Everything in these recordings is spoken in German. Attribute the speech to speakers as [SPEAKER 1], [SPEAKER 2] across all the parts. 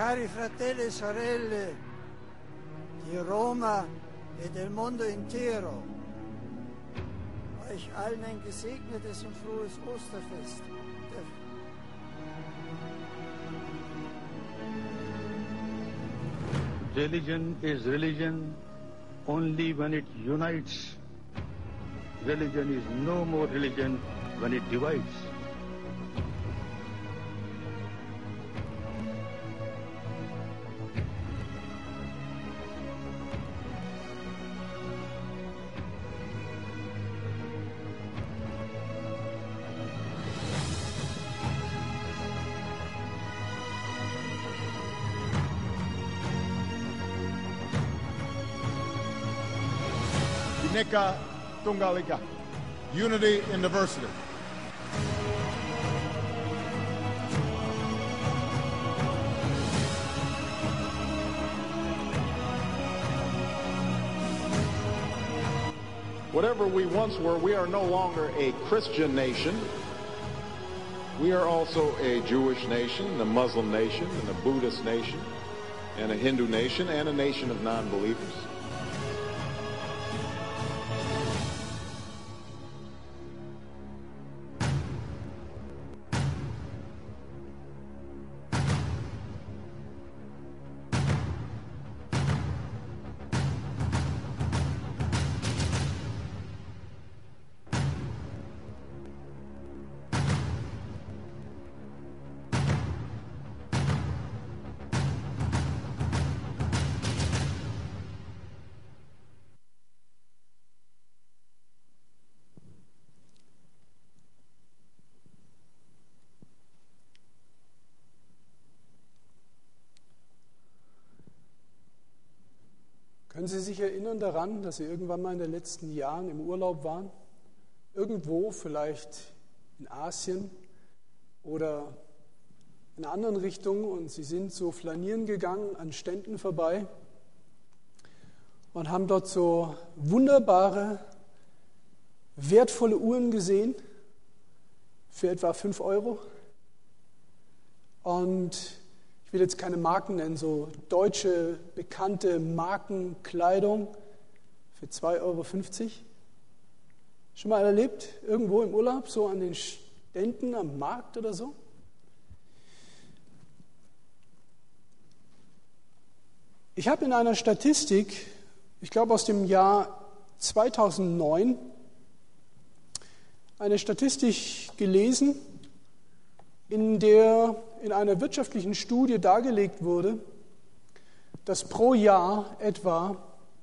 [SPEAKER 1] Cari fratelli e sorelle di Roma e del mondo intero, euch allen ein gesegnetes und frohes Osterfest.
[SPEAKER 2] Religion is religion only when it unites. Religion is no more religion when it divides.
[SPEAKER 3] Bhinneka Tunggal Ika. Unity in diversity.
[SPEAKER 4] Whatever we once were, we are no longer a Christian nation. We are also a Jewish nation, a Muslim nation, and a Buddhist nation, and a Hindu nation, and a nation of non-believers.
[SPEAKER 5] Können Sie sich erinnern daran, dass Sie irgendwann mal in den letzten Jahren im Urlaub waren? Irgendwo, vielleicht in Asien oder in einer anderen Richtung, und Sie sind so flanieren gegangen, an Ständen vorbei und haben dort so wunderbare, wertvolle Uhren gesehen für etwa 5 Euro. Und ich will jetzt keine Marken nennen, so deutsche, bekannte Markenkleidung für 2,50 Euro. Schon mal erlebt? Irgendwo im Urlaub, so an den Ständen am Markt oder so? Ich habe in einer Statistik, ich glaube aus dem Jahr 2009, eine Statistik gelesen, in der in einer wirtschaftlichen Studie dargelegt wurde, dass pro Jahr etwa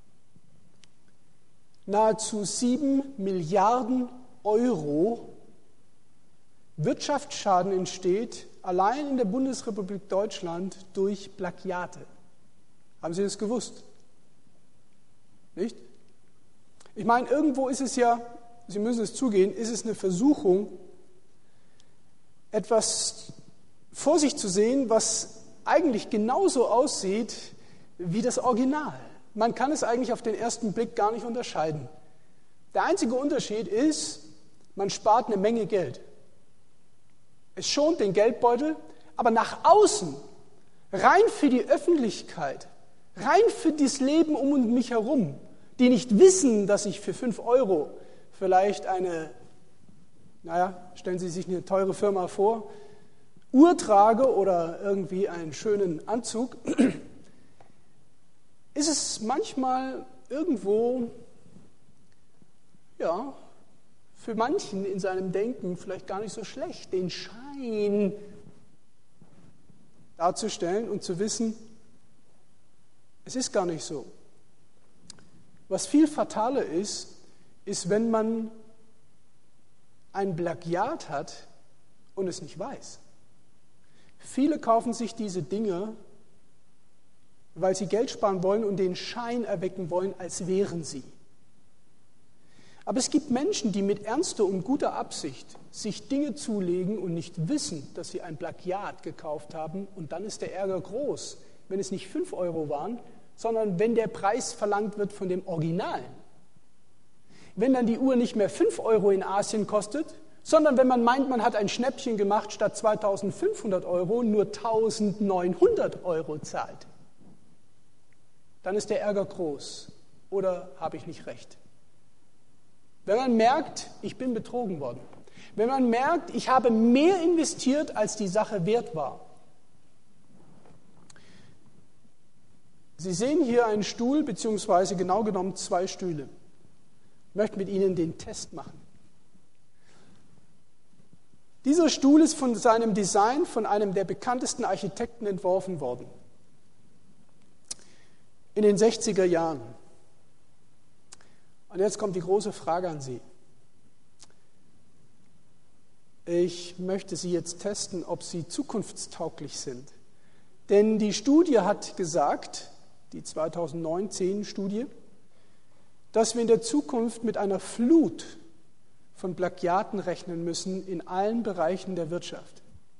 [SPEAKER 5] nahezu 7 Milliarden Euro Wirtschaftsschaden entsteht, allein in der Bundesrepublik Deutschland durch Plagiate. Haben Sie das gewusst? Nicht? Ich meine, irgendwo ist es ja, Sie müssen es zugeben, ist es eine Versuchung, etwas vor sich zu sehen, was eigentlich genauso aussieht wie das Original. Man kann es eigentlich auf den ersten Blick gar nicht unterscheiden. Der einzige Unterschied ist, man spart eine Menge Geld. Es schont den Geldbeutel, aber nach außen, rein für die Öffentlichkeit, rein für das Leben um mich herum, die nicht wissen, dass ich für 5 Euro vielleicht eine, stellen Sie sich eine teure Firma vor, Uhr trage oder irgendwie einen schönen Anzug, ist es manchmal irgendwo, für manchen in seinem Denken vielleicht gar nicht so schlecht, den Schein darzustellen und zu wissen, es ist gar nicht so. Was viel fataler ist, wenn man ein Plagiat hat und es nicht weiß. Viele kaufen sich diese Dinge, weil sie Geld sparen wollen und den Schein erwecken wollen, als wären sie. Aber es gibt Menschen, die mit ernster und guter Absicht sich Dinge zulegen und nicht wissen, dass sie ein Plagiat gekauft haben, und dann ist der Ärger groß, wenn es nicht 5 Euro waren, sondern wenn der Preis verlangt wird von dem Originalen. Wenn dann die Uhr nicht mehr 5 Euro in Asien kostet, sondern wenn man meint, man hat ein Schnäppchen gemacht, statt 2.500 Euro nur 1.900 Euro zahlt, dann ist der Ärger groß. Oder habe ich nicht recht? Wenn man merkt, ich bin betrogen worden, wenn man merkt, ich habe mehr investiert, als die Sache wert war. Sie sehen hier einen Stuhl, beziehungsweise genau genommen 2 Stühle. Ich möchte mit Ihnen den Test machen. Dieser Stuhl ist von seinem Design von einem der bekanntesten Architekten entworfen worden. In den 60er Jahren. Und jetzt kommt die große Frage an Sie. Ich möchte Sie jetzt testen, ob Sie zukunftstauglich sind. Denn die Studie hat gesagt, die 2009-10-Studie, dass wir in der Zukunft mit einer Flut von Plagiaten rechnen müssen in allen Bereichen der Wirtschaft.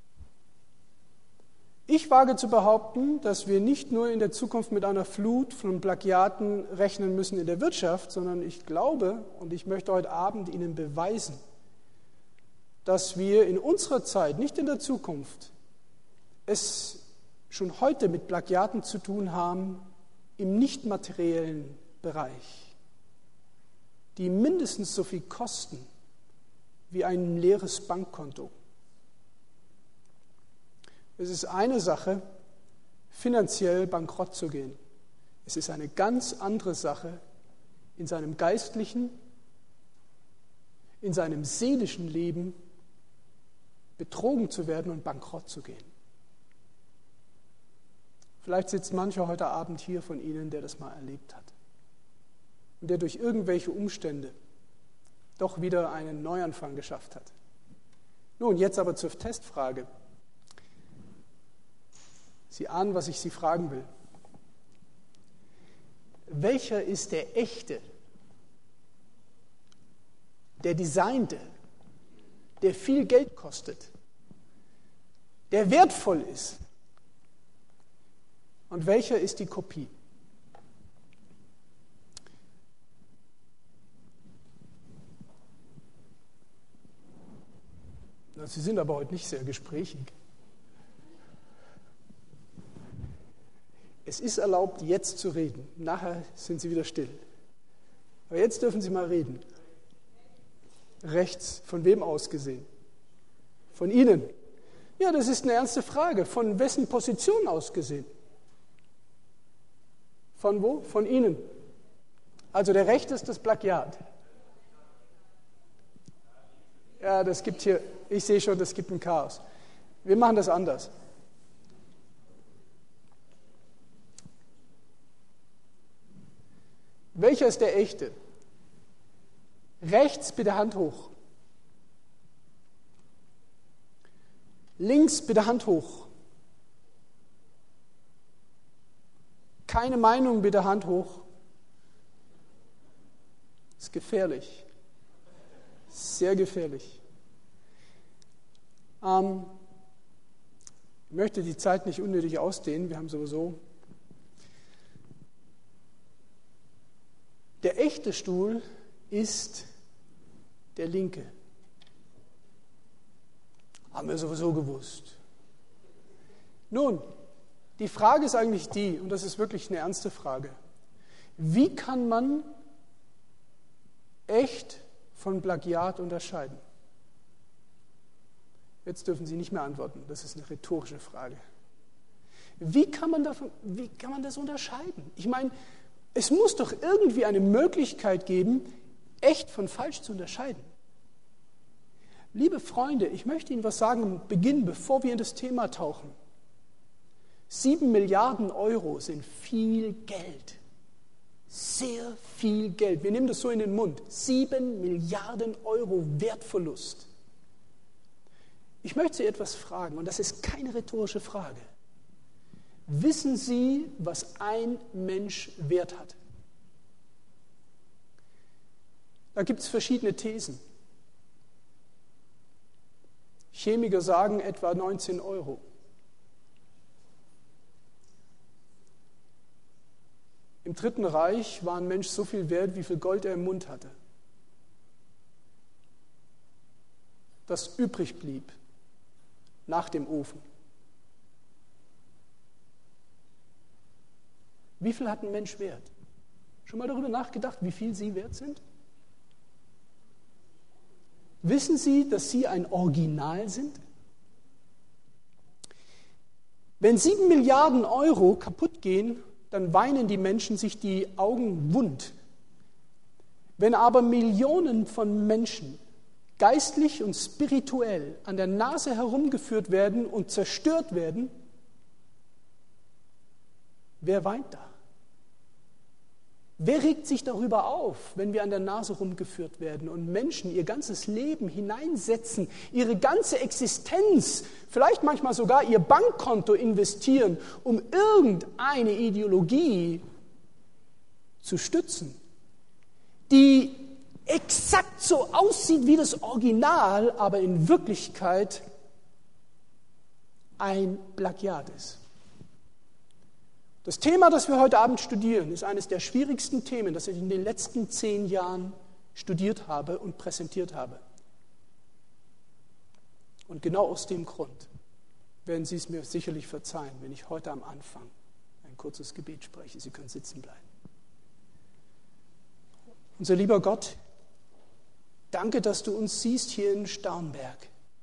[SPEAKER 5] Ich wage zu behaupten, dass wir nicht nur in der Zukunft mit einer Flut von Plagiaten rechnen müssen in der Wirtschaft, sondern ich glaube und ich möchte heute Abend Ihnen beweisen, dass wir in unserer Zeit, nicht in der Zukunft, es schon heute mit Plagiaten zu tun haben im nicht materiellen Bereich, die mindestens so viel kosten wie ein leeres Bankkonto. Es ist eine Sache, finanziell bankrott zu gehen. Es ist eine ganz andere Sache, in seinem geistlichen, in seinem seelischen Leben betrogen zu werden und bankrott zu gehen. Vielleicht sitzt mancher heute Abend hier von Ihnen, der das mal erlebt hat und der durch irgendwelche Umstände doch wieder einen Neuanfang geschafft hat. Nun, jetzt aber zur Testfrage. Sie ahnen, was ich Sie fragen will. Welcher ist der echte, der designte, der viel Geld kostet, der wertvoll ist? Und welcher ist die Kopie? Sie sind aber heute nicht sehr gesprächig. Es ist erlaubt, jetzt zu reden. Nachher sind Sie wieder still. Aber jetzt dürfen Sie mal reden. Rechts, von wem aus gesehen? Von Ihnen. Ja, das ist eine ernste Frage. Von wessen Position aus gesehen? Von wo? Von Ihnen. Also der Rechte ist das Plagiat. Ja, das gibt hier, ich sehe schon, das gibt ein Chaos. Wir machen das anders. Welcher ist der echte? Rechts bitte Hand hoch. Links bitte Hand hoch. Keine Meinung bitte Hand hoch. Das ist gefährlich. Sehr gefährlich. Ich möchte die Zeit nicht unnötig ausdehnen. Wir haben sowieso. Der echte Stuhl ist der linke. Haben wir sowieso gewusst. Nun, die Frage ist eigentlich die, und das ist wirklich eine ernste Frage: Wie kann man echt von Plagiat unterscheiden? Jetzt dürfen Sie nicht mehr antworten, das ist eine rhetorische Frage. Wie kann man das unterscheiden? Ich meine, es muss doch irgendwie eine Möglichkeit geben, echt von falsch zu unterscheiden. Liebe Freunde, ich möchte Ihnen was sagen am Beginn, bevor wir in das Thema tauchen. 7 Milliarden Euro sind viel Geld. Sehr viel Geld. Wir nehmen das so in den Mund. 7 Milliarden Euro Wertverlust. Ich möchte Sie etwas fragen, und das ist keine rhetorische Frage. Wissen Sie, was ein Mensch wert hat? Da gibt es verschiedene Thesen. Chemiker sagen etwa 19 Euro. Im Dritten Reich war ein Mensch so viel wert, wie viel Gold er im Mund hatte. das übrig blieb nach dem Ofen. Wie viel hat ein Mensch wert? Schon mal darüber nachgedacht, wie viel Sie wert sind? Wissen Sie, dass Sie ein Original sind? Wenn 7 Milliarden Euro kaputt gehen, dann weinen die Menschen sich die Augen wund. Wenn aber Millionen von Menschen geistlich und spirituell an der Nase herumgeführt werden und zerstört werden, wer weint da? Wer regt sich darüber auf, wenn wir an der Nase rumgeführt werden und Menschen ihr ganzes Leben hineinsetzen, ihre ganze Existenz, vielleicht manchmal sogar ihr Bankkonto investieren, um irgendeine Ideologie zu stützen, die exakt so aussieht wie das Original, aber in Wirklichkeit ein Plagiat ist. Das Thema, das wir heute Abend studieren, ist eines der schwierigsten Themen, das ich in den letzten 10 Jahren studiert habe und präsentiert habe. Und genau aus dem Grund werden Sie es mir sicherlich verzeihen, wenn ich heute am Anfang ein kurzes Gebet spreche. Sie können sitzen bleiben. Unser lieber Gott, danke, dass du uns siehst hier in Starnberg.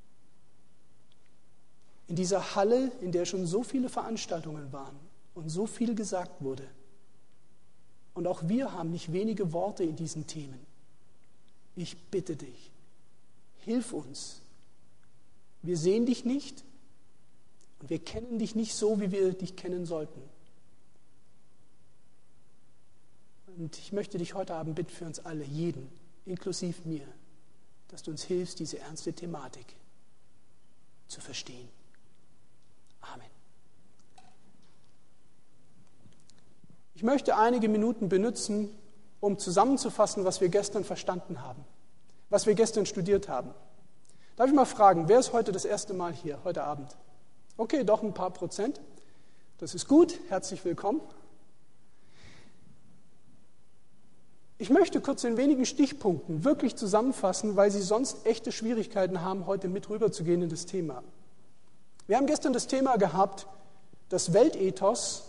[SPEAKER 5] In dieser Halle, in der schon so viele Veranstaltungen waren und so viel gesagt wurde. Und auch wir haben nicht wenige Worte in diesen Themen. Ich bitte dich, hilf uns. Wir sehen dich nicht und wir kennen dich nicht so, wie wir dich kennen sollten. Und ich möchte dich heute Abend bitten für uns alle, jeden, inklusive mir, dass du uns hilfst, diese ernste Thematik zu verstehen. Amen. Ich möchte einige Minuten benutzen, um zusammenzufassen, was wir gestern verstanden haben, was wir gestern studiert haben. Darf ich mal fragen, wer ist heute das erste Mal hier, heute Abend? Okay, doch ein paar Prozent. Das ist gut, herzlich willkommen. Ich möchte kurz in wenigen Stichpunkten wirklich zusammenfassen, weil Sie sonst echte Schwierigkeiten haben, heute mit rüberzugehen in das Thema. Wir haben gestern das Thema gehabt, das Weltethos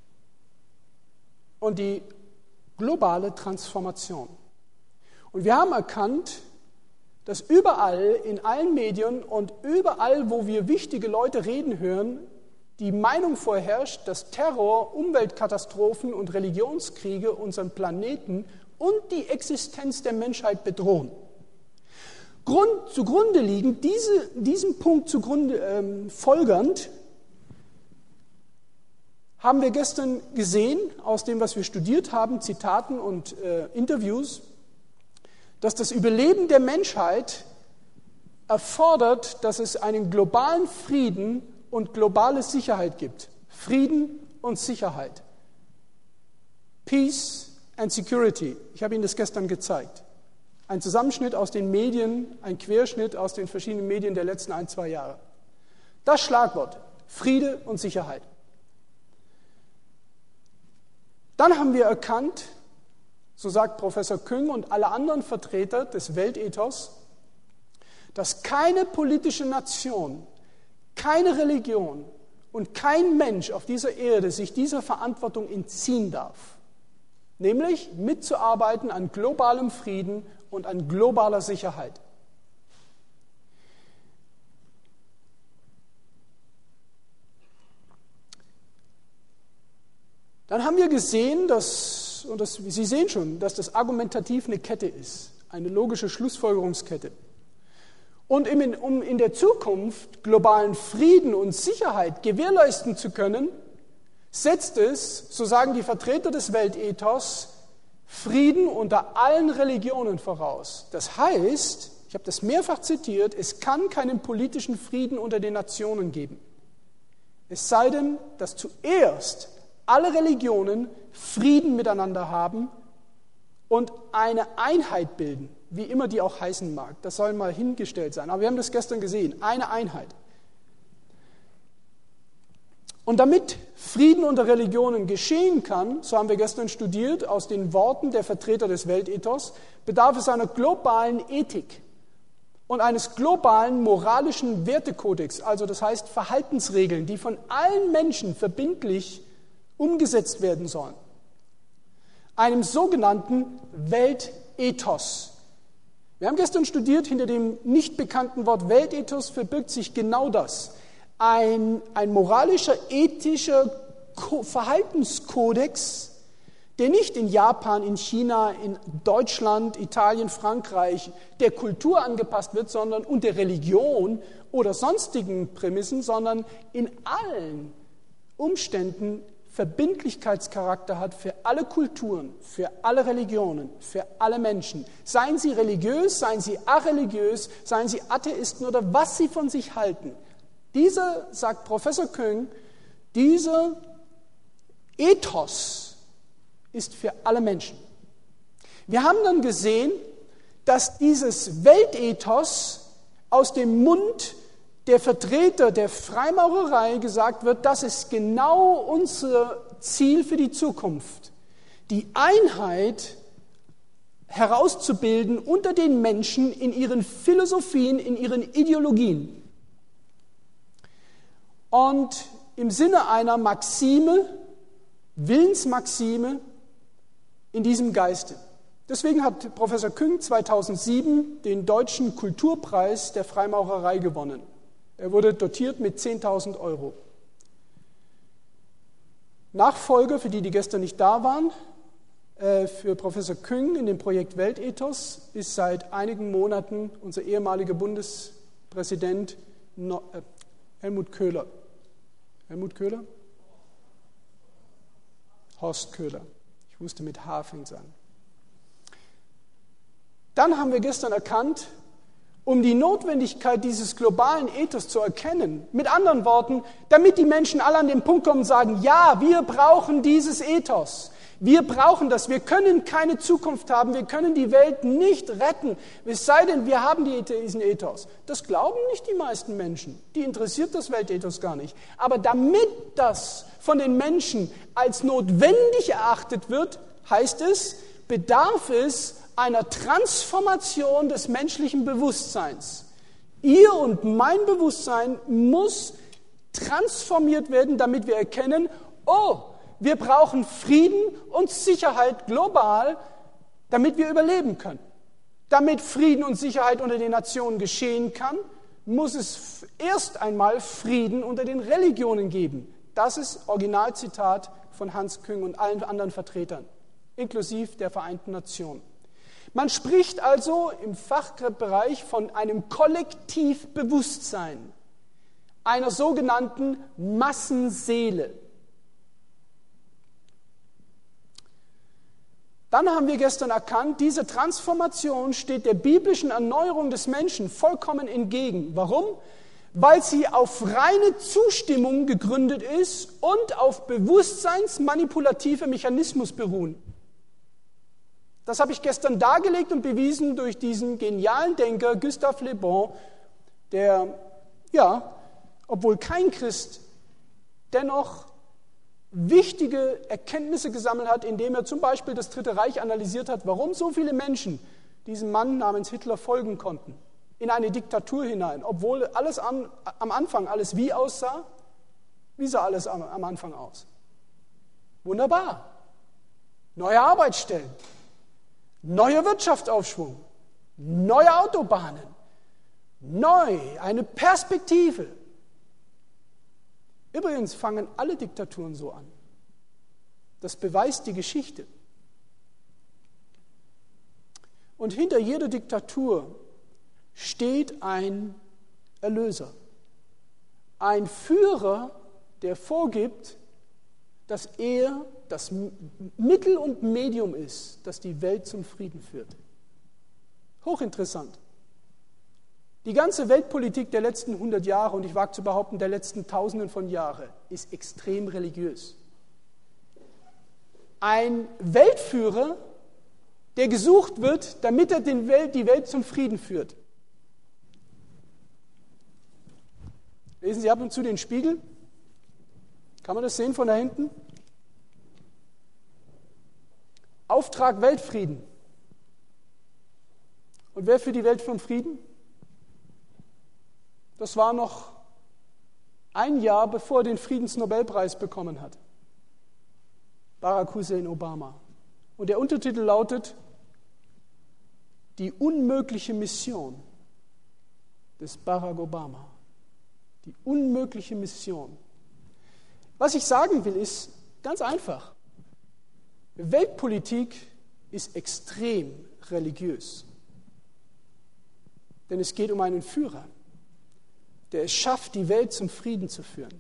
[SPEAKER 5] und die globale Transformation. Und wir haben erkannt, dass überall, in allen Medien und überall, wo wir wichtige Leute reden hören, die Meinung vorherrscht, dass Terror, Umweltkatastrophen und Religionskriege unseren Planeten und die Existenz der Menschheit bedrohen. Zugrunde liegend, diesem Punkt folgernd, haben wir gestern gesehen, aus dem, was wir studiert haben, Zitaten und Interviews, dass das Überleben der Menschheit erfordert, dass es einen globalen Frieden und globale Sicherheit gibt. Frieden und Sicherheit. Peace and Security. Ich habe Ihnen das gestern gezeigt. Ein Zusammenschnitt aus den Medien, ein Querschnitt aus den verschiedenen Medien der letzten 1-2 Jahre. Das Schlagwort, Friede und Sicherheit. Dann haben wir erkannt, so sagt Professor Küng und alle anderen Vertreter des Weltethos, dass keine politische Nation, keine Religion und kein Mensch auf dieser Erde sich dieser Verantwortung entziehen darf, nämlich mitzuarbeiten an globalem Frieden und an globaler Sicherheit. Dann haben wir gesehen, Sie sehen schon, dass das argumentativ eine Kette ist, eine logische Schlussfolgerungskette. Und um in der Zukunft globalen Frieden und Sicherheit gewährleisten zu können, setzt es, so sagen die Vertreter des Weltethos, Frieden unter allen Religionen voraus. Das heißt, ich habe das mehrfach zitiert, es kann keinen politischen Frieden unter den Nationen geben. Es sei denn, dass zuerst alle Religionen Frieden miteinander haben und eine Einheit bilden, wie immer die auch heißen mag. Das soll mal hingestellt sein. Aber wir haben das gestern gesehen, eine Einheit. Und damit Frieden unter Religionen geschehen kann, so haben wir gestern studiert, aus den Worten der Vertreter des Weltethos, bedarf es einer globalen Ethik. und eines globalen moralischen Wertekodex, also das heißt Verhaltensregeln, die von allen Menschen verbindlich umgesetzt werden sollen. Einem sogenannten Weltethos. Wir haben gestern studiert, hinter dem nicht bekannten Wort Weltethos verbirgt sich genau das. Ein moralischer, ethischer Verhaltenskodex, der nicht in Japan, in China, in Deutschland, Italien, Frankreich der Kultur angepasst wird, sondern und der Religion oder sonstigen Prämissen, sondern in allen Umständen Verbindlichkeitscharakter hat für alle Kulturen, für alle Religionen, für alle Menschen. Seien sie religiös, seien sie areligiös, seien sie Atheisten oder was sie von sich halten. Dieser, sagt Professor Küng, dieser Ethos ist für alle Menschen. Wir haben dann gesehen, dass dieses Weltethos aus dem Mund der Vertreter der Freimaurerei gesagt wird, das ist genau unser Ziel für die Zukunft. Die Einheit herauszubilden unter den Menschen in ihren Philosophien, in ihren Ideologien. Und im Sinne einer Maxime, Willensmaxime, in diesem Geiste. Deswegen hat Professor Küng 2007 den Deutschen Kulturpreis der Freimaurerei gewonnen. Er wurde dotiert mit 10.000 Euro. Nachfolger, für die gestern nicht da waren, für Professor Küng in dem Projekt Weltethos ist seit einigen Monaten unser ehemaliger Bundespräsident Helmut Köhler. Helmut Köhler? Horst Köhler. Ich wusste, mit H fängt es an. Dann haben wir gestern erkannt, um die Notwendigkeit dieses globalen Ethos zu erkennen, mit anderen Worten, damit die Menschen alle an den Punkt kommen und sagen, ja, wir brauchen dieses Ethos. Wir brauchen das. Wir können keine Zukunft haben. Wir können die Welt nicht retten. Es sei denn, wir haben diesen Ethos. Das glauben nicht die meisten Menschen. Die interessiert das Weltethos gar nicht. Aber damit das von den Menschen als notwendig erachtet wird, heißt es, bedarf es einer Transformation des menschlichen Bewusstseins. Ihr und mein Bewusstsein muss transformiert werden, damit wir erkennen, oh, wir brauchen Frieden und Sicherheit global, damit wir überleben können. Damit Frieden und Sicherheit unter den Nationen geschehen kann, muss es erst einmal Frieden unter den Religionen geben. Das ist Originalzitat von Hans Küng und allen anderen Vertretern, inklusive der Vereinten Nationen. Man spricht also im Fachbereich von einem Kollektivbewusstsein, einer sogenannten Massenseele. Dann haben wir gestern erkannt, diese Transformation steht der biblischen Erneuerung des Menschen vollkommen entgegen. Warum? Weil sie auf reine Zustimmung gegründet ist und auf bewusstseinsmanipulative Mechanismus beruhen. Das habe ich gestern dargelegt und bewiesen durch diesen genialen Denker Gustave Le Bon, der, ja, obwohl kein Christ, dennoch wichtige Erkenntnisse gesammelt hat, indem er zum Beispiel das Dritte Reich analysiert hat, warum so viele Menschen diesem Mann namens Hitler folgen konnten, in eine Diktatur hinein, obwohl alles am Anfang alles wie aussah. Wie sah alles am Anfang aus? Wunderbar. Neue Arbeitsstellen, neuer Wirtschaftsaufschwung, neue Autobahnen, neu, eine Perspektive. Übrigens fangen alle Diktaturen so an. Das beweist die Geschichte. Und hinter jeder Diktatur steht ein Erlöser, ein Führer, der vorgibt, dass er das Mittel und Medium ist, das die Welt zum Frieden führt. Hochinteressant. Die ganze Weltpolitik der letzten 100 Jahre, und ich wage zu behaupten, der letzten Tausenden von Jahren, ist extrem religiös. Ein Weltführer, der gesucht wird, damit er die Welt zum Frieden führt. Lesen Sie ab und zu den Spiegel. Kann man das sehen von da hinten? Auftrag Weltfrieden. Und wer für die Welt vom Frieden? Das war noch ein Jahr, bevor er den Friedensnobelpreis bekommen hat. Barack Hussein Obama. Und der Untertitel lautet: Die unmögliche Mission des Barack Obama. Die unmögliche Mission. Was ich sagen will, ist ganz einfach. Weltpolitik ist extrem religiös. Denn es geht um einen Führer, der es schafft, die Welt zum Frieden zu führen.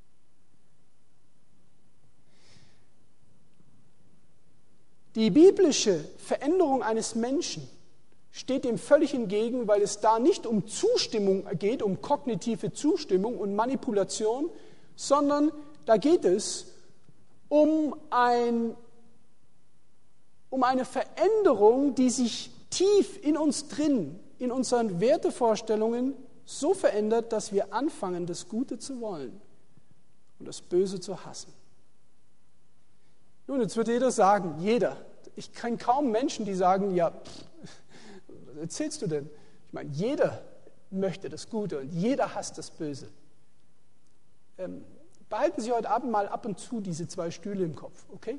[SPEAKER 5] Die biblische Veränderung eines Menschen steht dem völlig entgegen, weil es da nicht um Zustimmung geht, um kognitive Zustimmung und Manipulation, sondern da geht es um eine Veränderung, die sich tief in uns drin, in unseren Wertevorstellungen so verändert, dass wir anfangen, das Gute zu wollen und das Böse zu hassen. Nun, jetzt wird jeder sagen, jeder. Ich kenne kaum Menschen, die sagen, ja, was erzählst du denn? Ich meine, jeder möchte das Gute und jeder hasst das Böse. Behalten Sie heute Abend mal ab und zu diese 2 Stühle im Kopf, okay?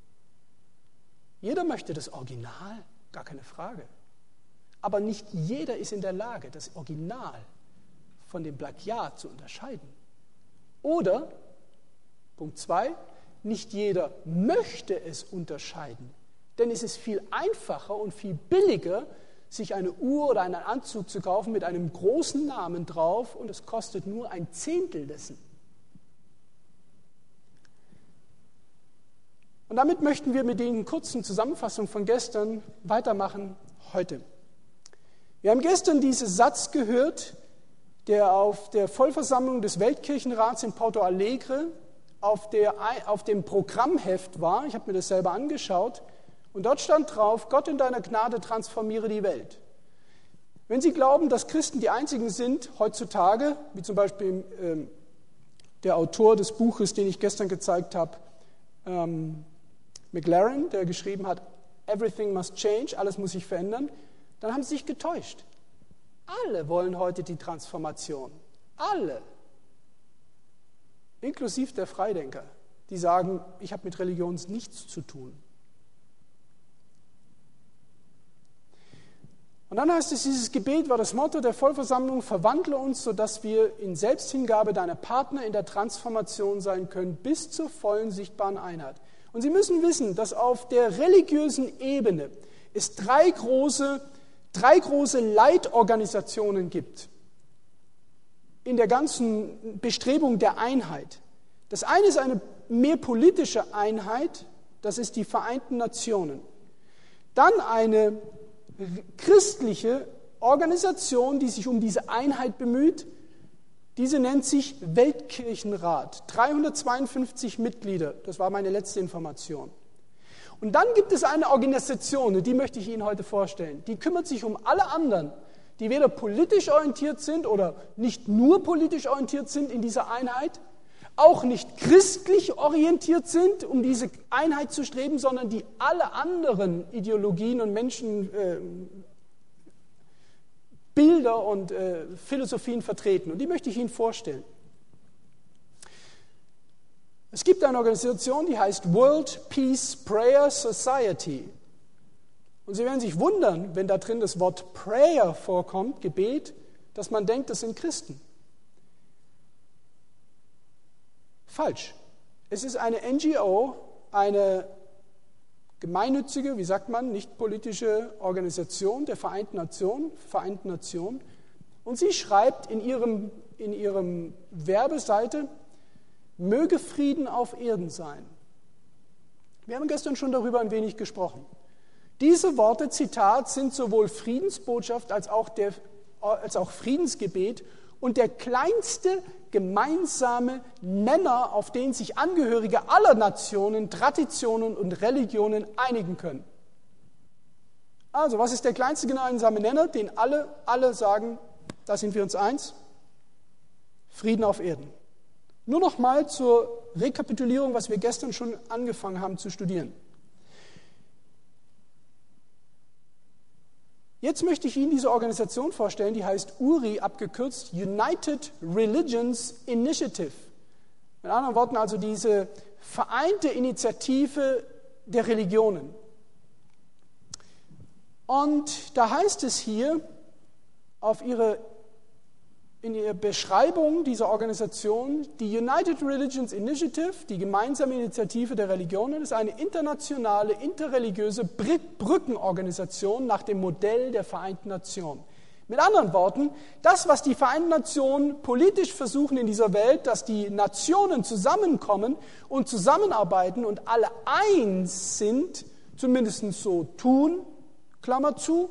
[SPEAKER 5] Jeder möchte das Original, gar keine Frage. Aber nicht jeder ist in der Lage, das Original von dem Plagiat zu unterscheiden. Oder, Punkt 2, nicht jeder möchte es unterscheiden. Denn es ist viel einfacher und viel billiger, sich eine Uhr oder einen Anzug zu kaufen mit einem großen Namen drauf und es kostet nur 1/10 dessen. Und damit möchten wir mit den kurzen Zusammenfassungen von gestern weitermachen heute. Wir haben gestern diesen Satz gehört, der auf der Vollversammlung des Weltkirchenrats in Porto Alegre auf dem Programmheft war. Ich habe mir das selber angeschaut. Und dort stand drauf: Gott in deiner Gnade transformiere die Welt. Wenn Sie glauben, dass Christen die einzigen sind heutzutage, wie zum Beispiel der Autor des Buches, den ich gestern gezeigt habe, McLaren, der geschrieben hat, Everything must change, alles muss sich verändern, dann haben Sie sich getäuscht. Alle wollen heute die Transformation. Alle. Inklusive der Freidenker, die sagen, ich habe mit Religion nichts zu tun. Und dann heißt es, dieses Gebet war das Motto der Vollversammlung: Verwandle uns, sodass wir in Selbsthingabe deine Partner in der Transformation sein können, bis zur vollen sichtbaren Einheit. Und Sie müssen wissen, dass auf der religiösen Ebene es drei große Leitorganisationen gibt in der ganzen Bestrebung der Einheit. Das eine ist eine mehr politische Einheit, das ist die Vereinten Nationen. Dann eine christliche Organisation, die sich um diese Einheit bemüht, diese nennt sich Weltkirchenrat. 352 Mitglieder, das war meine letzte Information. Und dann gibt es eine Organisation, die möchte ich Ihnen heute vorstellen, die kümmert sich um alle anderen, die weder politisch orientiert sind oder nicht nur politisch orientiert sind in dieser Einheit, auch nicht christlich orientiert sind, um diese Einheit zu streben, sondern die alle anderen Ideologien und Bilder und Philosophien vertreten. Und die möchte ich Ihnen vorstellen. Es gibt eine Organisation, die heißt World Peace Prayer Society. Und Sie werden sich wundern, wenn da drin das Wort Prayer vorkommt, Gebet, dass man denkt, das sind Christen. Falsch. Es ist eine NGO, eine gemeinnützige, wie sagt man, nicht politische Organisation der Vereinten Nationen. Und sie schreibt in ihrem Werbeseite, möge Frieden auf Erden sein. Wir haben gestern schon darüber ein wenig gesprochen. Diese Worte, Zitat, sind sowohl Friedensbotschaft als auch Friedensgebet und der kleinste gemeinsame Nenner, auf den sich Angehörige aller Nationen, Traditionen und Religionen einigen können. Also, was ist der kleinste gemeinsame Nenner, den alle sagen, da sind wir uns eins? Frieden auf Erden. Nur noch mal zur Rekapitulierung, was wir gestern schon angefangen haben zu studieren. Jetzt möchte ich Ihnen diese Organisation vorstellen, die heißt URI, abgekürzt United Religions Initiative. Mit anderen Worten also diese vereinte Initiative der Religionen. Und da heißt es hier in ihrer Beschreibung dieser Organisation, die United Religions Initiative, die gemeinsame Initiative der Religionen, ist eine internationale, interreligiöse Brückenorganisation nach dem Modell der Vereinten Nationen. Mit anderen Worten, das, was die Vereinten Nationen politisch versuchen in dieser Welt, dass die Nationen zusammenkommen und zusammenarbeiten und alle eins sind, zumindest so tun, Klammer zu,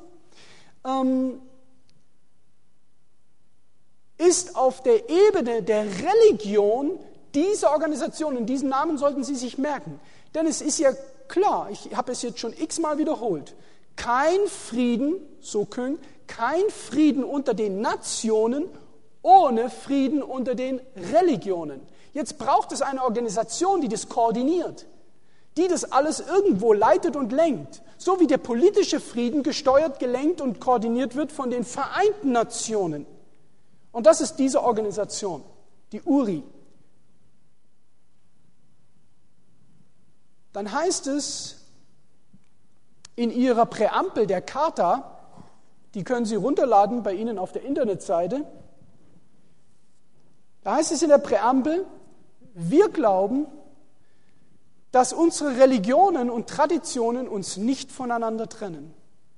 [SPEAKER 5] ist auf der Ebene der Religion diese Organisation, und diesen Namen sollten Sie sich merken. Denn es ist ja klar, ich habe es jetzt schon x-mal wiederholt, kein Frieden, so Küng, kein Frieden unter den Nationen ohne Frieden unter den Religionen. Jetzt braucht es eine Organisation, die das koordiniert, die das alles irgendwo leitet und lenkt, so wie der politische Frieden gesteuert, gelenkt und koordiniert wird von den Vereinten Nationen. Und das ist diese Organisation, die URI. Dann heißt es in ihrer Präambel der Charta, die können Sie runterladen bei Ihnen auf der Internetseite, da heißt es in der Präambel, wir glauben, dass unsere Religionen und Traditionen uns nicht voneinander trennen.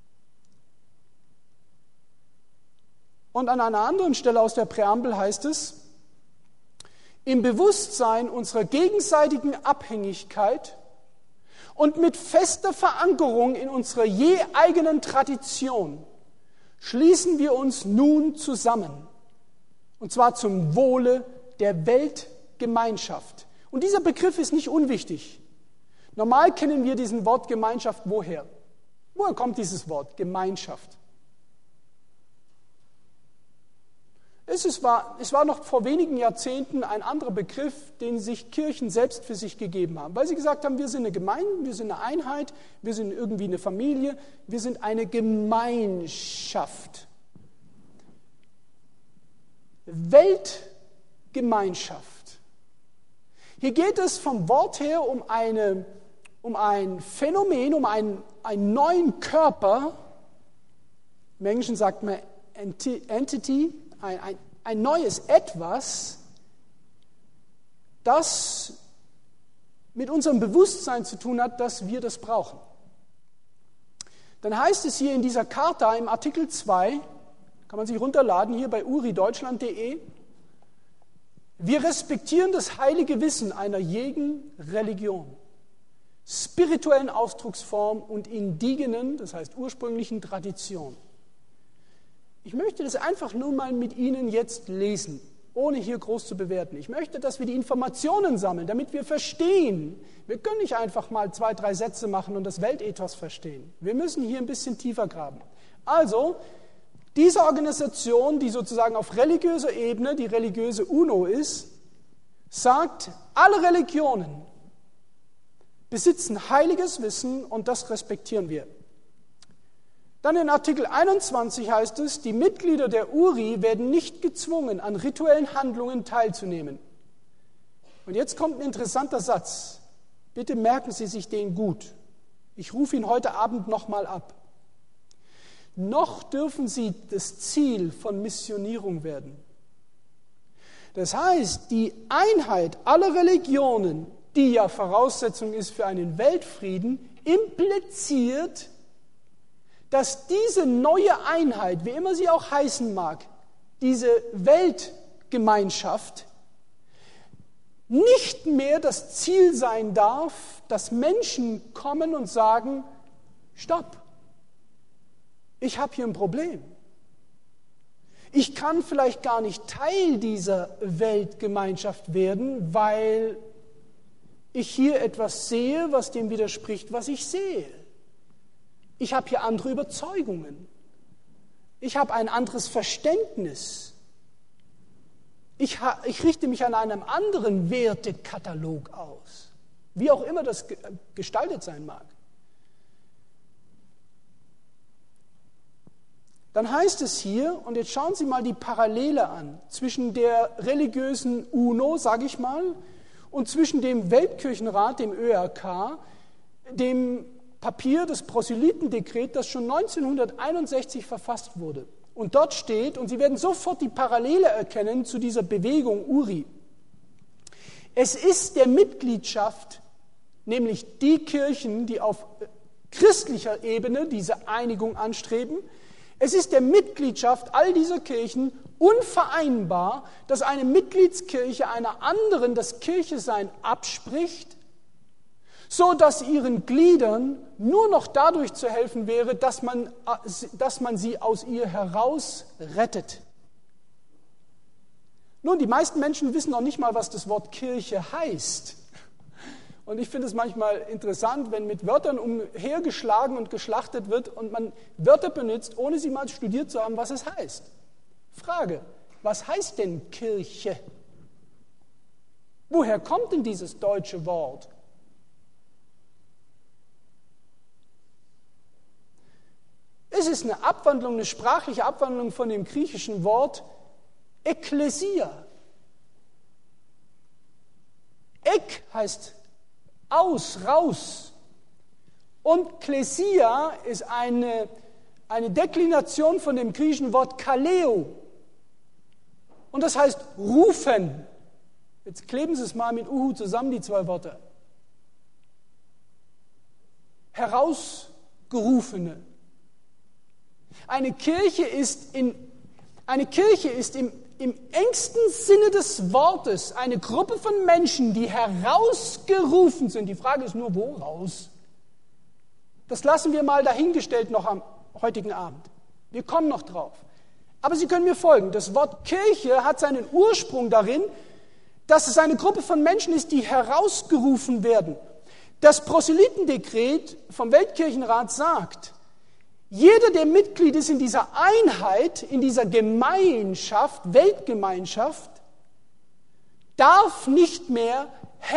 [SPEAKER 5] Und an einer anderen Stelle aus der Präambel heißt es, im Bewusstsein unserer gegenseitigen Abhängigkeit und mit fester Verankerung in unserer je eigenen Tradition schließen wir uns nun zusammen, und zwar zum Wohle der Weltgemeinschaft. Und dieser Begriff ist nicht unwichtig. Normal kennen wir diesen Wort Gemeinschaft woher? Woher kommt dieses Wort Gemeinschaft? Es war noch vor wenigen Jahrzehnten ein anderer Begriff, den sich Kirchen selbst für sich gegeben haben, weil sie gesagt haben, wir sind eine Gemeinde, wir sind eine Einheit, wir sind irgendwie eine Familie, wir sind eine Gemeinschaft. Weltgemeinschaft. Hier geht es vom Wort her um ein Phänomen, um einen neuen Körper. Im Englischen sagt man Entity, ein neues Etwas, das mit unserem Bewusstsein zu tun hat, dass wir das brauchen. Dann heißt es hier in dieser Charta im Artikel 2, kann man sich runterladen, hier bei urideutschland.de, wir respektieren das heilige Wissen einer jeden Religion, spirituellen Ausdrucksform und indigenen, das heißt ursprünglichen Tradition. Ich möchte das einfach nur mal mit Ihnen jetzt lesen, ohne hier groß zu bewerten. Ich möchte, dass wir die Informationen sammeln, damit wir verstehen. Wir können nicht einfach mal 2, 3 Sätze machen und das Weltethos verstehen. Wir müssen hier ein bisschen tiefer graben. Also, diese Organisation, die sozusagen auf religiöser Ebene die religiöse UNO ist, sagt, alle Religionen besitzen heiliges Wissen und das respektieren wir. Dann in Artikel 21 heißt es, die Mitglieder der URI werden nicht gezwungen, an rituellen Handlungen teilzunehmen. Und jetzt kommt ein interessanter Satz. Bitte merken Sie sich den gut. Ich rufe ihn heute Abend nochmal ab. Noch dürfen sie das Ziel von Missionierung werden. Das heißt, die Einheit aller Religionen, die ja Voraussetzung ist für einen Weltfrieden, impliziert, dass diese neue Einheit, wie immer sie auch heißen mag, diese Weltgemeinschaft, nicht mehr das Ziel sein darf, dass Menschen kommen und sagen, stopp, ich habe hier ein Problem. Ich kann vielleicht gar nicht Teil dieser Weltgemeinschaft werden, weil ich hier etwas sehe, was dem widerspricht, was ich sehe. Ich habe hier andere Überzeugungen. Ich habe ein anderes Verständnis. Ich richte mich an einem anderen Wertekatalog aus, wie auch immer das gestaltet sein mag. dann heißt es hier, und jetzt schauen Sie mal die Parallele an, zwischen der religiösen UNO, sage ich mal, und zwischen dem Weltkirchenrat, dem ÖRK, dem Papier, das Proselytendekret, das schon 1961 verfasst wurde. Und dort steht, und Sie werden sofort die Parallele erkennen zu dieser Bewegung URI, es ist der Mitgliedschaft, nämlich die Kirchen, die auf christlicher Ebene diese Einigung anstreben, es ist der Mitgliedschaft all dieser Kirchen unvereinbar, dass eine Mitgliedskirche einer anderen das Kirchesein abspricht, so dass ihren Gliedern nur noch dadurch zu helfen wäre, dass man sie aus ihr heraus rettet. Nun, die meisten Menschen wissen noch nicht mal, was das Wort Kirche heißt. Und ich finde es manchmal interessant, wenn mit Wörtern umhergeschlagen und geschlachtet wird und man Wörter benutzt, ohne sie mal studiert zu haben, was es heißt. Frage, was heißt denn Kirche? Woher kommt denn dieses deutsche Wort? Es ist eine Abwandlung, eine sprachliche Abwandlung von dem griechischen Wort Ekklesia. Ek heißt aus, raus. Und Klesia ist eine Deklination von dem griechischen Wort Kaleo. Und das heißt rufen. Jetzt kleben Sie es mal mit Uhu zusammen, die zwei Worte. Herausgerufene. Eine Kirche ist im engsten Sinne des Wortes eine Gruppe von Menschen, die herausgerufen sind. Die Frage ist nur, woraus? Das lassen wir mal dahingestellt noch am heutigen Abend. Wir kommen noch drauf. Aber Sie können mir folgen. Das Wort Kirche hat seinen Ursprung darin, dass es eine Gruppe von Menschen ist, die herausgerufen werden. Das Proselytendekret vom Weltkirchenrat sagt, jeder, der Mitglied ist in dieser Einheit, in dieser Gemeinschaft, Weltgemeinschaft, darf nicht mehr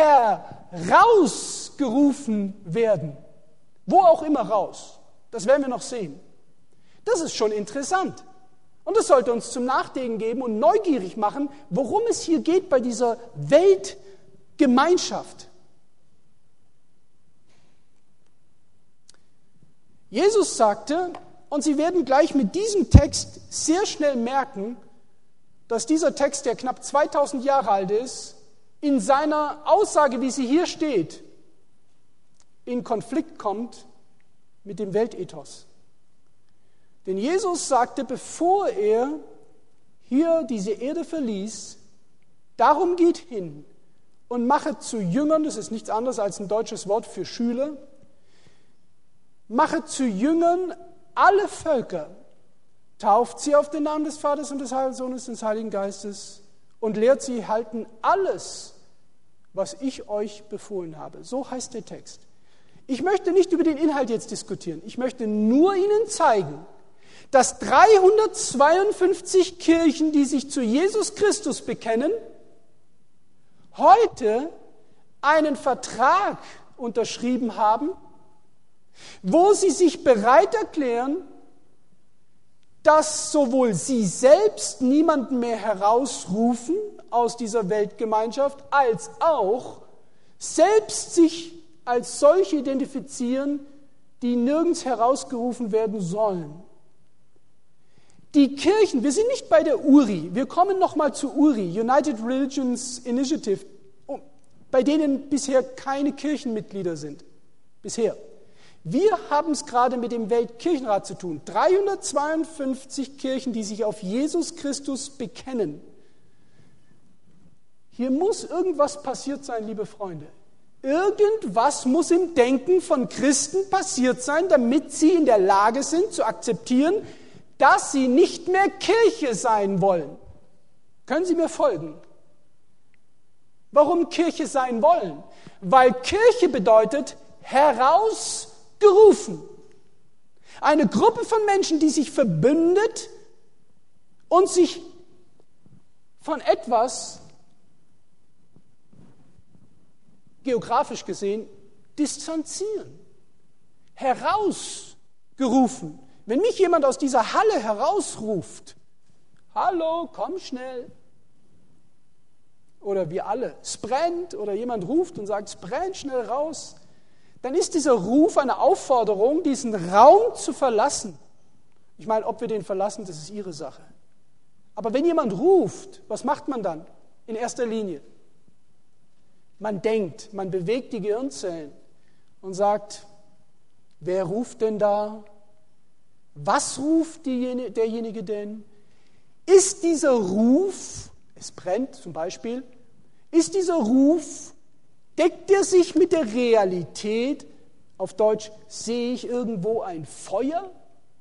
[SPEAKER 5] herausgerufen werden. Wo auch immer raus. Das werden wir noch sehen. Das ist schon interessant. Und das sollte uns zum Nachdenken geben und neugierig machen, worum es hier geht bei dieser Weltgemeinschaft. Jesus sagte, und Sie werden gleich mit diesem Text sehr schnell merken, dass dieser Text, der knapp 2000 Jahre alt ist, in seiner Aussage, wie sie hier steht, in Konflikt kommt mit dem Weltethos. Denn Jesus sagte, bevor er hier diese Erde verließ, darum geht hin und machet zu Jüngern, das ist nichts anderes als ein deutsches Wort für Schüler, machet zu Jüngern alle Völker, tauft sie auf den Namen des Vaters und des Sohnes und des Heiligen Geistes und lehrt sie halten alles, was ich euch befohlen habe. So heißt der Text. Ich möchte nicht über den Inhalt jetzt diskutieren. Ich möchte nur Ihnen zeigen, dass 352 Kirchen, die sich zu Jesus Christus bekennen, heute einen Vertrag unterschrieben haben, wo sie sich bereit erklären, dass sowohl sie selbst niemanden mehr herausrufen aus dieser Weltgemeinschaft, als auch selbst sich als solche identifizieren, die nirgends herausgerufen werden sollen. Die Kirchen, wir sind nicht bei der URI, wir kommen nochmal zu URI, United Religions Initiative, bei denen bisher keine Kirchenmitglieder sind. Bisher. Wir haben es gerade mit dem Weltkirchenrat zu tun. 352 Kirchen, die sich auf Jesus Christus bekennen. Hier muss irgendwas passiert sein, liebe Freunde. Irgendwas muss im Denken von Christen passiert sein, damit sie in der Lage sind zu akzeptieren, dass sie nicht mehr Kirche sein wollen. Können Sie mir folgen? Warum Kirche sein wollen? Weil Kirche bedeutet herausgerufen. Eine Gruppe von Menschen, die sich verbündet und sich von etwas, geografisch gesehen, distanzieren. Herausgerufen. Wenn mich jemand aus dieser Halle herausruft, hallo, komm schnell, oder wir alle, es brennt, oder jemand ruft und sagt, es brennt, schnell raus, dann ist dieser Ruf eine Aufforderung, diesen Raum zu verlassen. Ich meine, ob wir den verlassen, das ist Ihre Sache. Aber wenn jemand ruft, was macht man dann in erster Linie? Man denkt, man bewegt die Gehirnzellen und sagt, wer ruft denn da? Was ruft derjenige denn? Ist dieser Ruf, es brennt zum Beispiel, ist dieser Ruf, deckt er sich mit der Realität? Auf Deutsch, sehe ich irgendwo ein Feuer?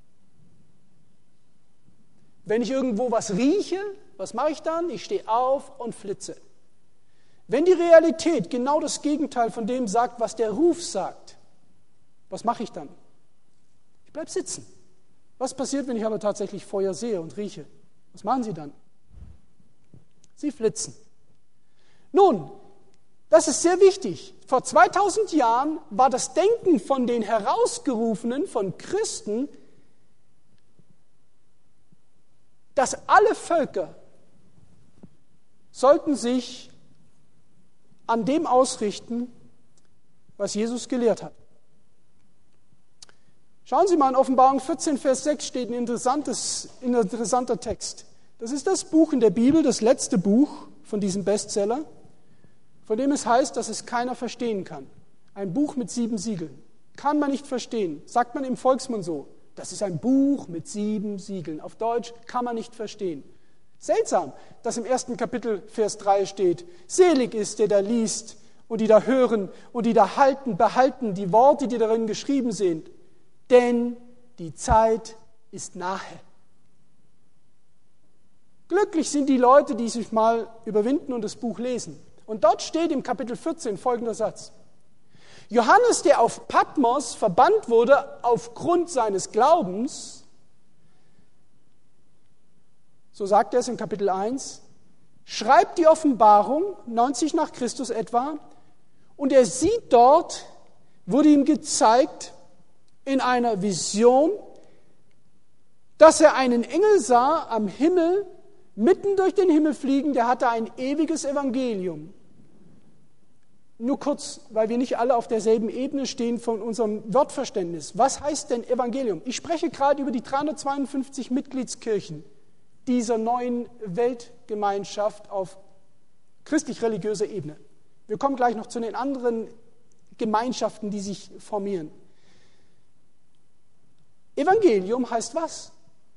[SPEAKER 5] Wenn ich irgendwo was rieche, was mache ich dann? Ich stehe auf und flitze. Wenn die Realität genau das Gegenteil von dem sagt, was der Ruf sagt, was mache ich dann? Ich bleibe sitzen. Was passiert, wenn ich aber tatsächlich Feuer sehe und rieche? Was machen Sie dann? Sie flitzen. Nun, das ist sehr wichtig. Vor 2000 Jahren war das Denken von den Herausgerufenen, von Christen, dass alle Völker sollten sich an dem ausrichten, was Jesus gelehrt hat. Schauen Sie mal, in Offenbarung 14, Vers 6 steht ein interessanter Text. Das ist das Buch in der Bibel, das letzte Buch von diesem Bestseller, von dem es heißt, dass es keiner verstehen kann. Ein Buch mit 7 Siegeln. Kann man nicht verstehen. Sagt man im Volksmund so. Das ist ein Buch mit 7 Siegeln. Auf Deutsch kann man nicht verstehen. Seltsam, dass im 1. Kapitel, Vers 3 steht, selig ist, der da liest und die da hören und die da behalten die Worte, die darin geschrieben sind. Denn die Zeit ist nahe. Glücklich sind die Leute, die sich mal überwinden und das Buch lesen. Und dort steht im Kapitel 14 folgender Satz. Johannes, der auf Patmos verbannt wurde aufgrund seines Glaubens, so sagt er es in Kapitel 1, schreibt die Offenbarung, 90 nach Christus etwa, und er sieht dort, wurde ihm gezeigt in einer Vision, dass er einen Engel sah am Himmel, mitten durch den Himmel fliegen, der hatte ein ewiges Evangelium. Nur kurz, weil wir nicht alle auf derselben Ebene stehen von unserem Wortverständnis. Was heißt denn Evangelium? Ich spreche gerade über die 352 Mitgliedskirchen dieser neuen Weltgemeinschaft auf christlich-religiöser Ebene. Wir kommen gleich noch zu den anderen Gemeinschaften, die sich formieren. Evangelium heißt was?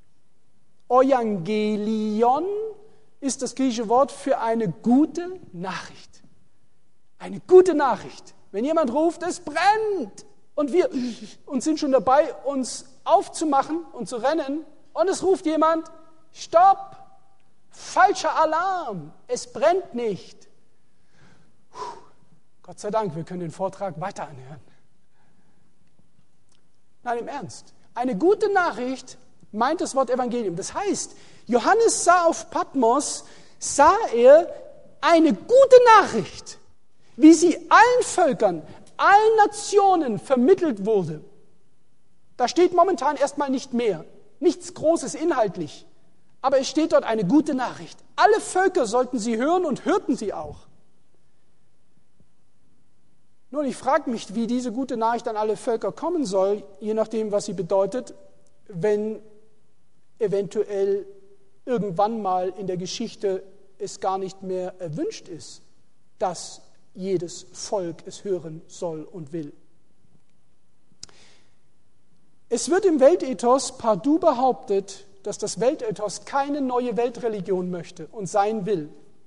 [SPEAKER 5] Euangelion ist das griechische Wort für eine gute Nachricht. Eine gute Nachricht. Wenn jemand ruft, es brennt und wir sind schon dabei, uns aufzumachen und zu rennen und es ruft jemand, stopp, falscher Alarm, es brennt nicht. Gott sei Dank, wir können den Vortrag weiter anhören. Nein, im Ernst. Eine gute Nachricht meint das Wort Evangelium. Das heißt, Johannes sah auf Patmos, sah er eine gute Nachricht, wie sie allen Völkern, allen Nationen vermittelt wurde. Da steht momentan erstmal nicht mehr, nichts Großes inhaltlich, aber es steht dort eine gute Nachricht. Alle Völker sollten sie hören und hörten sie auch. Nun, ich frage mich, wie diese gute Nachricht an alle Völker kommen soll, je nachdem, was sie bedeutet, wenn eventuell irgendwann mal in der Geschichte es gar nicht mehr erwünscht ist, dass jedes Volk es hören soll und will. Es wird im Weltethos partout behauptet, dass das Weltethos keine neue Weltreligion möchte und sein will.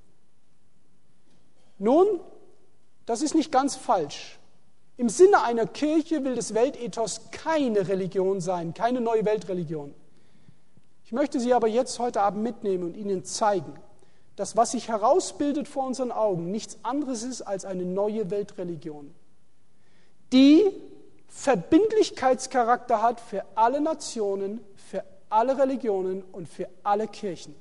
[SPEAKER 5] Nun, das ist nicht ganz falsch. Im Sinne einer Kirche will das Weltethos keine Religion sein, keine neue Weltreligion. Ich möchte Sie aber jetzt heute Abend mitnehmen und Ihnen zeigen, dass was sich herausbildet vor unseren Augen nichts anderes ist als eine neue Weltreligion, die Verbindlichkeitscharakter hat für alle Nationen, für alle Religionen und für alle Kirchen.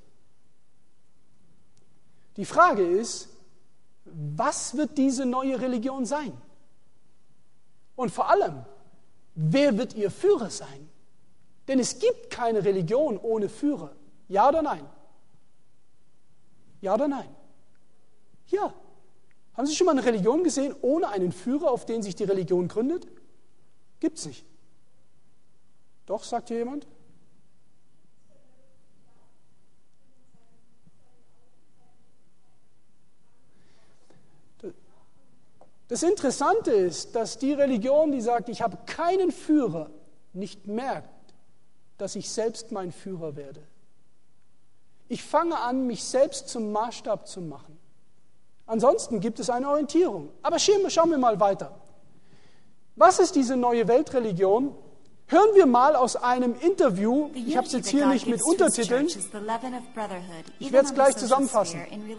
[SPEAKER 5] Die Frage ist, was wird diese neue Religion sein? Und vor allem, wer wird ihr Führer sein? Denn es gibt keine Religion ohne Führer. Ja oder nein? Ja oder nein? Ja. Haben Sie schon mal eine Religion gesehen ohne einen Führer, auf den sich die Religion gründet? Gibt's nicht. Doch, sagt hier jemand? Das Interessante ist, dass die Religion, die sagt, ich habe keinen Führer, nicht merkt, dass ich selbst mein Führer werde. Ich fange an, mich selbst zum Maßstab zu machen. Ansonsten gibt es eine Orientierung. Aber schauen wir mal weiter. Was ist diese neue Weltreligion? Hören wir mal aus einem Interview, ich habe es jetzt hier nicht mit Untertiteln, ich werde es gleich zusammenfassen.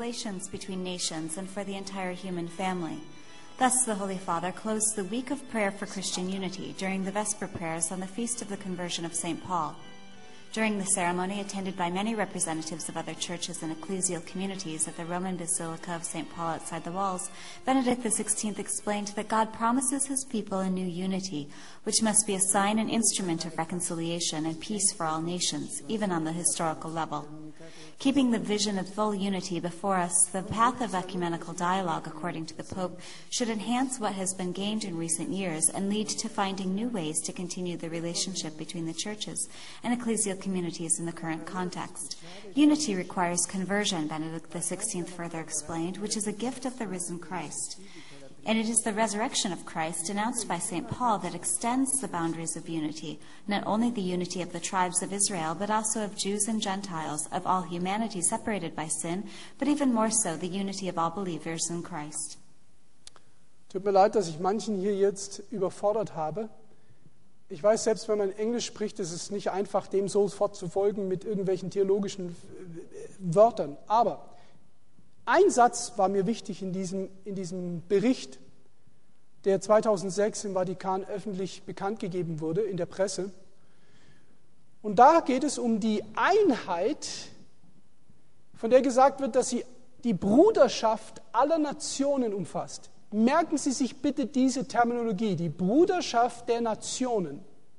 [SPEAKER 6] Thus, the Holy Father closed the week of prayer for Christian unity during the Vesper prayers on the feast of the conversion of St. Paul. During the ceremony, attended by many representatives of other churches and ecclesial communities at the Roman Basilica of St. Paul outside the walls, Benedict XVI explained that God promises his people a new unity, which must be a sign and instrument of reconciliation and peace for all nations, even on the historical level. Keeping the vision of full unity before us, the path of ecumenical dialogue, according to the Pope, should enhance what has been gained in recent years and lead to finding new ways to continue the relationship between the churches and ecclesial communities in the current context. Unity requires conversion, Benedict XVI further explained, which is a gift of the risen Christ. And it is the resurrection of Christ, announced by St. Paul, that extends the boundaries of unity, not only the unity of the tribes of Israel, but also of Jews and Gentiles, of all humanity separated by sin, but even more so, the unity of all believers in Christ.
[SPEAKER 5] Tut mir leid, dass ich manchen hier jetzt überfordert habe. Ich weiß, selbst wenn man Englisch spricht, ist es nicht einfach, dem sofort zu folgen mit irgendwelchen theologischen Wörtern. Aber ein Satz war mir wichtig in diesem Bericht, der 2006 im Vatikan öffentlich bekannt gegeben wurde, in der Presse. Und da geht es um die Einheit, von der gesagt wird, dass sie die Bruderschaft aller Nationen umfasst. Merken Sie sich bitte diese Terminologie, die Bruderschaft der Nationen.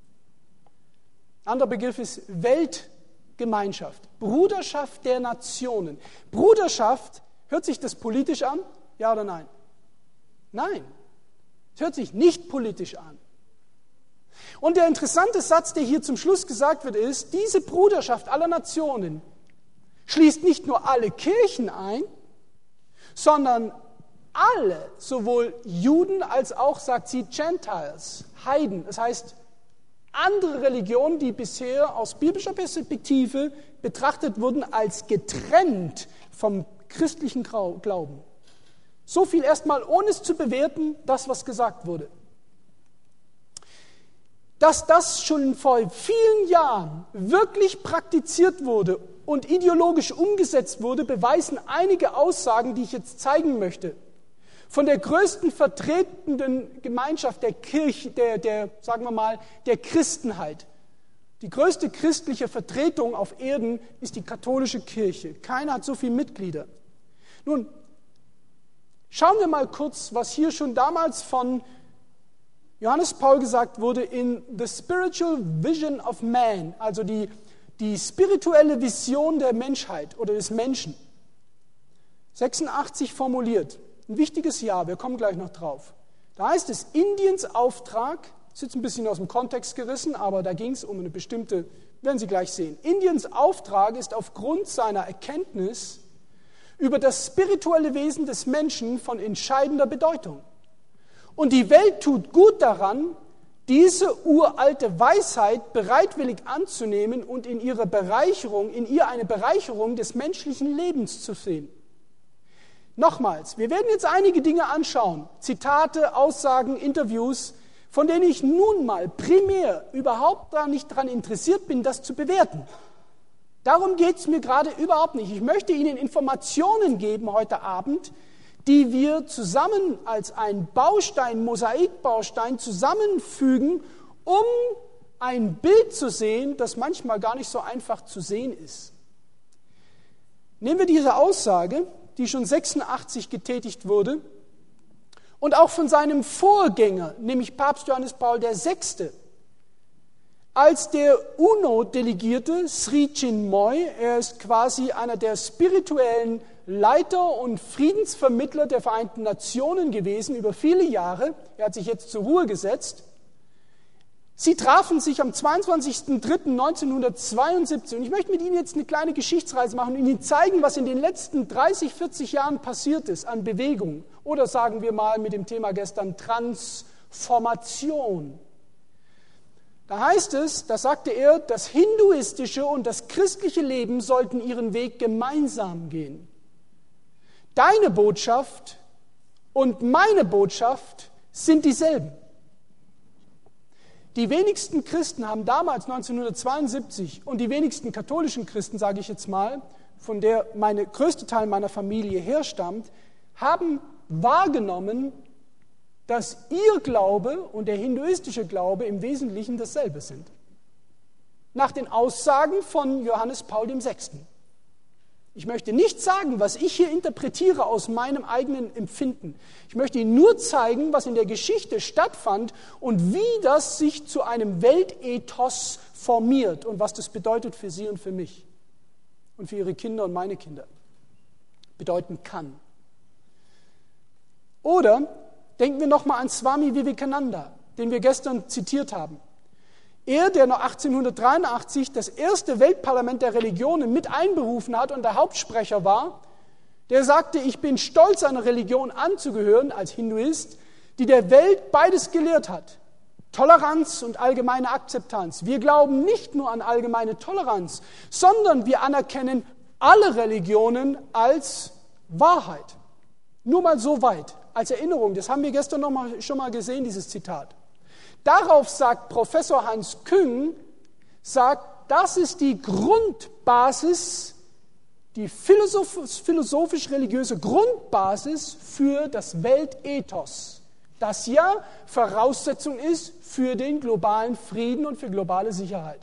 [SPEAKER 5] Anderer Begriff ist Weltgemeinschaft, Bruderschaft der Nationen. Bruderschaft, hört sich das politisch an? Ja oder nein? Nein, es hört sich nicht politisch an. Und der interessante Satz, der hier zum Schluss gesagt wird, ist, diese Bruderschaft aller Nationen schließt nicht nur alle Kirchen ein, sondern alle, sowohl Juden als auch, sagt sie, Gentiles, Heiden. Das heißt, andere Religionen, die bisher aus biblischer Perspektive betrachtet wurden als getrennt vom christlichen Glauben. So viel erstmal, ohne es zu bewerten, das, was gesagt wurde. Dass das schon vor vielen Jahren wirklich praktiziert wurde und ideologisch umgesetzt wurde, beweisen einige Aussagen, die ich jetzt zeigen möchte. Von der größten vertretenden Gemeinschaft der Kirche, sagen wir mal, der Christenheit. Die größte christliche Vertretung auf Erden ist die katholische Kirche. Keiner hat so viele Mitglieder. Nun, schauen wir mal kurz, was hier schon damals von Johannes Paul gesagt wurde in The Spiritual Vision of Man, also die spirituelle Vision der Menschheit oder des Menschen. 86 formuliert. Ein wichtiges Jahr, wir kommen gleich noch drauf. Da heißt es, Indiens Auftrag, ist jetzt ein bisschen aus dem Kontext gerissen, aber da ging es um eine bestimmte, werden Sie gleich sehen. Indiens Auftrag ist aufgrund seiner Erkenntnis über das spirituelle Wesen des Menschen von entscheidender Bedeutung. Und die Welt tut gut daran, diese uralte Weisheit bereitwillig anzunehmen und in ihr eine Bereicherung des menschlichen Lebens zu sehen. Nochmals, wir werden jetzt einige Dinge anschauen, Zitate, Aussagen, Interviews, von denen ich nun mal primär überhaupt nicht daran interessiert bin, das zu bewerten. Darum geht es mir gerade überhaupt nicht. Ich möchte Ihnen Informationen geben heute Abend, die wir zusammen als ein Baustein, Mosaikbaustein zusammenfügen, um ein Bild zu sehen, das manchmal gar nicht so einfach zu sehen ist. Nehmen wir diese Aussage, die schon 86 getätigt wurde und auch von seinem Vorgänger, nämlich Papst Johannes Paul VI. als der UNO-Delegierte Sri Chinmoy. Er ist quasi einer der spirituellen Leiter und Friedensvermittler der Vereinten Nationen gewesen über viele Jahre. Er hat sich jetzt zur Ruhe gesetzt. Sie trafen sich am 22.03.1972 und ich möchte mit Ihnen jetzt eine kleine Geschichtsreise machen und Ihnen zeigen, was in den letzten 30, 40 Jahren passiert ist an Bewegung oder sagen wir mal mit dem Thema gestern Transformation. Da heißt es, da sagte er, das hinduistische und das christliche Leben sollten ihren Weg gemeinsam gehen. Deine Botschaft und meine Botschaft sind dieselben. Die wenigsten Christen haben damals 1972 und die wenigsten katholischen Christen, sage ich jetzt mal, von der der größte Teil meiner Familie herstammt, haben wahrgenommen, dass ihr Glaube und der hinduistische Glaube im Wesentlichen dasselbe sind. Nach den Aussagen von Johannes Paul VI. Ich möchte nicht sagen, was ich hier interpretiere aus meinem eigenen Empfinden. Ich möchte Ihnen nur zeigen, was in der Geschichte stattfand und wie das sich zu einem Weltethos formiert und was das bedeutet für Sie und für mich und für Ihre Kinder und meine Kinder bedeuten kann. Oder denken wir nochmal an Swami Vivekananda, den wir gestern zitiert haben. Er, der noch 1883 das erste Weltparlament der Religionen mit einberufen hat und der Hauptsprecher war, der sagte, ich bin stolz, einer Religion anzugehören, als Hinduist, die der Welt beides gelehrt hat. Toleranz und allgemeine Akzeptanz. Wir glauben nicht nur an allgemeine Toleranz, sondern wir anerkennen alle Religionen als Wahrheit. Nur mal so weit, als Erinnerung. Das haben wir gestern schon mal gesehen, dieses Zitat. Darauf sagt Professor Hans Küng, das ist die Grundbasis, die philosophisch-religiöse Grundbasis für das Weltethos, das ja Voraussetzung ist für den globalen Frieden und für globale Sicherheit.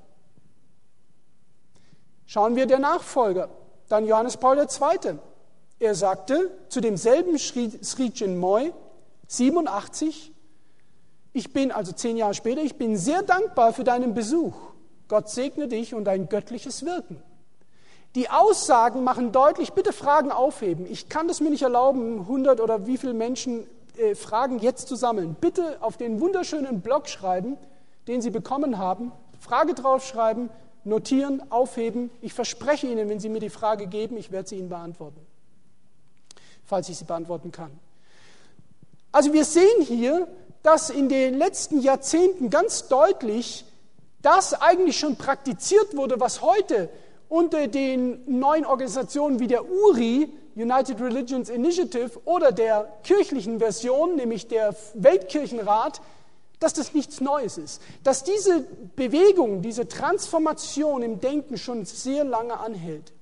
[SPEAKER 5] Schauen wir der Nachfolger, dann Johannes Paul II. Er sagte zu demselben Sri Chinmoy, 87, also 10 Jahre später, ich bin sehr dankbar für deinen Besuch. Gott segne dich und dein göttliches Wirken. Die Aussagen machen deutlich, bitte Fragen aufheben. Ich kann das mir nicht erlauben, 100 oder wie viele Menschen Fragen jetzt zu sammeln. Bitte auf den wunderschönen Blog schreiben, den Sie bekommen haben, Frage draufschreiben, notieren, aufheben. Ich verspreche Ihnen, wenn Sie mir die Frage geben, ich werde sie Ihnen beantworten, falls ich sie beantworten kann. Also wir sehen hier, dass in den letzten Jahrzehnten ganz deutlich das eigentlich schon praktiziert wurde, was heute unter den neuen Organisationen wie der URI, United Religions Initiative, oder der kirchlichen Version, nämlich der Weltkirchenrat, dass das nichts Neues ist. Dass diese Bewegung, diese Transformation im Denken schon sehr lange anhält.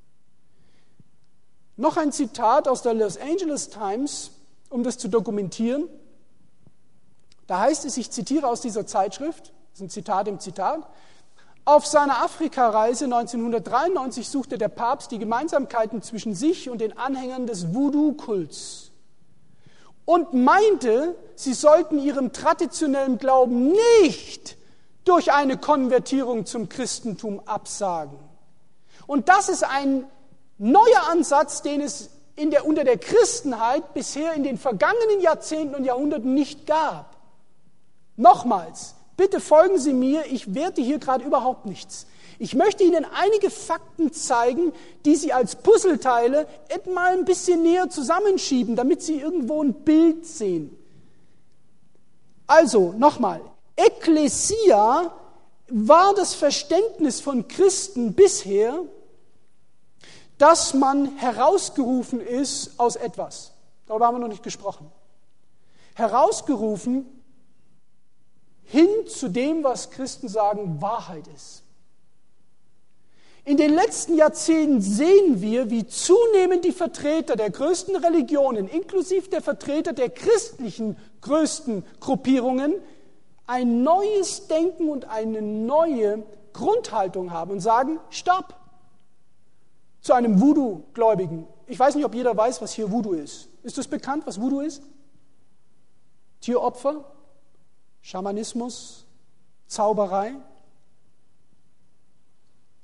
[SPEAKER 5] Noch ein Zitat aus der Los Angeles Times, um das zu dokumentieren. Da heißt es, ich zitiere aus dieser Zeitschrift, das ist ein Zitat im Zitat, auf seiner Afrikareise 1993 suchte der Papst die Gemeinsamkeiten zwischen sich und den Anhängern des Voodoo-Kults und meinte, sie sollten ihrem traditionellen Glauben nicht durch eine Konvertierung zum Christentum absagen. Und das ist ein neuer Ansatz, den es unter der Christenheit bisher in den vergangenen Jahrzehnten und Jahrhunderten nicht gab. Nochmals, bitte folgen Sie mir, ich werte hier gerade überhaupt nichts. Ich möchte Ihnen einige Fakten zeigen, die Sie als Puzzleteile mal ein bisschen näher zusammenschieben, damit Sie irgendwo ein Bild sehen. Also, nochmal, Ekklesia war das Verständnis von Christen bisher, dass man herausgerufen ist aus etwas. Darüber haben wir noch nicht gesprochen. Herausgerufen hin zu dem, was Christen sagen, Wahrheit ist. In den letzten Jahrzehnten sehen wir, wie zunehmend die Vertreter der größten Religionen, inklusive der Vertreter der christlichen größten Gruppierungen, ein neues Denken und eine neue Grundhaltung haben und sagen, stopp, zu einem Voodoo-Gläubigen. Ich weiß nicht, ob jeder weiß, was hier Voodoo ist. Ist das bekannt, was Voodoo ist? Tieropfer, Schamanismus, Zauberei.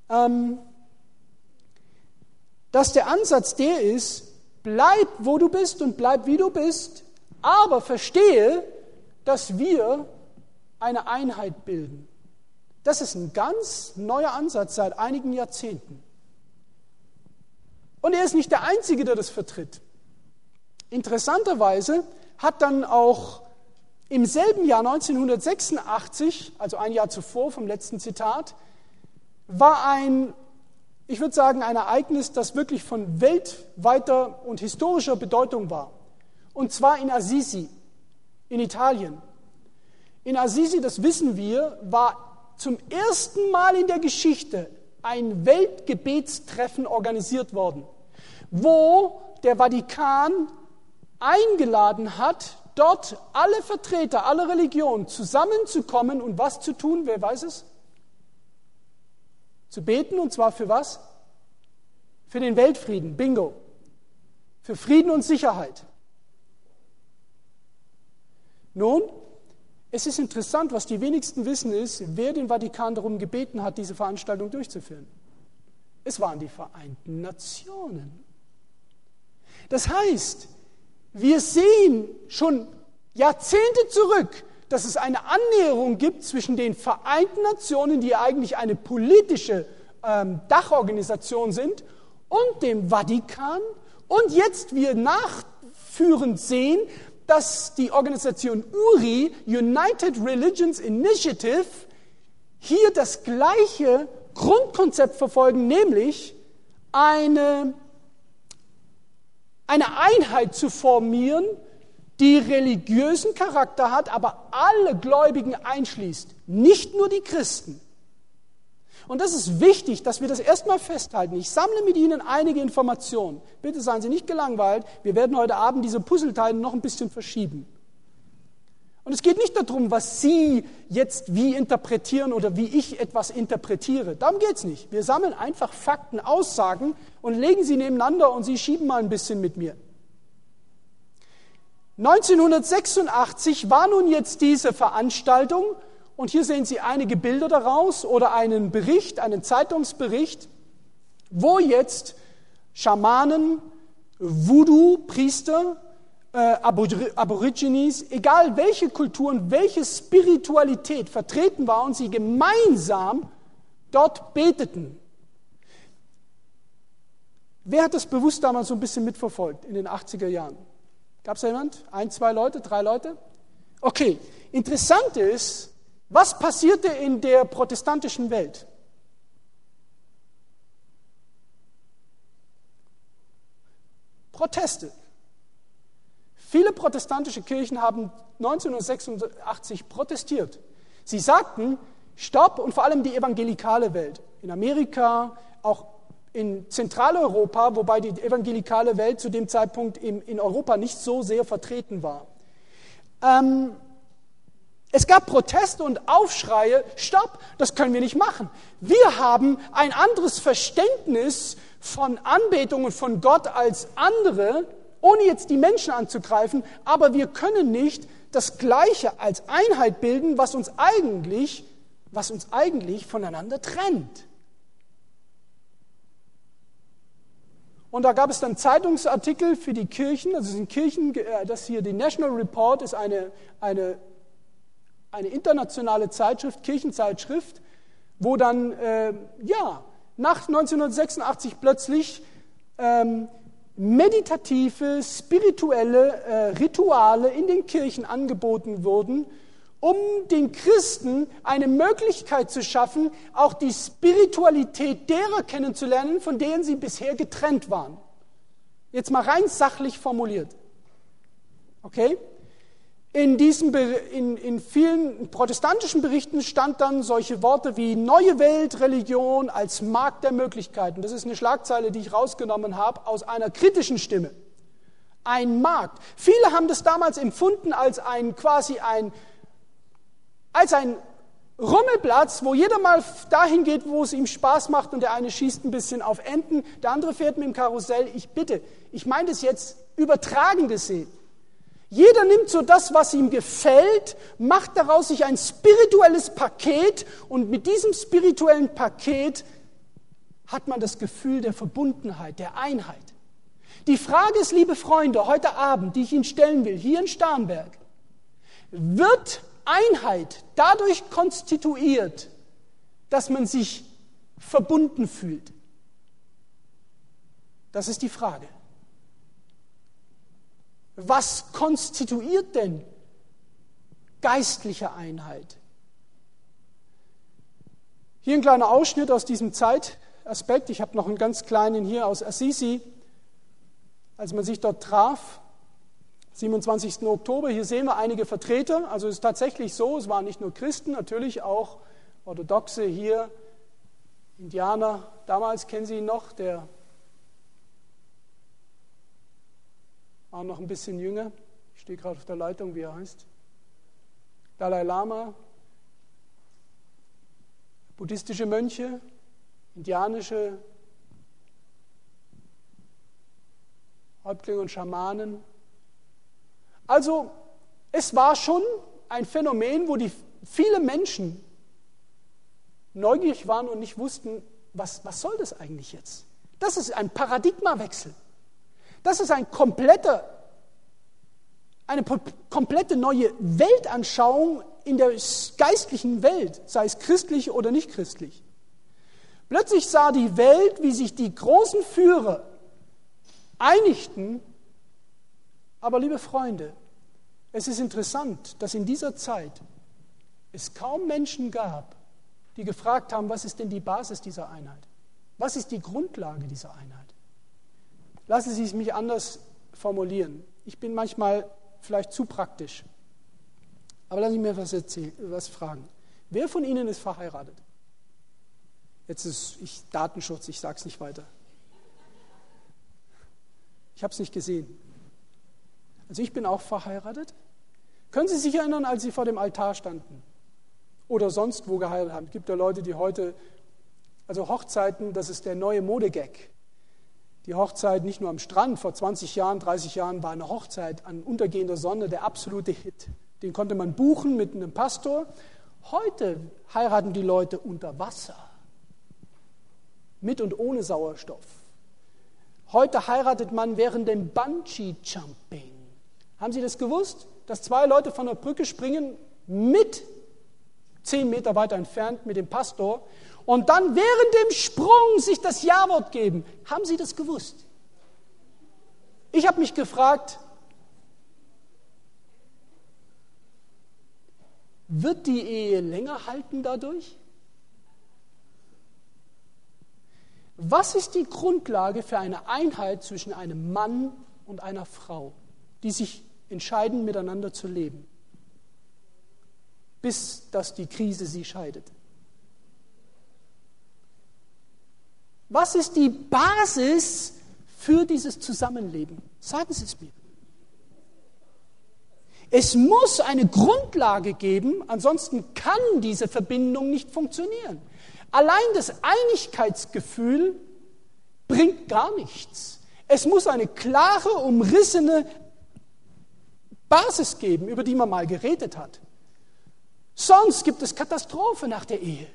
[SPEAKER 5] dass der Ansatz der ist, bleib wo du bist und bleib wie du bist, aber verstehe, dass wir eine Einheit bilden. Das ist ein ganz neuer Ansatz seit einigen Jahrzehnten. Und er ist nicht der Einzige, der das vertritt. Interessanterweise hat dann auch im selben Jahr 1986, also ein Jahr zuvor vom letzten Zitat, war ein Ereignis, das wirklich von weltweiter und historischer Bedeutung war. Und zwar in Assisi, in Italien. In Assisi, das wissen wir, war zum ersten Mal in der Geschichte ein Weltgebetstreffen organisiert worden, wo der Vatikan eingeladen hat, dort alle Vertreter aller Religionen zusammenzukommen und was zu tun, wer weiß es? Zu beten, und zwar für was? Für den Weltfrieden, bingo. Für Frieden und Sicherheit. Nun, es ist interessant, was die wenigsten wissen ist, wer den Vatikan darum gebeten hat, diese Veranstaltung durchzuführen. Es waren die Vereinten Nationen. Das heißt, wir sehen schon Jahrzehnte zurück, dass es eine Annäherung gibt zwischen den Vereinten Nationen, die eigentlich eine politische Dachorganisation sind, und dem Vatikan. Und jetzt wir nachführend sehen, dass die Organisation URI, United Religions Initiative, hier das gleiche Grundkonzept verfolgen, nämlich eine Einheit zu formieren, die religiösen Charakter hat, aber alle Gläubigen einschließt, nicht nur die Christen. Und das ist wichtig, dass wir das erstmal festhalten. Ich sammle mit Ihnen einige Informationen. Bitte seien Sie nicht gelangweilt. Wir werden heute Abend diese Puzzleteile noch ein bisschen verschieben. Und es geht nicht darum, was Sie jetzt wie interpretieren oder wie ich etwas interpretiere. Darum geht es nicht. Wir sammeln einfach Fakten, Aussagen und legen sie nebeneinander und Sie schieben mal ein bisschen mit mir. 1986 war nun jetzt diese Veranstaltung. Und hier sehen Sie einige Bilder daraus oder einen Bericht, einen Zeitungsbericht, wo jetzt Schamanen, Voodoo-Priester, Aborigines, egal welche Kulturen, welche Spiritualität vertreten war und sie gemeinsam dort beteten. Wer hat das bewusst damals so ein bisschen mitverfolgt in den 80er Jahren? Gab es da jemand? 1, 2 Leute, 3 Leute? Okay, interessant ist, was passierte in der protestantischen Welt? Proteste. Viele protestantische Kirchen haben 1986 protestiert. Sie sagten, Stopp, und vor allem die evangelikale Welt. In Amerika, auch in Zentraleuropa, wobei die evangelikale Welt zu dem Zeitpunkt in Europa nicht so sehr vertreten war. Es gab Proteste und Aufschreie, stopp, das können wir nicht machen. Wir haben ein anderes Verständnis von Anbetung und von Gott als andere, ohne jetzt die Menschen anzugreifen, aber wir können nicht das Gleiche als Einheit bilden, was uns eigentlich voneinander trennt. Und da gab es dann Zeitungsartikel für die Kirchen, also sind Kirchen, das hier, die National Report ist eine internationale Zeitschrift, Kirchenzeitschrift, wo dann nach 1986 plötzlich meditative, spirituelle Rituale in den Kirchen angeboten wurden, um den Christen eine Möglichkeit zu schaffen, auch die Spiritualität derer kennenzulernen, von denen sie bisher getrennt waren. Jetzt mal rein sachlich formuliert. Okay? In vielen protestantischen Berichten stand dann solche Worte wie neue Weltreligion als Markt der Möglichkeiten. Das ist eine Schlagzeile, die ich rausgenommen habe aus einer kritischen Stimme. Ein Markt. Viele haben das damals empfunden als ein Rummelplatz, wo jeder mal dahin geht, wo es ihm Spaß macht, und der eine schießt ein bisschen auf Enten, der andere fährt mit dem Karussell. Ich meine das jetzt übertragen gesehen. Jeder nimmt so das, was ihm gefällt, macht daraus sich ein spirituelles Paket, und mit diesem spirituellen Paket hat man das Gefühl der Verbundenheit, der Einheit. Die Frage ist, liebe Freunde, heute Abend, die ich Ihnen stellen will, hier in Starnberg, wird Einheit dadurch konstituiert, dass man sich verbunden fühlt? Das ist die Frage. Was konstituiert denn geistliche Einheit? Hier ein kleiner Ausschnitt aus diesem Zeitaspekt. Ich habe noch einen ganz kleinen hier aus Assisi, als man sich dort traf, 27. Oktober. Hier sehen wir einige Vertreter. Also es ist tatsächlich so, es waren nicht nur Christen, natürlich auch Orthodoxe hier, Indianer. Damals kennen Sie ihn noch, der war noch ein bisschen jünger. Ich stehe gerade auf der Leitung, wie er heißt. Dalai Lama, buddhistische Mönche, indianische Häuptlinge und Schamanen. Also es war schon ein Phänomen, wo viele Menschen neugierig waren und nicht wussten, was soll das eigentlich jetzt? Das ist ein Paradigmawechsel. Das ist eine komplette neue Weltanschauung in der geistlichen Welt, sei es christlich oder nicht christlich. Plötzlich sah die Welt, wie sich die großen Führer einigten. Aber liebe Freunde, es ist interessant, dass in dieser Zeit es kaum Menschen gab, die gefragt haben, was ist denn die Basis dieser Einheit? Was ist die Grundlage dieser Einheit? Lassen Sie es mich anders formulieren. Ich bin manchmal vielleicht zu praktisch. Aber lassen Sie mir was fragen. Wer von Ihnen ist verheiratet? Jetzt ist Datenschutz, ich sage es nicht weiter. Ich habe es nicht gesehen. Also ich bin auch verheiratet. Können Sie sich erinnern, als Sie vor dem Altar standen? Oder sonst wo geheiratet haben? Es gibt ja Leute, die heute, also Hochzeiten, das ist der neue Modegag. Die Hochzeit nicht nur am Strand, vor 20 Jahren, 30 Jahren war eine Hochzeit an untergehender Sonne der absolute Hit. Den konnte man buchen mit einem Pastor. Heute heiraten die Leute unter Wasser, mit und ohne Sauerstoff. Heute heiratet man während dem Bungee-Jumping. Haben Sie das gewusst, dass 2 Leute von der Brücke springen, mit 10 Meter weiter entfernt mit dem Pastor und dann während dem Sprung sich das Ja-Wort geben? Haben Sie das gewusst? Ich habe mich gefragt, wird die Ehe länger halten dadurch? Was ist die Grundlage für eine Einheit zwischen einem Mann und einer Frau, die sich entscheiden, miteinander zu leben, bis dass die Krise sie scheidet? Was ist die Basis für dieses Zusammenleben? Sagen Sie es mir. Es muss eine Grundlage geben, ansonsten kann diese Verbindung nicht funktionieren. Allein das Einigkeitsgefühl bringt gar nichts. Es muss eine klare, umrissene Basis geben, über die man mal geredet hat. Sonst gibt es Katastrophe nach der Ehe.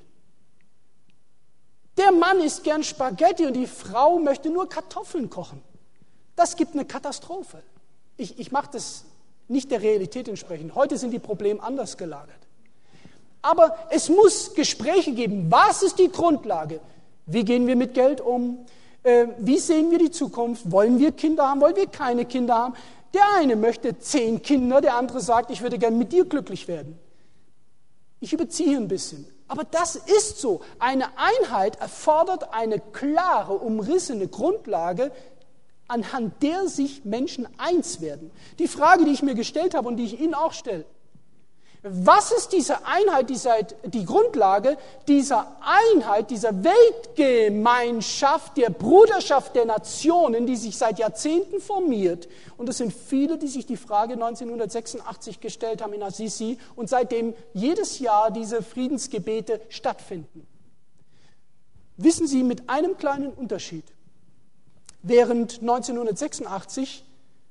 [SPEAKER 5] Der Mann isst gern Spaghetti und die Frau möchte nur Kartoffeln kochen. Das gibt eine Katastrophe. Ich mache das nicht der Realität entsprechend. Heute sind die Probleme anders gelagert. Aber es muss Gespräche geben. Was ist die Grundlage? Wie gehen wir mit Geld um? Wie sehen wir die Zukunft? Wollen wir Kinder haben? Wollen wir keine Kinder haben? Der eine möchte 10 Kinder, der andere sagt, ich würde gern mit dir glücklich werden. Ich überziehe ein bisschen. Aber das ist so. Eine Einheit erfordert eine klare, umrissene Grundlage, anhand der sich Menschen eins werden. Die Frage, die ich mir gestellt habe und die ich Ihnen auch stelle: Was ist diese Einheit, die Grundlage dieser Einheit, dieser Weltgemeinschaft, der Bruderschaft der Nationen, die sich seit Jahrzehnten formiert? Und es sind viele, die sich die Frage 1986 gestellt haben in Assisi und seitdem jedes Jahr diese Friedensgebete stattfinden. Wissen Sie, mit einem kleinen Unterschied. Während 1986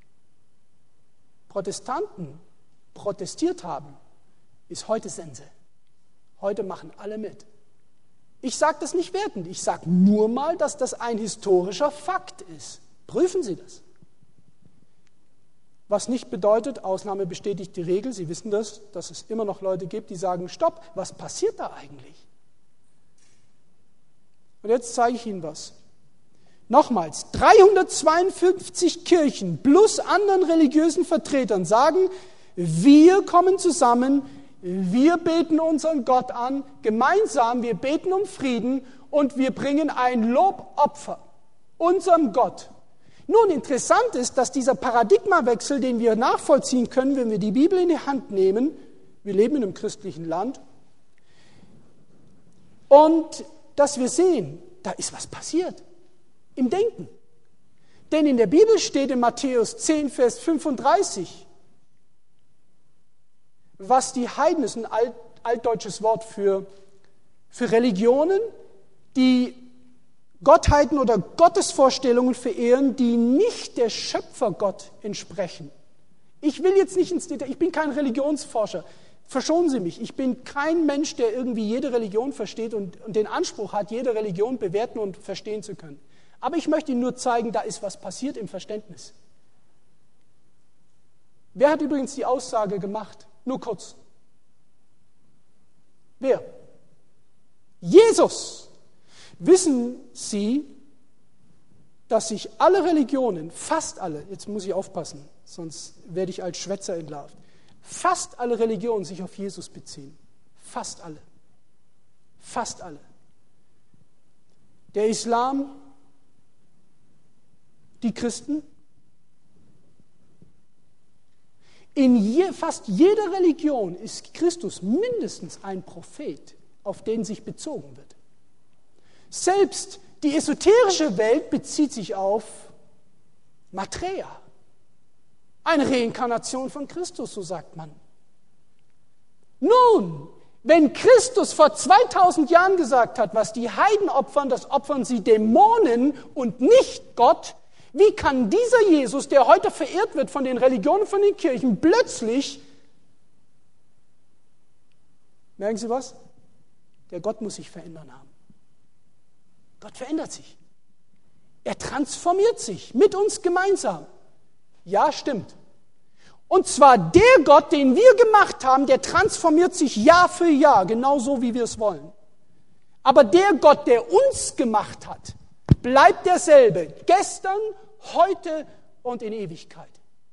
[SPEAKER 5] Protestanten protestiert haben, ist heute Sense. Heute machen alle mit. Ich sage das nicht wertend, ich sage nur mal, dass das ein historischer Fakt ist. Prüfen Sie das. Was nicht bedeutet, Ausnahme bestätigt die Regel. Sie wissen das, dass es immer noch Leute gibt, die sagen, stopp, was passiert da eigentlich? Und jetzt zeige ich Ihnen was. Nochmals, 352 Kirchen plus anderen religiösen Vertretern sagen, wir kommen zusammen, wir beten unseren Gott an, gemeinsam, wir beten um Frieden und wir bringen ein Lobopfer unserem Gott. Nun, interessant ist, dass dieser Paradigmawechsel, den wir nachvollziehen können, wenn wir die Bibel in die Hand nehmen, wir leben in einem christlichen Land, und dass wir sehen, da ist was passiert im Denken. Denn in der Bibel steht in Matthäus 10, Vers 35, was die Heiden, ist ein altdeutsches Wort für Religionen, die Gottheiten oder Gottesvorstellungen verehren, die nicht der Schöpfergott entsprechen. Ich will jetzt nicht ins Detail, ich bin kein Religionsforscher, verschonen Sie mich, ich bin kein Mensch, der irgendwie jede Religion versteht und den Anspruch hat, jede Religion bewerten und verstehen zu können. Aber ich möchte Ihnen nur zeigen, da ist was passiert im Verständnis. Wer hat übrigens die Aussage gemacht? Nur kurz. Wer? Jesus. Wissen Sie, dass sich alle Religionen, fast alle, jetzt muss ich aufpassen, sonst werde ich als Schwätzer entlarvt, fast alle Religionen sich auf Jesus beziehen. Fast alle. Fast alle. Der Islam, die Christen. In fast jeder Religion ist Christus mindestens ein Prophet, auf den sich bezogen wird. Selbst die esoterische Welt bezieht sich auf Maitreya, eine Reinkarnation von Christus, so sagt man. Nun, wenn Christus vor 2000 Jahren gesagt hat, was die Heiden opfern, das opfern sie Dämonen und nicht Gott, wie kann dieser Jesus, der heute verehrt wird von den Religionen, von den Kirchen, plötzlich, merken Sie was? Der Gott muss sich verändern haben. Gott verändert sich. Er transformiert sich mit uns gemeinsam. Ja, stimmt. Und zwar der Gott, den wir gemacht haben, der transformiert sich Jahr für Jahr, genauso wie wir es wollen. Aber der Gott, der uns gemacht hat, bleibt derselbe, gestern, heute und in Ewigkeit.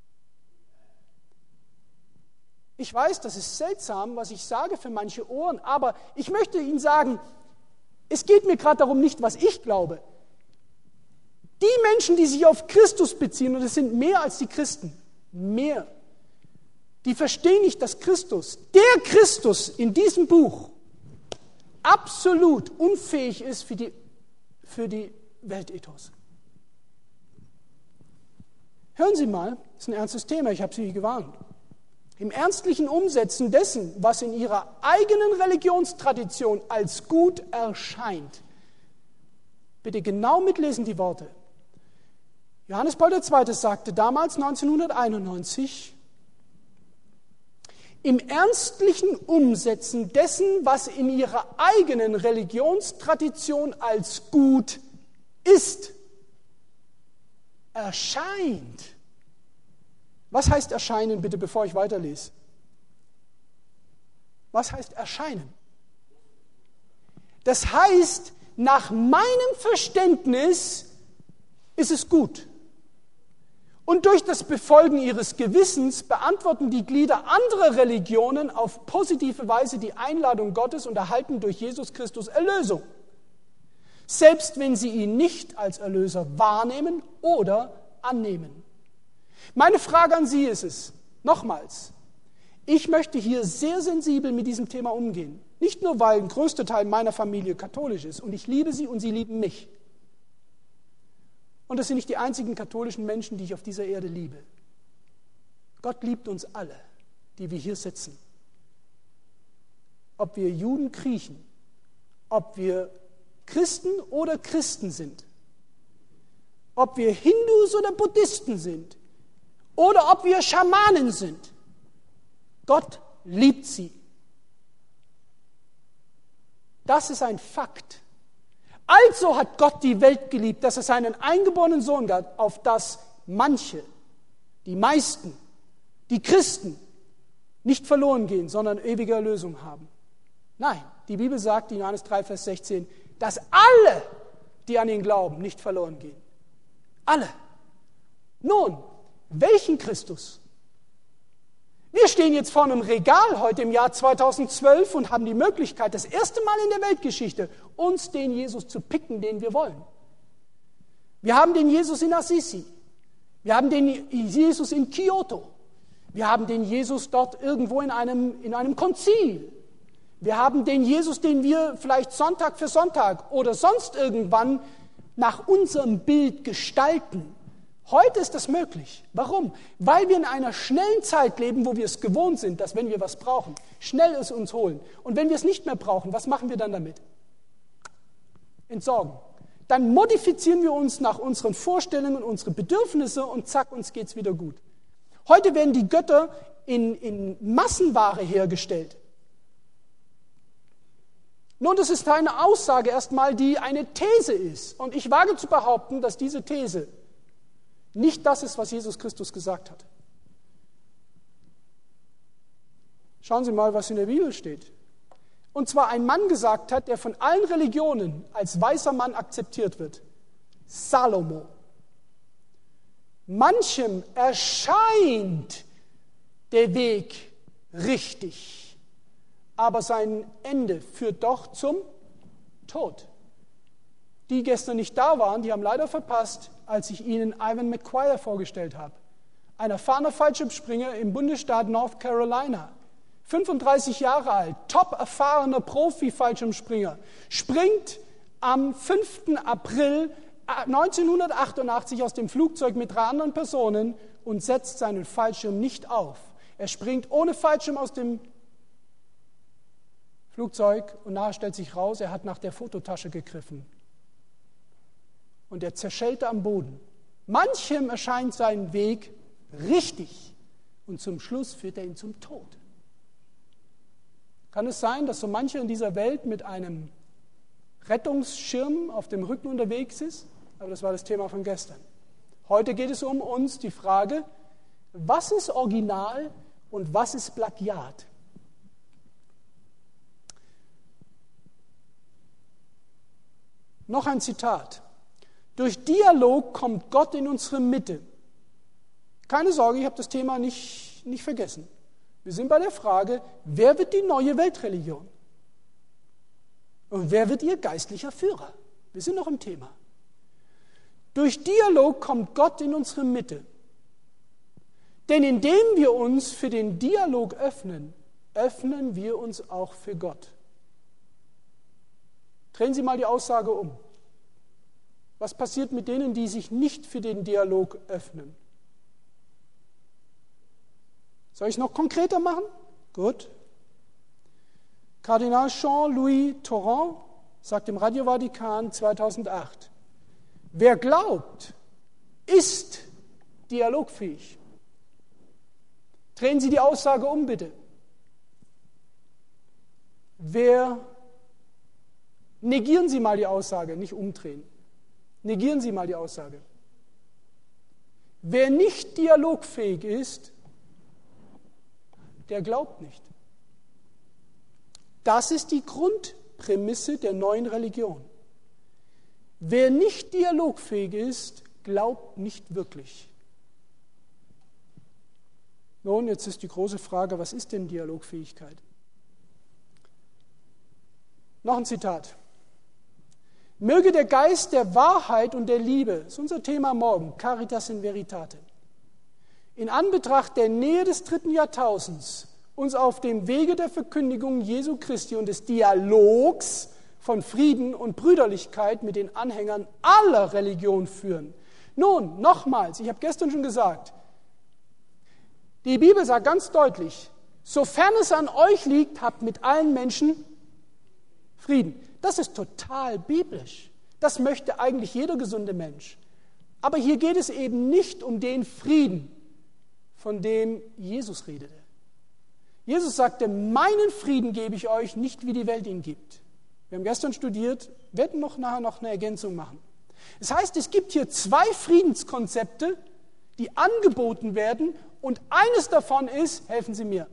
[SPEAKER 5] Ich weiß, das ist seltsam, was ich sage für manche Ohren, aber ich möchte Ihnen sagen, es geht mir gerade darum nicht, was ich glaube. Die Menschen, die sich auf Christus beziehen, und es sind mehr als die Christen, mehr, die verstehen nicht, dass Christus, der Christus in diesem Buch, absolut unfähig ist für die Weltethos. Hören Sie mal, das ist ein ernstes Thema, ich habe Sie gewarnt. Im ernstlichen Umsetzen dessen, was in ihrer eigenen Religionstradition als gut erscheint. Bitte genau mitlesen die Worte. Johannes Paul II. Sagte damals 1991, im ernstlichen Umsetzen dessen, was in ihrer eigenen Religionstradition als gut ist, erscheint. Was heißt erscheinen, bitte, bevor ich weiterlese? Was heißt erscheinen? Das heißt, nach meinem Verständnis ist es gut. Und durch das Befolgen ihres Gewissens beantworten die Glieder anderer Religionen auf positive Weise die Einladung Gottes und erhalten durch Jesus Christus Erlösung. Selbst wenn sie ihn nicht als Erlöser wahrnehmen oder annehmen. Meine Frage an Sie ist es, nochmals, ich möchte hier sehr sensibel mit diesem Thema umgehen. Nicht nur, weil ein größter Teil meiner Familie katholisch ist und ich liebe sie und sie lieben mich. Und das sind nicht die einzigen katholischen Menschen, die ich auf dieser Erde liebe. Gott liebt uns alle, die wir hier sitzen. Ob wir Juden, Griechen, ob wir Christen oder Christen sind, ob wir Hindus oder Buddhisten sind, oder ob wir Schamanen sind. Gott liebt sie. Das ist ein Fakt. Also hat Gott die Welt geliebt, dass er seinen eingeborenen Sohn gab, auf das manche, die meisten, die Christen nicht verloren gehen, sondern ewige Erlösung haben. Nein, die Bibel sagt in Johannes 3, Vers 16, dass alle, die an ihn glauben, nicht verloren gehen. Alle. Nun, welchen Christus? Wir stehen jetzt vor einem Regal heute im Jahr 2012 und haben die Möglichkeit, das erste Mal in der Weltgeschichte, uns den Jesus zu picken, den wir wollen. Wir haben den Jesus in Assisi. Wir haben den Jesus in Kyoto. Wir haben den Jesus dort irgendwo in einem Konzil. Wir haben den Jesus, den wir vielleicht Sonntag für Sonntag oder sonst irgendwann nach unserem Bild gestalten. Heute ist das möglich. Warum? Weil wir in einer schnellen Zeit leben, wo wir es gewohnt sind, dass wenn wir was brauchen, schnell es uns holen. Und wenn wir es nicht mehr brauchen, was machen wir dann damit? Entsorgen. Dann modifizieren wir uns nach unseren Vorstellungen, unsere Bedürfnisse und zack, uns geht's wieder gut. Heute werden die Götter in Massenware hergestellt. Nun, das ist eine Aussage erstmal, die eine These ist. Und ich wage zu behaupten, dass diese These nicht das ist, was Jesus Christus gesagt hat. Schauen Sie mal, was in der Bibel steht. Und zwar ein Mann gesagt hat, der von allen Religionen als weißer Mann akzeptiert wird. Salomo. Manchem erscheint der Weg richtig, aber sein Ende führt doch zum Tod. Die gestern nicht da waren, die haben leider verpasst, als ich Ihnen Ivan McQuire vorgestellt habe. Ein erfahrener Fallschirmspringer im Bundesstaat North Carolina. 35 Jahre alt, top erfahrener Profi-Fallschirmspringer. Springt am 5. April 1988 aus dem Flugzeug mit 3 anderen Personen und setzt seinen Fallschirm nicht auf. Er springt ohne Fallschirm aus dem Flugzeug und nachher stellt sich raus, er hat nach der Fototasche gegriffen. Und er zerschellte am Boden. Manchem erscheint sein Weg richtig und zum Schluss führt er ihn zum Tod. Kann es sein, dass so mancher in dieser Welt mit einem Rettungsschirm auf dem Rücken unterwegs ist? Aber das war das Thema von gestern. Heute geht es um uns die Frage, was ist Original und was ist Plagiat? Noch ein Zitat. Durch Dialog kommt Gott in unsere Mitte. Keine Sorge, ich habe das Thema nicht vergessen. Wir sind bei der Frage, wer wird die neue Weltreligion? Und wer wird ihr geistlicher Führer? Wir sind noch im Thema. Durch Dialog kommt Gott in unsere Mitte. Denn indem wir uns für den Dialog öffnen, öffnen wir uns auch für Gott. Drehen Sie mal die Aussage um. Was passiert mit denen, die sich nicht für den Dialog öffnen? Soll ich es noch konkreter machen? Gut. Kardinal Jean-Louis Torrent sagt im Radio Vatikan 2008, wer glaubt, ist dialogfähig. Drehen Sie die Aussage um, bitte. Negieren Sie mal die Aussage, nicht umdrehen. Negieren Sie mal die Aussage. Wer nicht dialogfähig ist, der glaubt nicht. Das ist die Grundprämisse der neuen Religion. Wer nicht dialogfähig ist, glaubt nicht wirklich. Nun, jetzt ist die große Frage, was ist denn Dialogfähigkeit? Noch ein Zitat. Möge der Geist der Wahrheit und der Liebe, das ist unser Thema morgen, Caritas in Veritate, in Anbetracht der Nähe des 3. Jahrtausends uns auf dem Wege der Verkündigung Jesu Christi und des Dialogs von Frieden und Brüderlichkeit mit den Anhängern aller Religionen führen. Nun, nochmals, ich habe gestern schon gesagt, die Bibel sagt ganz deutlich, sofern es an euch liegt, habt mit allen Menschen Frieden. Das ist total biblisch. Das möchte eigentlich jeder gesunde Mensch. Aber hier geht es eben nicht um den Frieden, von dem Jesus redete. Jesus sagte, meinen Frieden gebe ich euch, nicht wie die Welt ihn gibt. Wir haben gestern studiert, werden nachher noch eine Ergänzung machen. Das heißt, es gibt hier 2 Friedenskonzepte, die angeboten werden und eines davon ist, helfen Sie mir,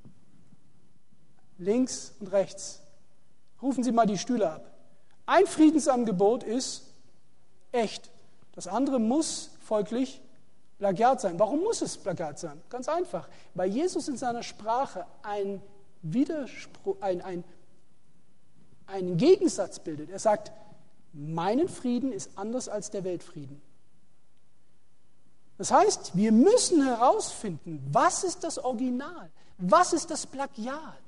[SPEAKER 5] links und rechts. Rufen Sie mal die Stühle ab. Ein Friedensangebot ist echt. Das andere muss folglich Plagiat sein. Warum muss es Plagiat sein? Ganz einfach. Weil Jesus in seiner Sprache einen Widerspruch, einen Gegensatz bildet. Er sagt, mein Frieden ist anders als der Weltfrieden. Das heißt, wir müssen herausfinden, was ist das Original? Was ist das Plagiat?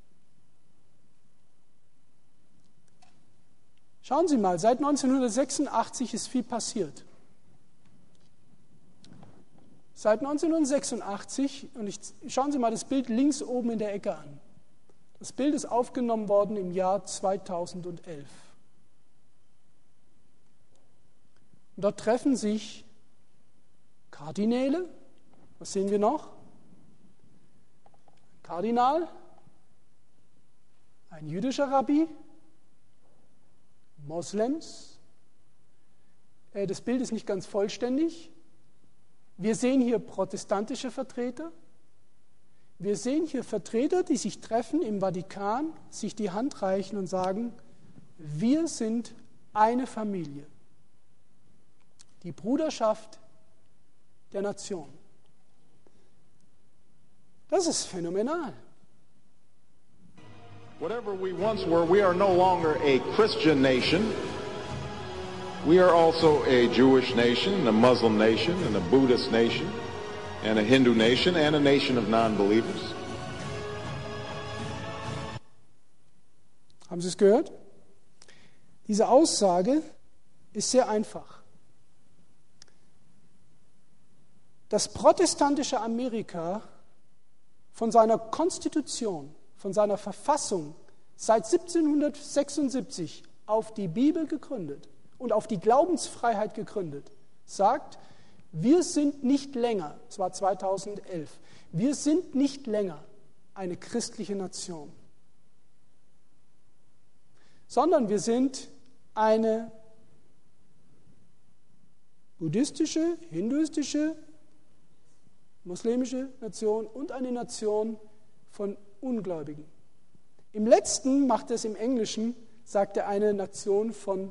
[SPEAKER 5] Schauen Sie mal, seit 1986 ist viel passiert. Seit 1986, und schauen Sie mal das Bild links oben in der Ecke an. Das Bild ist aufgenommen worden im Jahr 2011. Und dort treffen sich Kardinäle, was sehen wir noch? Ein Kardinal, ein jüdischer Rabbi, Moslems. Das Bild ist nicht ganz vollständig. Wir sehen hier protestantische Vertreter. Wir sehen hier Vertreter, die sich treffen im Vatikan, sich die Hand reichen und sagen, wir sind eine Familie. Die Bruderschaft der Nation. Das ist phänomenal.
[SPEAKER 4] Whatever we once were, we are no longer a Christian nation. We are also a Jewish nation, a Muslim nation, and a Buddhist nation, and a Hindu nation, and a nation of non-believers.
[SPEAKER 5] Haben Sie es gehört? Diese Aussage ist sehr einfach. Das protestantische Amerika von seiner Konstitution, von seiner Verfassung seit 1776 auf die Bibel gegründet und auf die Glaubensfreiheit gegründet, sagt, wir sind nicht länger, es war 2011, wir sind nicht länger eine christliche Nation, sondern wir sind eine buddhistische, hinduistische, muslimische Nation und eine Nation von Ungläubigen. Im letzten macht es im Englischen, sagt er eine Nation von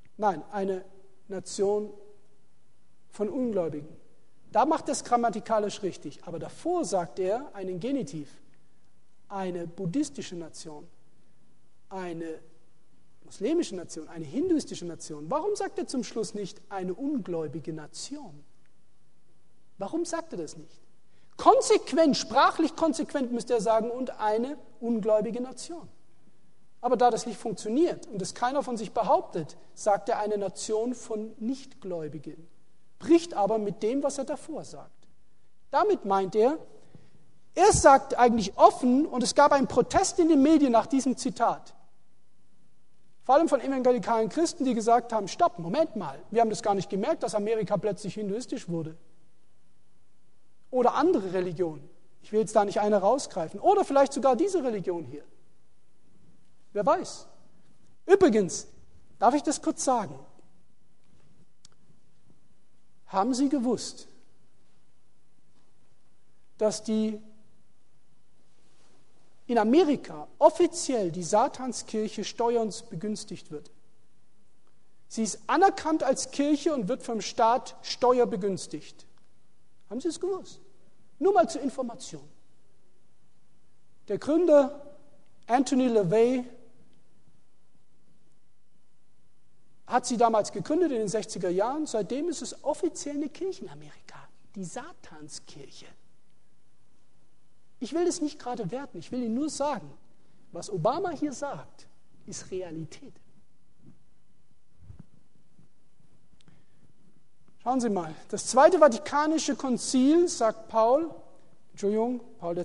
[SPEAKER 5] Ungläubigen. Da macht er es grammatikalisch richtig, aber davor sagt er einen Genitiv, eine buddhistische Nation, eine muslimische Nation, eine hinduistische Nation. Warum sagt er zum Schluss nicht eine ungläubige Nation? Warum sagt er das nicht? Konsequent, sprachlich konsequent müsste er sagen, und eine ungläubige Nation. Aber da das nicht funktioniert und es keiner von sich behauptet, sagt er eine Nation von Nichtgläubigen, bricht aber mit dem, was er davor sagt. Damit meint er sagt eigentlich offen, und es gab einen Protest in den Medien nach diesem Zitat, vor allem von evangelikalen Christen, die gesagt haben, stopp, Moment mal, wir haben das gar nicht gemerkt, dass Amerika plötzlich hinduistisch wurde. Oder andere Religionen. Ich will jetzt da nicht eine rausgreifen. Oder vielleicht sogar diese Religion hier. Wer weiß. Übrigens, darf ich das kurz sagen? Haben Sie gewusst, dass in Amerika offiziell die Satanskirche steuerbegünstigt wird? Sie ist anerkannt als Kirche und wird vom Staat steuerbegünstigt. Haben Sie es gewusst? Nur mal zur Information. Der Gründer Anthony LaVey hat sie damals gegründet in den 60er Jahren. Seitdem ist es offiziell eine Kirche in Amerika, die Satanskirche. Ich will das nicht gerade werten, ich will Ihnen nur sagen, was Obama hier sagt, ist Realität. Schauen Sie mal, das Zweite Vatikanische Konzil, sagt Paul II.,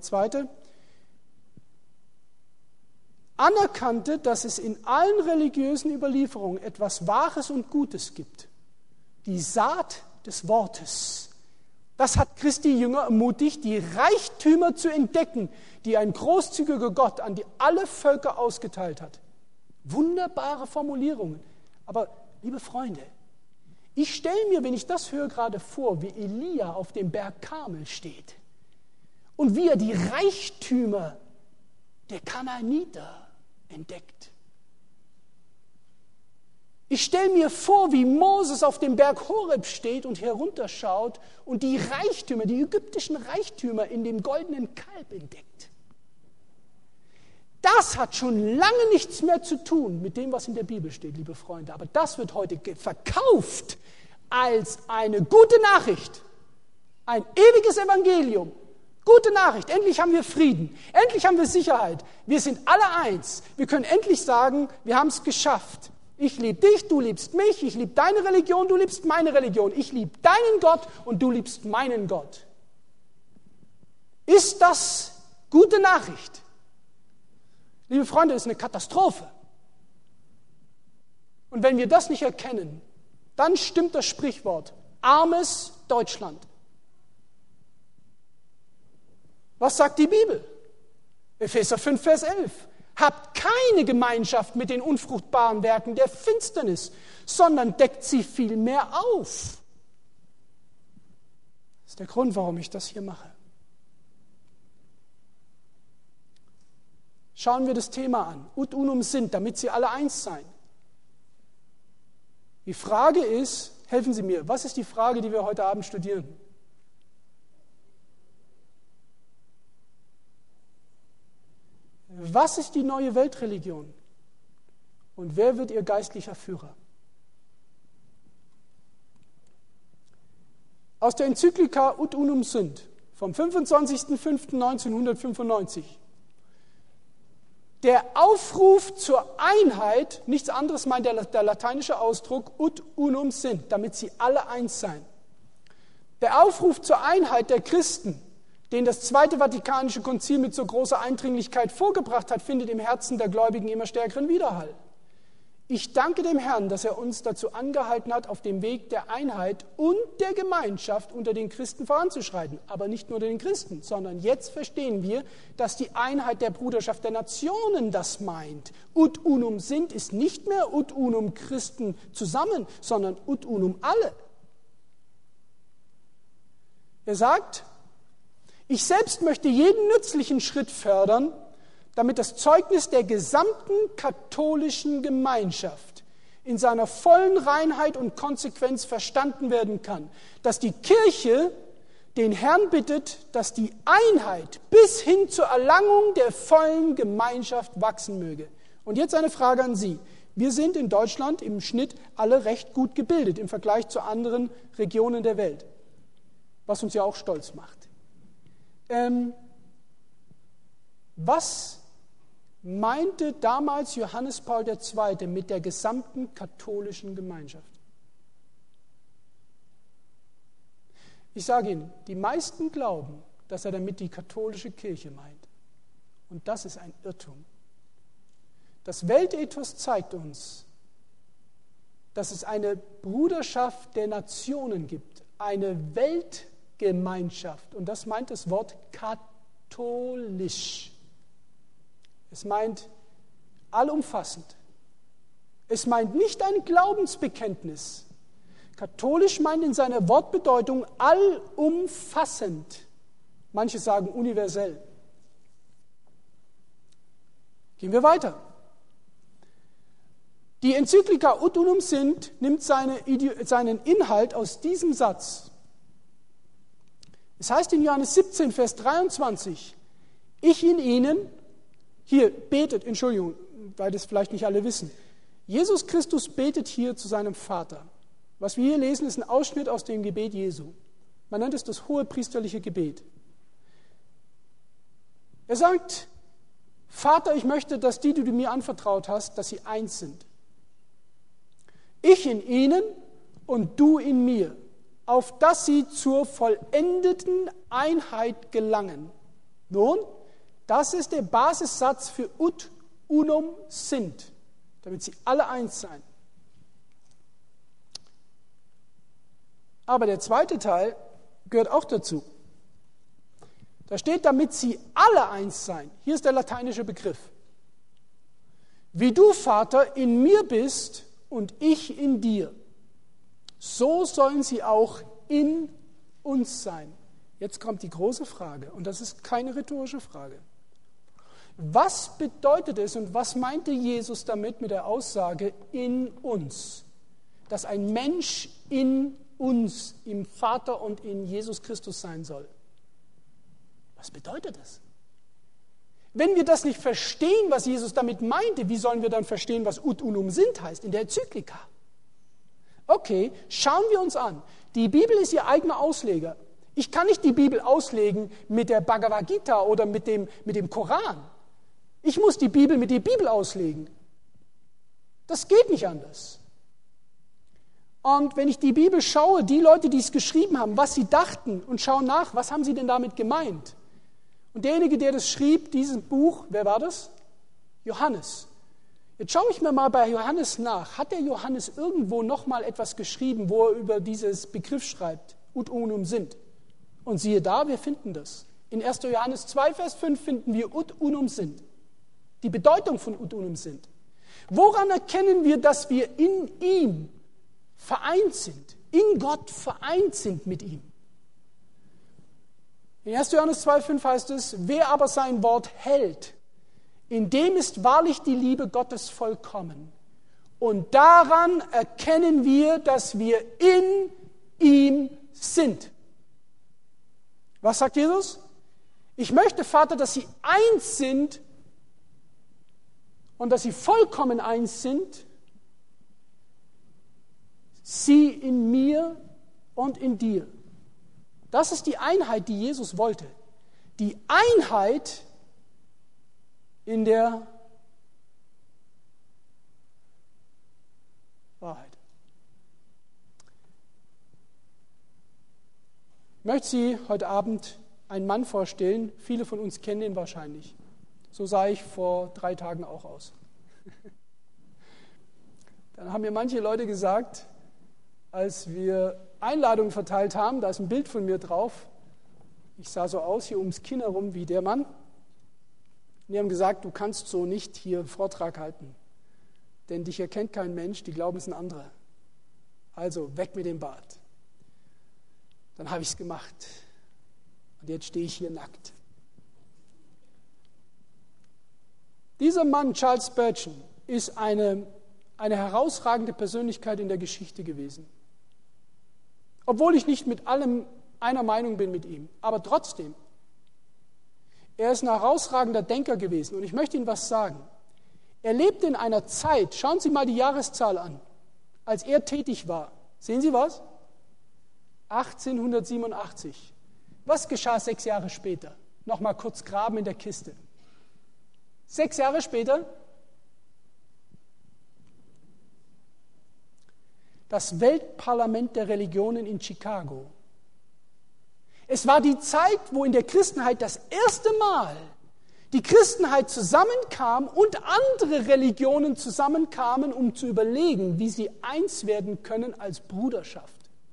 [SPEAKER 5] anerkannte, dass es in allen religiösen Überlieferungen etwas Wahres und Gutes gibt. Die Saat des Wortes. Das hat Christi Jünger ermutigt, die Reichtümer zu entdecken, die ein großzügiger Gott an alle Völker ausgeteilt hat. Wunderbare Formulierungen. Aber, liebe Freunde, ich stelle mir, wenn ich das höre, gerade vor, wie Elia auf dem Berg Karmel steht und wie er die Reichtümer der Kanaaniter entdeckt. Ich stelle mir vor, wie Moses auf dem Berg Horeb steht und herunterschaut und die Reichtümer, die ägyptischen Reichtümer in dem goldenen Kalb entdeckt. Das hat schon lange nichts mehr zu tun mit dem, was in der Bibel steht, liebe Freunde. Aber das wird heute verkauft als eine gute Nachricht, ein ewiges Evangelium. Gute Nachricht, endlich haben wir Frieden, endlich haben wir Sicherheit. Wir sind alle eins. Wir können endlich sagen, wir haben es geschafft. Ich liebe dich, du liebst mich, ich liebe deine Religion, du liebst meine Religion. Ich liebe deinen Gott und du liebst meinen Gott. Ist das gute Nachricht? Liebe Freunde, das ist eine Katastrophe. Und wenn wir das nicht erkennen, dann stimmt das Sprichwort, armes Deutschland. Was sagt die Bibel? Epheser 5, Vers 11. Habt keine Gemeinschaft mit den unfruchtbaren Werken der Finsternis, sondern deckt sie vielmehr auf. Das ist der Grund, warum ich das hier mache. Schauen wir das Thema an. Ut unum sint, damit sie alle eins seien. Die Frage ist, helfen Sie mir, was ist die Frage, die wir heute Abend studieren? Was ist die neue Weltreligion? Und wer wird ihr geistlicher Führer? Aus der Enzyklika Ut unum sint vom 25.05.1995. Der Aufruf zur Einheit, nichts anderes meint der lateinische Ausdruck Ut unum sint, damit sie alle eins seien. Der Aufruf zur Einheit der Christen, den das Zweite Vatikanische Konzil mit so großer Eindringlichkeit vorgebracht hat, findet im Herzen der Gläubigen immer stärkeren Widerhall. Ich danke dem Herrn, dass er uns dazu angehalten hat, auf dem Weg der Einheit und der Gemeinschaft unter den Christen voranzuschreiten. Aber nicht nur unter den Christen, sondern jetzt verstehen wir, dass die Einheit der Bruderschaft der Nationen das meint. Ut unum sint ist nicht mehr ut unum Christen zusammen, sondern ut unum alle. Er sagt, ich selbst möchte jeden nützlichen Schritt fördern, damit das Zeugnis der gesamten katholischen Gemeinschaft in seiner vollen Reinheit und Konsequenz verstanden werden kann. Dass die Kirche den Herrn bittet, dass die Einheit bis hin zur Erlangung der vollen Gemeinschaft wachsen möge. Und jetzt eine Frage an Sie. Wir sind in Deutschland im Schnitt alle recht gut gebildet im Vergleich zu anderen Regionen der Welt, was uns ja auch stolz macht. Was meinte damals Johannes Paul II. Mit der gesamten katholischen Gemeinschaft? Ich sage Ihnen, die meisten glauben, dass er damit die katholische Kirche meint. Und das ist ein Irrtum. Das Weltethos zeigt uns, dass es eine Bruderschaft der Nationen gibt, eine Weltgemeinschaft. Und das meint das Wort katholisch. Es meint allumfassend. Es meint nicht ein Glaubensbekenntnis. Katholisch meint in seiner Wortbedeutung allumfassend. Manche sagen universell. Gehen wir weiter. Die Enzyklika Ut unum sint nimmt seinen Inhalt aus diesem Satz. Es heißt in Johannes 17, Vers 23, ich in ihnen, hier betet, Entschuldigung, weil das vielleicht nicht alle wissen, Jesus Christus betet hier zu seinem Vater. Was wir hier lesen, ist ein Ausschnitt aus dem Gebet Jesu. Man nennt es das hohepriesterliche Gebet. Er sagt, Vater, ich möchte, dass die du mir anvertraut hast, dass sie eins sind. Ich in ihnen und du in mir, auf dass sie zur vollendeten Einheit gelangen. Nun, das ist der Basissatz für Ut unum sint, damit sie alle eins seien. Aber der zweite Teil gehört auch dazu. Da steht, damit sie alle eins seien. Hier ist der lateinische Begriff. Wie du, Vater, in mir bist und ich in dir, so sollen sie auch in uns sein. Jetzt kommt die große Frage, und das ist keine rhetorische Frage. Was bedeutet es und was meinte Jesus damit mit der Aussage in uns? Dass ein Mensch in uns, im Vater und in Jesus Christus sein soll. Was bedeutet das? Wenn wir das nicht verstehen, was Jesus damit meinte, wie sollen wir dann verstehen, was ut unum sint heißt in der Enzyklika? Okay, schauen wir uns an. Die Bibel ist ihr eigener Ausleger. Ich kann nicht die Bibel auslegen mit der Bhagavad Gita oder mit dem Koran. Ich muss die Bibel mit der Bibel auslegen. Das geht nicht anders. Und wenn ich die Bibel schaue, die Leute, die es geschrieben haben, was sie dachten und schauen nach, was haben sie denn damit gemeint? Und derjenige, der das schrieb, dieses Buch, wer war das? Johannes. Jetzt schaue ich mir mal bei Johannes nach. Hat der Johannes irgendwo nochmal etwas geschrieben, wo er über dieses Begriff schreibt, ut unum sint? Und siehe da, wir finden das. In 1. Johannes 2, Vers 5 finden wir ut unum sint. Die Bedeutung von ut unum sint. Woran erkennen wir, dass wir in ihm vereint sind, in Gott vereint sind mit ihm? In 1. Johannes 2, 5 heißt es, wer aber sein Wort hält, in dem ist wahrlich die Liebe Gottes vollkommen. Und daran erkennen wir, dass wir in ihm sind. Was sagt Jesus? Ich möchte, Vater, dass sie eins sind und dass sie vollkommen eins sind, sie in mir und in dir. Das ist die Einheit, die Jesus wollte. Die Einheit in der Wahrheit. Ich möchte Sie heute Abend einen Mann vorstellen. Viele von uns kennen ihn wahrscheinlich. So sah ich vor 3 Tagen auch aus. Dann haben mir manche Leute gesagt, als wir Einladungen verteilt haben, da ist ein Bild von mir drauf. Ich sah so aus, hier ums Kinn herum wie der Mann. Und die haben gesagt, du kannst so nicht hier einen Vortrag halten, denn dich erkennt kein Mensch, die glauben, es sind andere. Also weg mit dem Bart. Dann habe ich es gemacht. Und jetzt stehe ich hier nackt. Dieser Mann, Charles Spurgeon, ist eine herausragende Persönlichkeit in der Geschichte gewesen. Obwohl ich nicht mit allem einer Meinung bin mit ihm. Aber trotzdem, er ist ein herausragender Denker gewesen. Und ich möchte Ihnen was sagen. Er lebte in einer Zeit, schauen Sie mal die Jahreszahl an, als er tätig war. Sehen Sie was? 1887. Was geschah 6 Jahre später? Nochmal kurz graben in der Kiste. 6 Jahre später? Das Weltparlament der Religionen in Chicago. Es war die Zeit, wo in der Christenheit das erste Mal die Christenheit zusammenkam und andere Religionen zusammenkamen, um zu überlegen, wie sie eins werden können als Bruderschaft.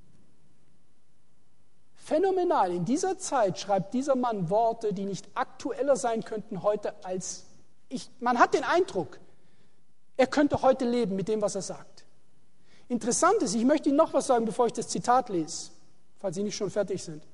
[SPEAKER 5] Phänomenal. In dieser Zeit schreibt dieser Mann Worte, die nicht aktueller sein könnten heute als man hat den Eindruck, er könnte heute leben mit dem, was er sagt. Interessant ist, ich möchte Ihnen noch was sagen, bevor ich das Zitat lese, falls Sie nicht schon fertig sind.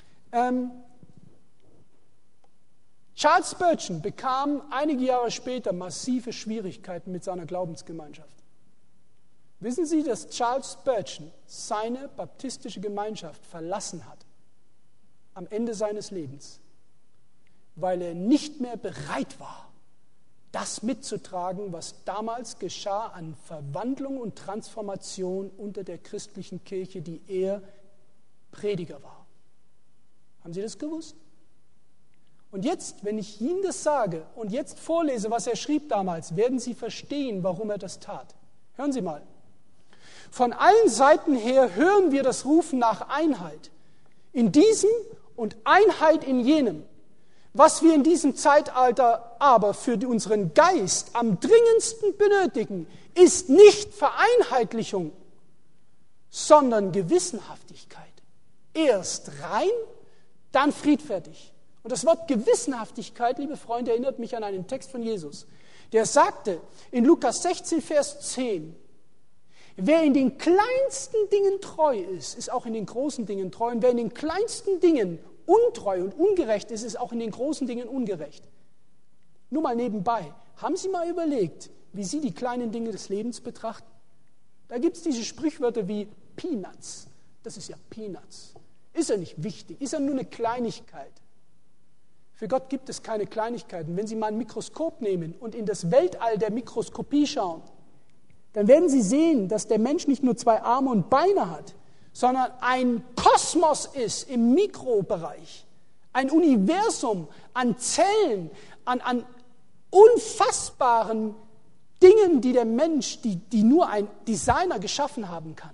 [SPEAKER 5] Charles Spurgeon bekam einige Jahre später massive Schwierigkeiten mit seiner Glaubensgemeinschaft. Wissen Sie, dass Charles Spurgeon seine baptistische Gemeinschaft verlassen hat am Ende seines Lebens, weil er nicht mehr bereit war, das mitzutragen, was damals geschah an Verwandlung und Transformation unter der christlichen Kirche, die er Prediger war. Haben Sie das gewusst? Und jetzt, wenn ich Ihnen das sage und jetzt vorlese, was er schrieb damals, werden Sie verstehen, warum er das tat. Hören Sie mal. Von allen Seiten her hören wir das Rufen nach Einheit. In diesem und Einheit in jenem. Was wir in diesem Zeitalter aber für unseren Geist am dringendsten benötigen, ist nicht Vereinheitlichung, sondern Gewissenhaftigkeit. Erst rein, dann friedfertig. Und das Wort Gewissenhaftigkeit, liebe Freunde, erinnert mich an einen Text von Jesus. Der sagte in Lukas 16, Vers 10, wer in den kleinsten Dingen treu ist, ist auch in den großen Dingen treu. Und wer in den kleinsten Dingen untreu und ungerecht ist, ist auch in den großen Dingen ungerecht. Nur mal nebenbei, haben Sie mal überlegt, wie Sie die kleinen Dinge des Lebens betrachten? Da gibt es diese Sprichwörter wie Peanuts. Das ist ja Peanuts. Ist ja nicht wichtig, ist ja nur eine Kleinigkeit. Für Gott gibt es keine Kleinigkeiten. Wenn Sie mal ein Mikroskop nehmen und in das Weltall der Mikroskopie schauen, dann werden Sie sehen, dass der Mensch nicht nur 2 Arme und Beine hat, sondern ein Kosmos ist im Mikrobereich. Ein Universum an Zellen, an unfassbaren Dingen, die der Mensch, die nur ein Designer geschaffen haben kann.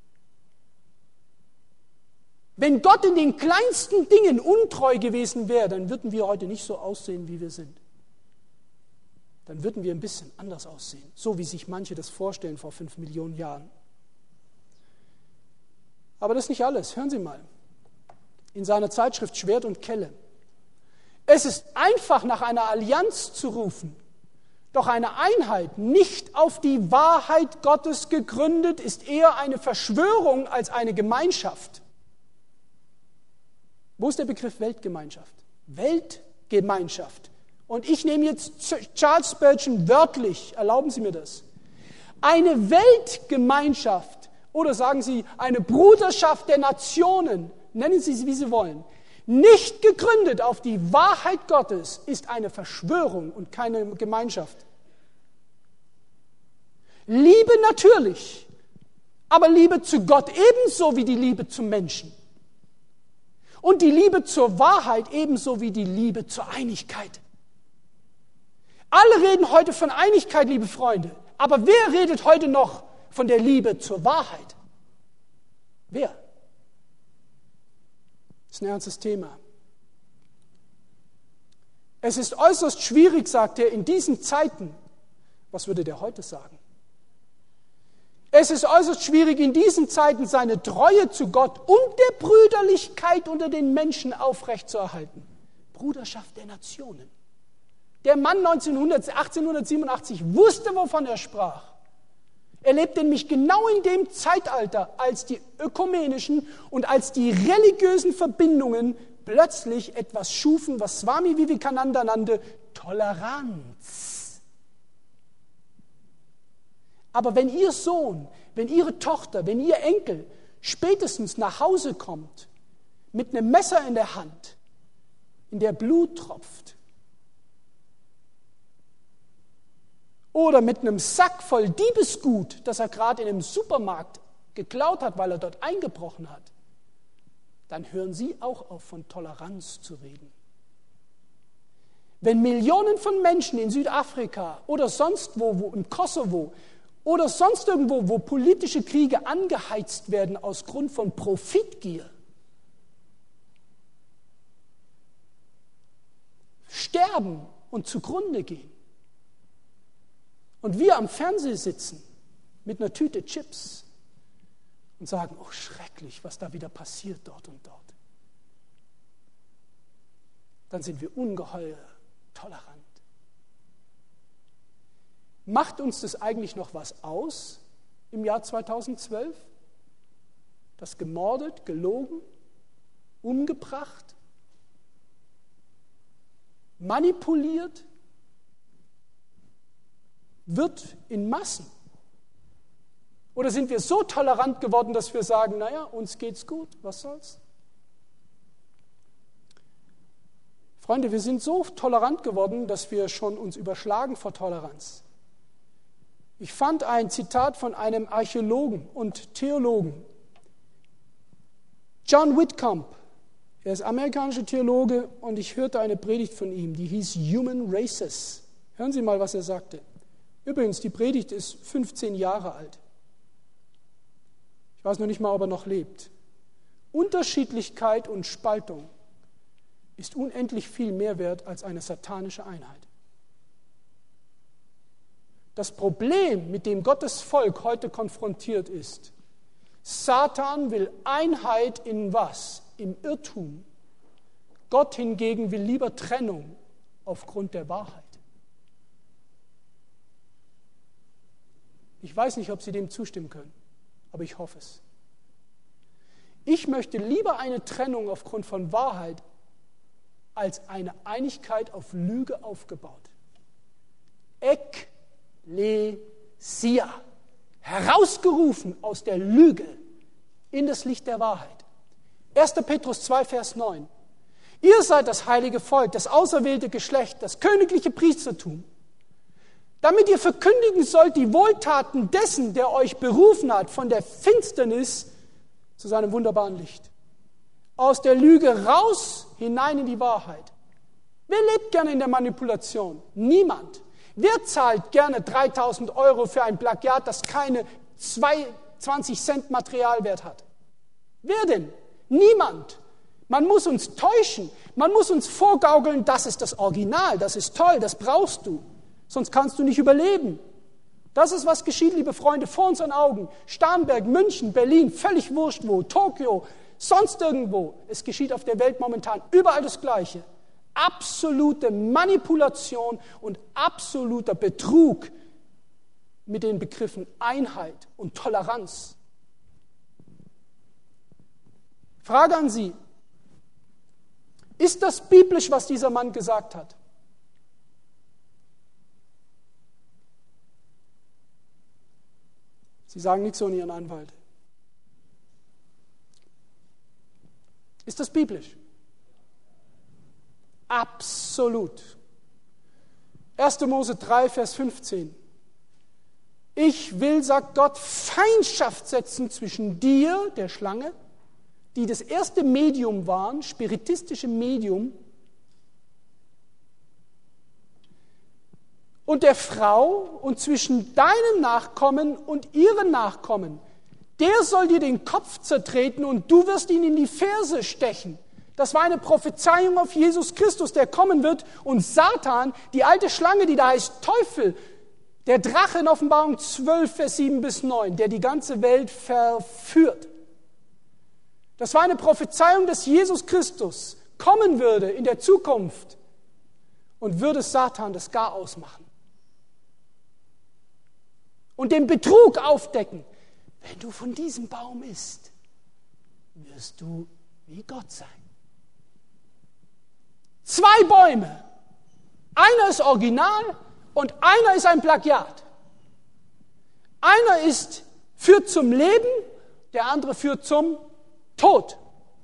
[SPEAKER 5] Wenn Gott in den kleinsten Dingen untreu gewesen wäre, dann würden wir heute nicht so aussehen, wie wir sind. Dann würden wir ein bisschen anders aussehen, so wie sich manche das vorstellen vor 5 Millionen Jahren. Aber das ist nicht alles. Hören Sie mal. In seiner Zeitschrift Schwert und Kelle. Es ist einfach, nach einer Allianz zu rufen. Doch eine Einheit, nicht auf die Wahrheit Gottes gegründet, ist eher eine Verschwörung als eine Gemeinschaft. Wo ist der Begriff Weltgemeinschaft? Weltgemeinschaft. Und ich nehme jetzt Charles Spurgeon wörtlich, erlauben Sie mir das. Eine Weltgemeinschaft oder sagen Sie eine Bruderschaft der Nationen, nennen Sie sie, wie Sie wollen, nicht gegründet auf die Wahrheit Gottes, ist eine Verschwörung und keine Gemeinschaft. Liebe natürlich, aber Liebe zu Gott ebenso wie die Liebe zum Menschen. Und die Liebe zur Wahrheit ebenso wie die Liebe zur Einigkeit. Alle reden heute von Einigkeit, liebe Freunde. Aber wer redet heute noch von der Liebe zur Wahrheit? Wer? Das ist ein ernstes Thema. Es ist äußerst schwierig, sagt er, in diesen Zeiten. Was würde der heute sagen? Es ist äußerst schwierig, in diesen Zeiten seine Treue zu Gott und der Brüderlichkeit unter den Menschen aufrechtzuerhalten. Bruderschaft der Nationen. Der Mann 1887 wusste, wovon er sprach. Er lebte nämlich genau in dem Zeitalter, als die ökumenischen und als die religiösen Verbindungen plötzlich etwas schufen, was Swami Vivekananda nannte Toleranz. Aber wenn Ihr Sohn, wenn Ihre Tochter, wenn Ihr Enkel spätestens nach Hause kommt, mit einem Messer in der Hand, in der Blut tropft, oder mit einem Sack voll Diebesgut, das er gerade in einem Supermarkt geklaut hat, weil er dort eingebrochen hat, dann hören Sie auch auf, von Toleranz zu reden. Wenn Millionen von Menschen in Südafrika oder sonst wo im Kosovo oder sonst irgendwo, wo politische Kriege angeheizt werden aus Grund von Profitgier, sterben und zugrunde gehen, und wir am Fernsehen sitzen mit einer Tüte Chips und sagen, oh schrecklich, was da wieder passiert dort und dort, dann sind wir ungeheuer tolerant. Macht uns das eigentlich noch was aus im Jahr 2012? Das gemordet, gelogen, umgebracht, manipuliert wird in Massen? Oder sind wir so tolerant geworden, dass wir sagen, naja, uns geht's gut, was soll's? Freunde, wir sind so tolerant geworden, dass wir schon uns überschlagen vor Toleranz. Ich fand ein Zitat von einem Archäologen und Theologen, John Whitcomb. Er ist amerikanischer Theologe und ich hörte eine Predigt von ihm, die hieß Human Races. Hören Sie mal, was er sagte. Übrigens, die Predigt ist 15 Jahre alt. Ich weiß noch nicht mal, ob er noch lebt. Unterschiedlichkeit und Spaltung ist unendlich viel mehr wert als eine satanische Einheit. Das Problem, mit dem Gottes Volk heute konfrontiert ist, Satan will Einheit in was? Im Irrtum. Gott hingegen will lieber Trennung aufgrund der Wahrheit. Ich weiß nicht, ob Sie dem zustimmen können, aber ich hoffe es. Ich möchte lieber eine Trennung aufgrund von Wahrheit als eine Einigkeit auf Lüge aufgebaut. Ekklesia, herausgerufen aus der Lüge in das Licht der Wahrheit. 1. Petrus 2, Vers 9. Ihr seid das heilige Volk, das auserwählte Geschlecht, das königliche Priestertum, damit ihr verkündigen sollt die Wohltaten dessen, der euch berufen hat, von der Finsternis zu seinem wunderbaren Licht. Aus der Lüge raus, hinein in die Wahrheit. Wer lebt gerne in der Manipulation? Niemand. Wer zahlt gerne 3.000 € für ein Plagiat, das keine 20 Cent Materialwert hat? Wer denn? Niemand. Man muss uns täuschen. Man muss uns vorgaukeln, das ist das Original, das ist toll, das brauchst du. Sonst kannst du nicht überleben. Das ist, was geschieht, liebe Freunde, vor unseren Augen. Starnberg, München, Berlin, völlig wurscht wo, Tokio, sonst irgendwo. Es geschieht auf der Welt momentan überall das Gleiche. Absolute Manipulation und absoluter Betrug mit den Begriffen Einheit und Toleranz. Frage an Sie. Ist das biblisch, was dieser Mann gesagt hat? Sie sagen nichts ohne Ihren Anwalt. Ist das biblisch? Absolut. 1. Mose 3, Vers 15. Ich will, sagt Gott, Feindschaft setzen zwischen dir, der Schlange, die das erste Medium waren, spiritistische Medium, und der Frau und zwischen deinem Nachkommen und ihren Nachkommen. Der soll dir den Kopf zertreten und du wirst ihn in die Ferse stechen. Das war eine Prophezeiung auf Jesus Christus, der kommen wird, und Satan, die alte Schlange, die da heißt Teufel, der Drache in Offenbarung 12, Vers 7 bis 9, der die ganze Welt verführt. Das war eine Prophezeiung, dass Jesus Christus kommen würde in der Zukunft und würde Satan das Garaus machen. Und den Betrug aufdecken. Wenn du von diesem Baum isst, wirst du wie Gott sein. 2 Bäume. Einer ist original und einer ist ein Plagiat. Einer führt zum Leben, der andere führt zum Tod.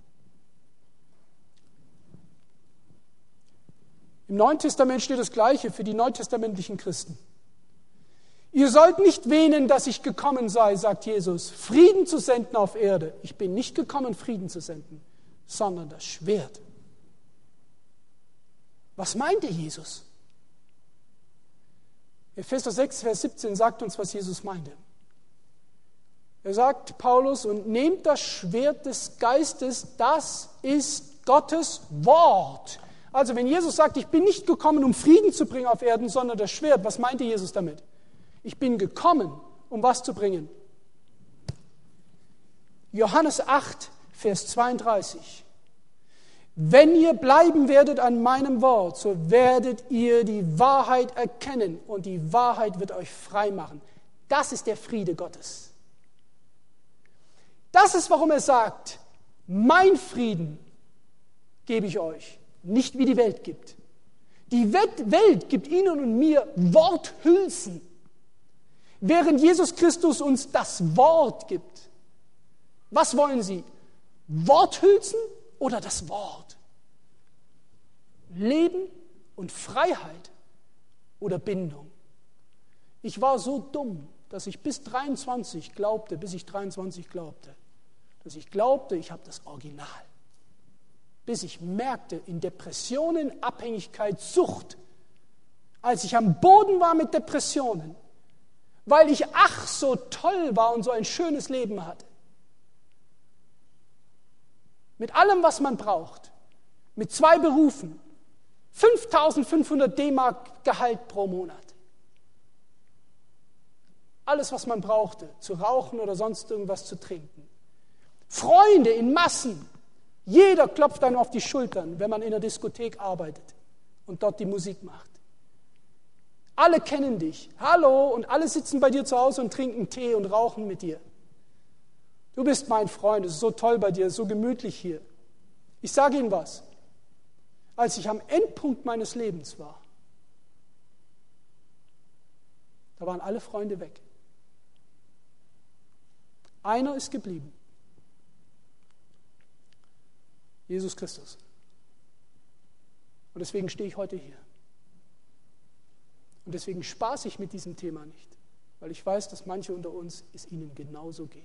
[SPEAKER 5] Im Neuen Testament steht das Gleiche für die neutestamentlichen Christen. Ihr sollt nicht wähnen, dass ich gekommen sei, sagt Jesus, Frieden zu senden auf Erde. Ich bin nicht gekommen, Frieden zu senden, sondern das Schwert. Was meinte Jesus? Epheser 6, Vers 17 sagt uns, was Jesus meinte. Er sagt, Paulus, und nehmt das Schwert des Geistes, das ist Gottes Wort. Also wenn Jesus sagt, ich bin nicht gekommen, um Frieden zu bringen auf Erden, sondern das Schwert, was meinte Jesus damit? Ich bin gekommen, um was zu bringen? Johannes 8, Vers 32. Wenn ihr bleiben werdet an meinem Wort, so werdet ihr die Wahrheit erkennen und die Wahrheit wird euch frei machen. Das ist der Friede Gottes. Das ist, warum er sagt, mein Frieden gebe ich euch, nicht wie die Welt gibt. Die Welt gibt Ihnen und mir Worthülsen, während Jesus Christus uns das Wort gibt. Was wollen Sie? Worthülsen oder das Wort? Leben und Freiheit oder Bindung? Ich war so dumm, dass ich bis ich 23 glaubte, dass ich glaubte, ich habe das Original. Bis ich merkte, in Depressionen, Abhängigkeit, Sucht, als ich am Boden war mit Depressionen, weil ich ach so toll war und so ein schönes Leben hatte. Mit allem, was man braucht. Mit 2 Berufen. 5.500 D-Mark Gehalt pro Monat. Alles, was man brauchte, zu rauchen oder sonst irgendwas zu trinken. Freunde in Massen. Jeder klopft einem auf die Schultern, wenn man in der Diskothek arbeitet und dort die Musik macht. Alle kennen dich. Hallo, und alle sitzen bei dir zu Hause und trinken Tee und rauchen mit dir. Du bist mein Freund, es ist so toll bei dir, es ist so gemütlich hier. Ich sage Ihnen was, als ich am Endpunkt meines Lebens war, da waren alle Freunde weg. Einer ist geblieben. Jesus Christus. Und deswegen stehe ich heute hier. Und deswegen spaße ich mit diesem Thema nicht, weil ich weiß, dass manche unter uns es ihnen genauso geht.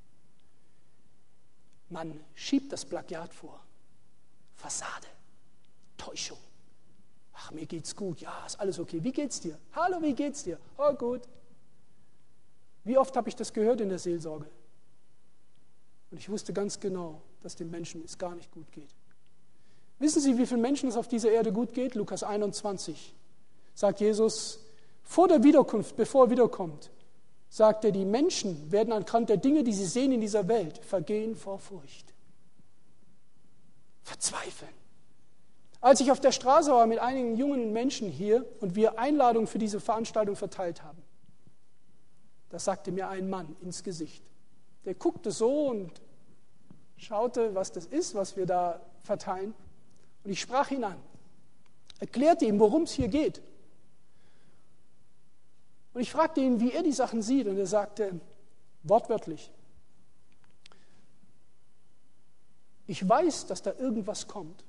[SPEAKER 5] Man schiebt das Plagiat vor. Fassade, Täuschung. Ach, mir geht's gut. Ja, ist alles okay. Wie geht's dir? Hallo, wie geht's dir? Oh, gut. Wie oft habe ich das gehört in der Seelsorge? Und ich wusste ganz genau, dass den Menschen es gar nicht gut geht. Wissen Sie, wie vielen Menschen es auf dieser Erde gut geht? Lukas 21 sagt Jesus, vor der Wiederkunft, bevor er wiederkommt, sagt er, die Menschen werden anhand der Dinge, die sie sehen in dieser Welt, vergehen vor Furcht. Verzweifeln. Als ich auf der Straße war mit einigen jungen Menschen hier und wir Einladungen für diese Veranstaltung verteilt haben, da sagte mir ein Mann ins Gesicht. Der guckte so und schaute, was das ist, was wir da verteilen. Und ich sprach ihn an, erklärte ihm, worum es hier geht. Und ich fragte ihn, wie er die Sachen sieht. Und er sagte, wortwörtlich, ich weiß, dass da irgendwas kommt.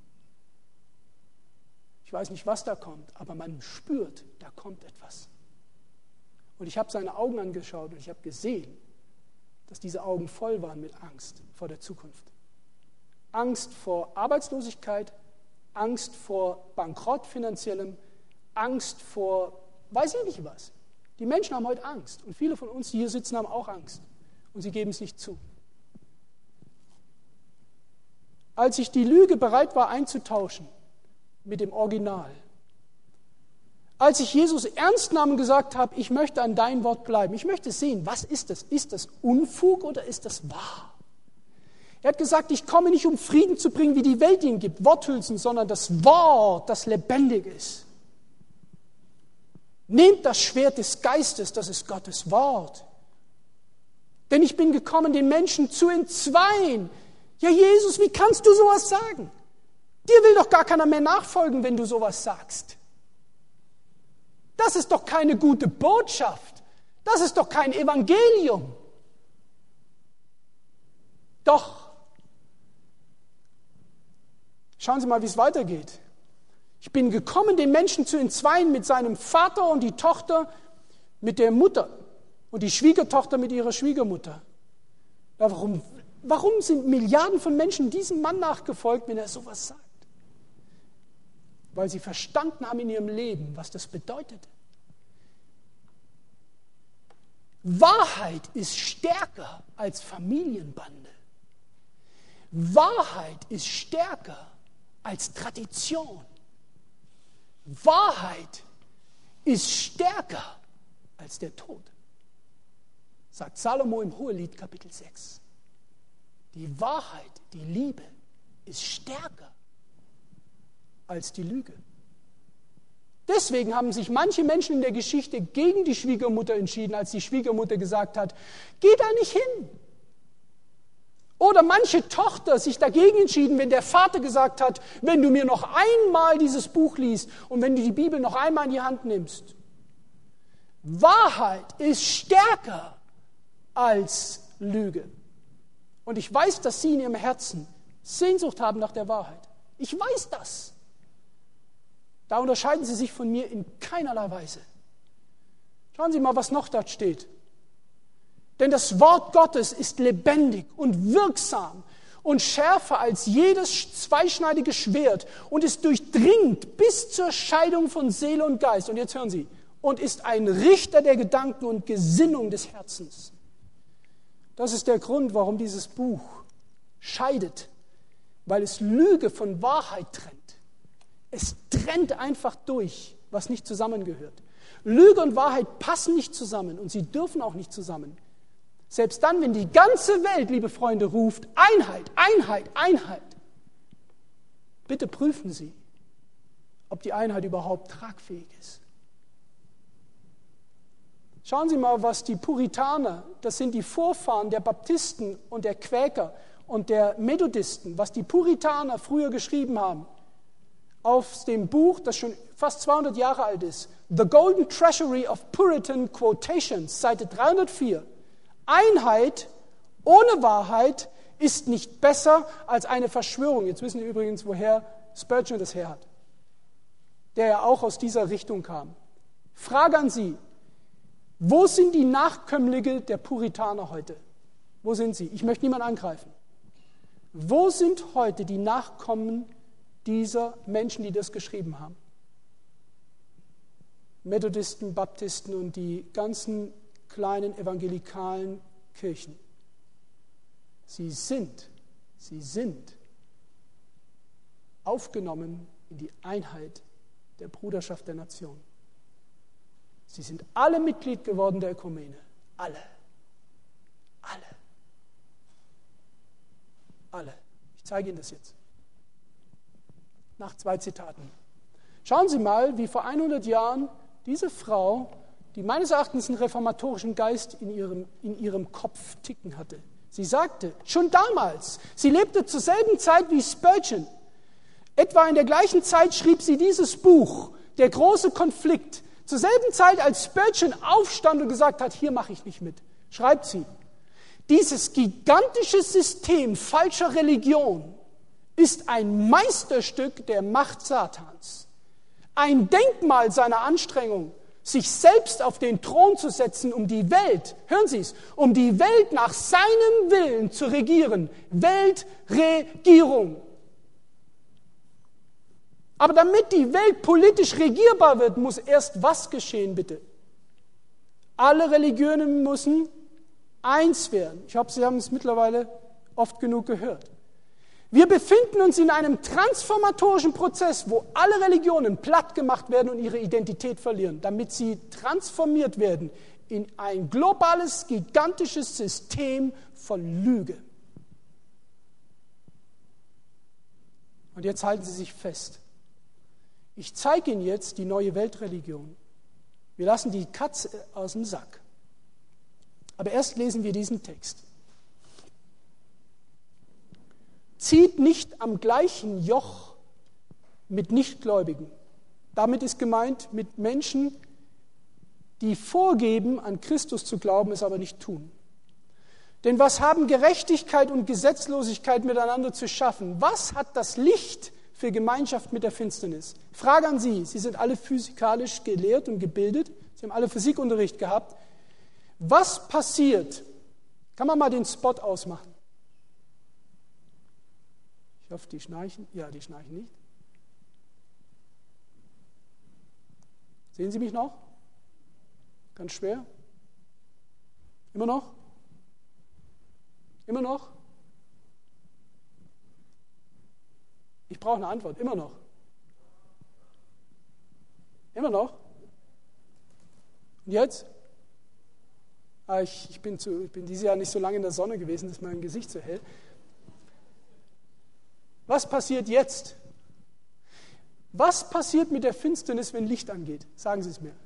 [SPEAKER 5] Ich weiß nicht, was da kommt, aber man spürt, da kommt etwas. Und ich habe seine Augen angeschaut und ich habe gesehen, dass diese Augen voll waren mit Angst vor der Zukunft. Angst vor Arbeitslosigkeit, Angst vor Bankrott finanziellem, Angst vor, weiß ich nicht was. Die Menschen haben heute Angst und viele von uns, die hier sitzen, haben auch Angst und sie geben es nicht zu. Als ich die Lüge bereit war einzutauschen mit dem Original, als ich Jesus ernst nahm und gesagt habe, ich möchte an dein Wort bleiben, ich möchte sehen, was ist das? Ist das Unfug oder ist das wahr? Er hat gesagt, ich komme nicht, um Frieden zu bringen, wie die Welt ihn gibt, Worthülsen, sondern das Wort, das lebendig ist. Nehmt das Schwert des Geistes, das ist Gottes Wort. Denn ich bin gekommen, den Menschen zu entzweien. Ja, Jesus, wie kannst du sowas sagen? Dir will doch gar keiner mehr nachfolgen, wenn du sowas sagst. Das ist doch keine gute Botschaft. Das ist doch kein Evangelium. Doch. Schauen Sie mal, wie es weitergeht. Ich bin gekommen, den Menschen zu entzweien mit seinem Vater und die Tochter mit der Mutter und die Schwiegertochter mit ihrer Schwiegermutter. Ja, warum sind Milliarden von Menschen diesem Mann nachgefolgt, wenn er sowas sagt? Weil sie verstanden haben in ihrem Leben, was das bedeutet. Wahrheit ist stärker als Familienbande. Wahrheit ist stärker als Tradition. Wahrheit ist stärker als der Tod, sagt Salomo im Hohelied Kapitel 6. Die Wahrheit, die Liebe ist stärker als die Lüge. Deswegen haben sich manche Menschen in der Geschichte gegen die Schwiegermutter entschieden, als die Schwiegermutter gesagt hat, geh da nicht hin. Oder manche Tochter sich dagegen entschieden, wenn der Vater gesagt hat, wenn du mir noch einmal dieses Buch liest und wenn du die Bibel noch einmal in die Hand nimmst. Wahrheit ist stärker als Lüge. Und ich weiß, dass Sie in Ihrem Herzen Sehnsucht haben nach der Wahrheit. Ich weiß das. Da unterscheiden Sie sich von mir in keinerlei Weise. Schauen Sie mal, was noch dort steht. Denn das Wort Gottes ist lebendig und wirksam und schärfer als jedes zweischneidige Schwert und es durchdringt bis zur Scheidung von Seele und Geist. Und jetzt hören Sie, und ist ein Richter der Gedanken und Gesinnung des Herzens. Das ist der Grund, warum dieses Buch scheidet, weil es Lüge von Wahrheit trennt. Es trennt einfach durch, was nicht zusammengehört. Lüge und Wahrheit passen nicht zusammen und sie dürfen auch nicht zusammen. Selbst dann, wenn die ganze Welt, liebe Freunde, ruft, Einheit, Einheit, Einheit. Bitte prüfen Sie, ob die Einheit überhaupt tragfähig ist. Schauen Sie mal, was die Puritaner, das sind die Vorfahren der Baptisten und der Quäker und der Methodisten, was die Puritaner früher geschrieben haben, auf dem Buch, das schon fast 200 Jahre alt ist, The Golden Treasury of Puritan Quotations, Seite 304. Einheit ohne Wahrheit ist nicht besser als eine Verschwörung. Jetzt wissen wir übrigens, woher Spurgeon das her hat, der ja auch aus dieser Richtung kam. Frage an Sie, wo sind die Nachkömmlinge der Puritaner heute? Wo sind sie? Ich möchte niemanden angreifen. Wo sind heute die Nachkommen dieser Menschen, die das geschrieben haben? Methodisten, Baptisten und die ganzen kleinen evangelikalen Kirchen. Sie sind aufgenommen in die Einheit der Bruderschaft der Nation. Sie sind alle Mitglied geworden der Ökumene. Alle. Ich zeige Ihnen das jetzt. Nach 2 Zitaten. Schauen Sie mal, wie vor 100 Jahren diese Frau, die meines Erachtens einen reformatorischen Geist in ihrem Kopf ticken hatte. Sie sagte, schon damals, sie lebte zur selben Zeit wie Spurgeon. Etwa in der gleichen Zeit schrieb sie dieses Buch, Der große Konflikt. Zur selben Zeit, als Spurgeon aufstand und gesagt hat, hier mache ich nicht mit, schreibt sie, dieses gigantische System falscher Religion ist ein Meisterstück der Macht Satans. Ein Denkmal seiner Anstrengung, sich selbst auf den Thron zu setzen, um die Welt, hören Sie es, um die Welt nach seinem Willen zu regieren. Weltregierung. Aber damit die Welt politisch regierbar wird, muss erst was geschehen, bitte? Alle Religionen müssen eins werden. Ich hoffe, Sie haben es mittlerweile oft genug gehört. Wir befinden uns in einem transformatorischen Prozess, wo alle Religionen platt gemacht werden und ihre Identität verlieren, damit sie transformiert werden in ein globales, gigantisches System von Lüge. Und jetzt halten Sie sich fest. Ich zeige Ihnen jetzt die neue Weltreligion. Wir lassen die Katze aus dem Sack. Aber erst lesen wir diesen Text. Zieht nicht am gleichen Joch mit Nichtgläubigen. Damit ist gemeint mit Menschen, die vorgeben, an Christus zu glauben, es aber nicht tun. Denn was haben Gerechtigkeit und Gesetzlosigkeit miteinander zu schaffen? Was hat das Licht für Gemeinschaft mit der Finsternis? Frage an Sie, Sie sind alle physikalisch gelehrt und gebildet, Sie haben alle Physikunterricht gehabt. Was passiert? Kann man mal den Spot ausmachen? Ich hoffe, die schnarchen. Ja, die schnarchen nicht. Sehen Sie mich noch? Ganz schwer? Immer noch? Immer noch? Ich brauche eine Antwort. Immer noch? Immer noch? Und jetzt? Ich bin dieses Jahr nicht so lange in der Sonne gewesen, dass mein Gesicht so hell. Was passiert jetzt? Was passiert mit der Finsternis, wenn Licht angeht? Sagen Sie es mir.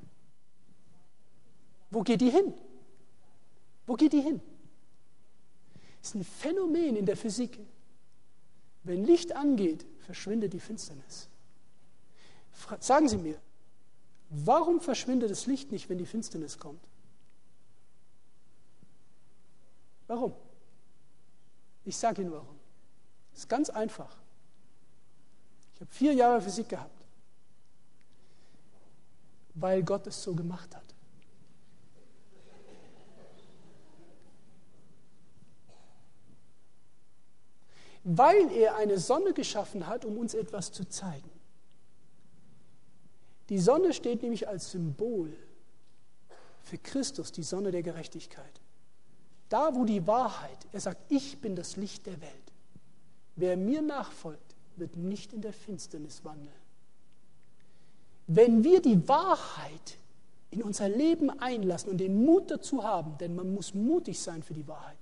[SPEAKER 5] Wo geht die hin? Wo geht die hin? Das ist ein Phänomen in der Physik. Wenn Licht angeht, verschwindet die Finsternis. Sagen Sie mir, warum verschwindet das Licht nicht, wenn die Finsternis kommt? Warum? Ich sage Ihnen warum. Es ist ganz einfach. Ich habe 4 Jahre Physik gehabt, weil Gott es so gemacht hat. Weil er eine Sonne geschaffen hat, um uns etwas zu zeigen. Die Sonne steht nämlich als Symbol für Christus, die Sonne der Gerechtigkeit. Da, wo die Wahrheit, er sagt, ich bin das Licht der Welt. Wer mir nachfolgt, wird nicht in der Finsternis wandeln. Wenn wir die Wahrheit in unser Leben einlassen und den Mut dazu haben, denn man muss mutig sein für die Wahrheit,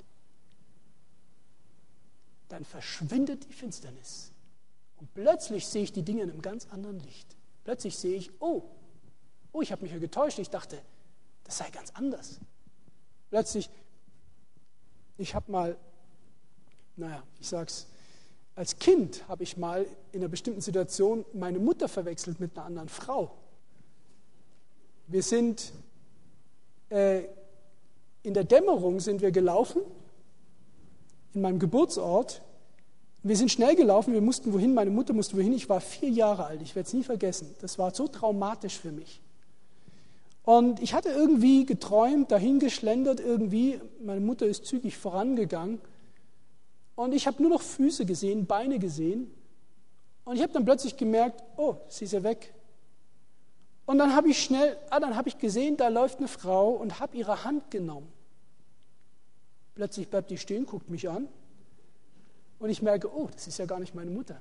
[SPEAKER 5] dann verschwindet die Finsternis. Und plötzlich sehe ich die Dinge in einem ganz anderen Licht. Plötzlich sehe ich, oh, ich habe mich ja getäuscht. Ich dachte, das sei ganz anders. Plötzlich, ich habe mal, ich sag's, als Kind habe ich mal in einer bestimmten Situation meine Mutter verwechselt mit einer anderen Frau. Wir sind in der Dämmerung sind wir gelaufen, in meinem Geburtsort. Wir sind schnell gelaufen, wir mussten wohin, meine Mutter musste wohin. Ich war 4 Jahre alt, ich werde es nie vergessen. Das war so traumatisch für mich. Und ich hatte irgendwie geträumt, dahin geschlendert irgendwie. Meine Mutter ist zügig vorangegangen. Und ich habe nur noch Füße gesehen, Beine gesehen. Und ich habe dann plötzlich gemerkt, oh, sie ist ja weg. Und dann habe ich gesehen, da läuft eine Frau und habe ihre Hand genommen. Plötzlich bleibt die stehen, guckt mich an. Und ich merke, oh, das ist ja gar nicht meine Mutter.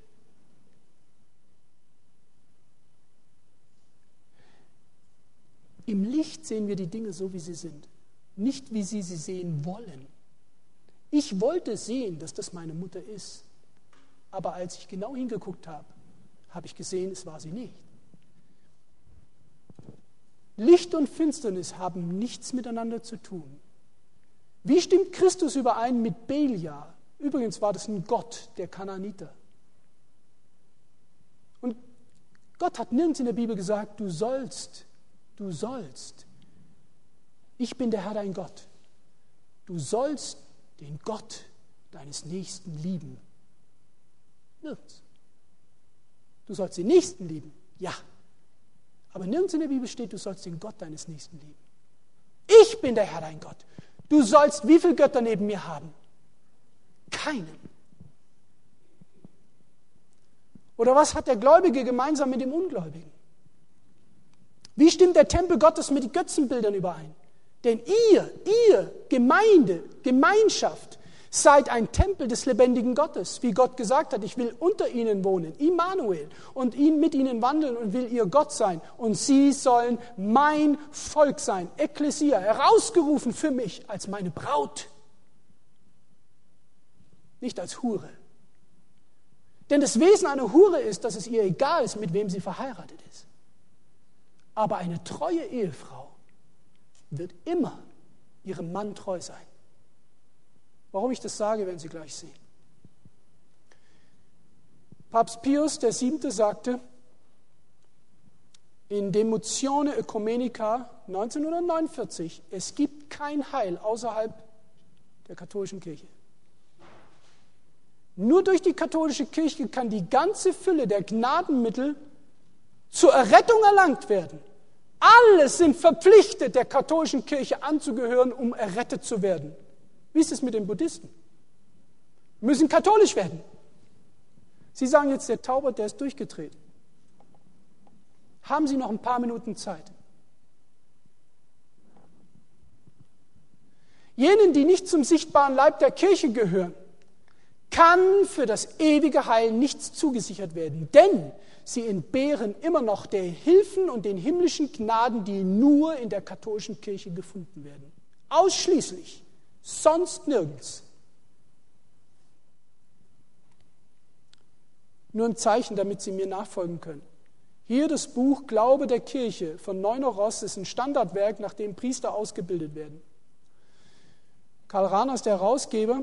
[SPEAKER 5] Im Licht sehen wir die Dinge so, wie sie sind. Nicht, wie sie sehen wollen. Ich wollte sehen, dass das meine Mutter ist. Aber als ich genau hingeguckt habe, habe ich gesehen, es war sie nicht. Licht und Finsternis haben nichts miteinander zu tun. Wie stimmt Christus überein mit Belia? Übrigens war das ein Gott der Kanaaniter. Und Gott hat nirgends in der Bibel gesagt, du sollst. Ich bin der Herr, dein Gott. Du sollst den Gott deines Nächsten lieben. Nirgends. Du sollst den Nächsten lieben, ja. Aber nirgends in der Bibel steht, du sollst den Gott deines Nächsten lieben. Ich bin der Herr, dein Gott. Du sollst wie viele Götter neben mir haben? Keinen. Oder was hat der Gläubige gemeinsam mit dem Ungläubigen? Wie stimmt der Tempel Gottes mit den Götzenbildern überein? Denn ihr, Gemeinde, Gemeinschaft, seid ein Tempel des lebendigen Gottes. Wie Gott gesagt hat, ich will unter ihnen wohnen, Immanuel, und mit ihnen wandeln und will ihr Gott sein. Und sie sollen mein Volk sein, Ekklesia, herausgerufen für mich als meine Braut. Nicht als Hure. Denn das Wesen einer Hure ist, dass es ihr egal ist, mit wem sie verheiratet ist. Aber eine treue Ehefrau wird immer ihrem Mann treu sein. Warum ich das sage, werden Sie gleich sehen. Papst Pius VII. Sagte in De Motione Oecumenica 1949, es gibt kein Heil außerhalb der katholischen Kirche. Nur durch die katholische Kirche kann die ganze Fülle der Gnadenmittel zur Errettung erlangt werden. Alle sind verpflichtet, der katholischen Kirche anzugehören, um errettet zu werden. Wie ist es mit den Buddhisten? Müssen katholisch werden. Sie sagen jetzt, der Taubert, der ist durchgedreht. Haben Sie noch ein paar Minuten Zeit? Jenen, die nicht zum sichtbaren Leib der Kirche gehören, kann für das ewige Heil nichts zugesichert werden, denn sie entbehren immer noch der Hilfen und den himmlischen Gnaden, die nur in der katholischen Kirche gefunden werden. Ausschließlich, sonst nirgends. Nur ein Zeichen, damit Sie mir nachfolgen können. Hier das Buch Glaube der Kirche von Neuner-Ross ist ein Standardwerk, nach dem Priester ausgebildet werden. Karl Rahner ist der Herausgeber.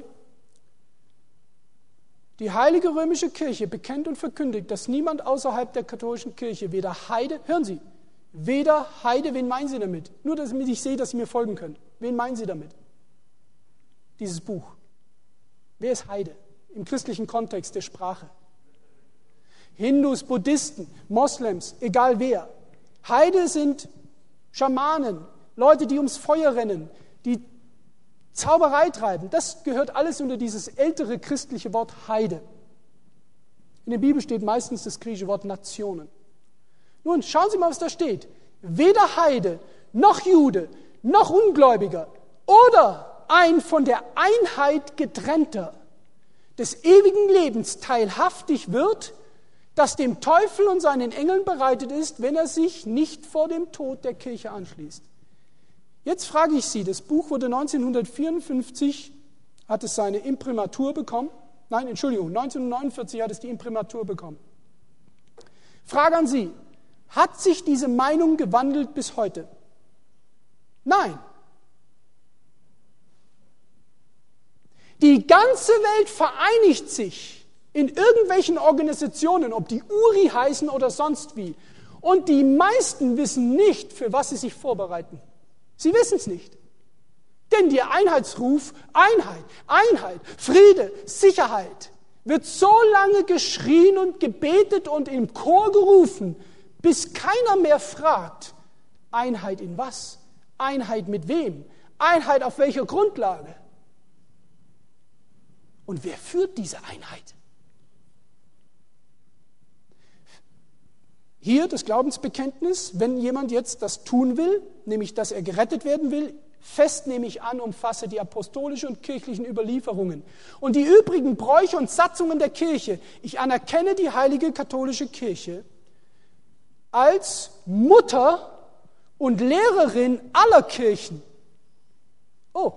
[SPEAKER 5] Die Heilige Römische Kirche bekennt und verkündigt, dass niemand außerhalb der katholischen Kirche, weder Heide, hören Sie, weder Heide, wen meinen Sie damit? Nur damit ich sehe, dass Sie mir folgen können. Wen meinen Sie damit? Dieses Buch. Wer ist Heide? Im christlichen Kontext der Sprache. Hindus, Buddhisten, Moslems, egal wer. Heide sind Schamanen, Leute, die ums Feuer rennen, die Zauberei treiben. Das gehört alles unter dieses ältere christliche Wort Heide. In der Bibel steht meistens das griechische Wort Nationen. Nun, schauen Sie mal, was da steht. Weder Heide, noch Jude, noch Ungläubiger oder ein von der Einheit getrennter des ewigen Lebens teilhaftig wird, das dem Teufel und seinen Engeln bereitet ist, wenn er sich nicht vor dem Tod der Kirche anschließt. Jetzt frage ich Sie, das Buch wurde 1954, hat es seine Imprimatur bekommen. 1949 hat es die Imprimatur bekommen. Frage an Sie, hat sich diese Meinung gewandelt bis heute? Nein. Die ganze Welt vereinigt sich in irgendwelchen Organisationen, ob die URI heißen oder sonst wie. Und die meisten wissen nicht, für was sie sich vorbereiten. Sie wissen es nicht. Denn der Einheitsruf, Einheit, Einheit, Friede, Sicherheit, wird so lange geschrien und gebetet und im Chor gerufen, bis keiner mehr fragt, Einheit in was? Einheit mit wem? Einheit auf welcher Grundlage? Und wer führt diese Einheit? Hier das Glaubensbekenntnis, wenn jemand jetzt das tun will, nämlich dass er gerettet werden will, fest nehme ich an, umfasse die apostolische und kirchlichen Überlieferungen und die übrigen Bräuche und Satzungen der Kirche. Ich anerkenne die heilige katholische Kirche als Mutter und Lehrerin aller Kirchen. Oh.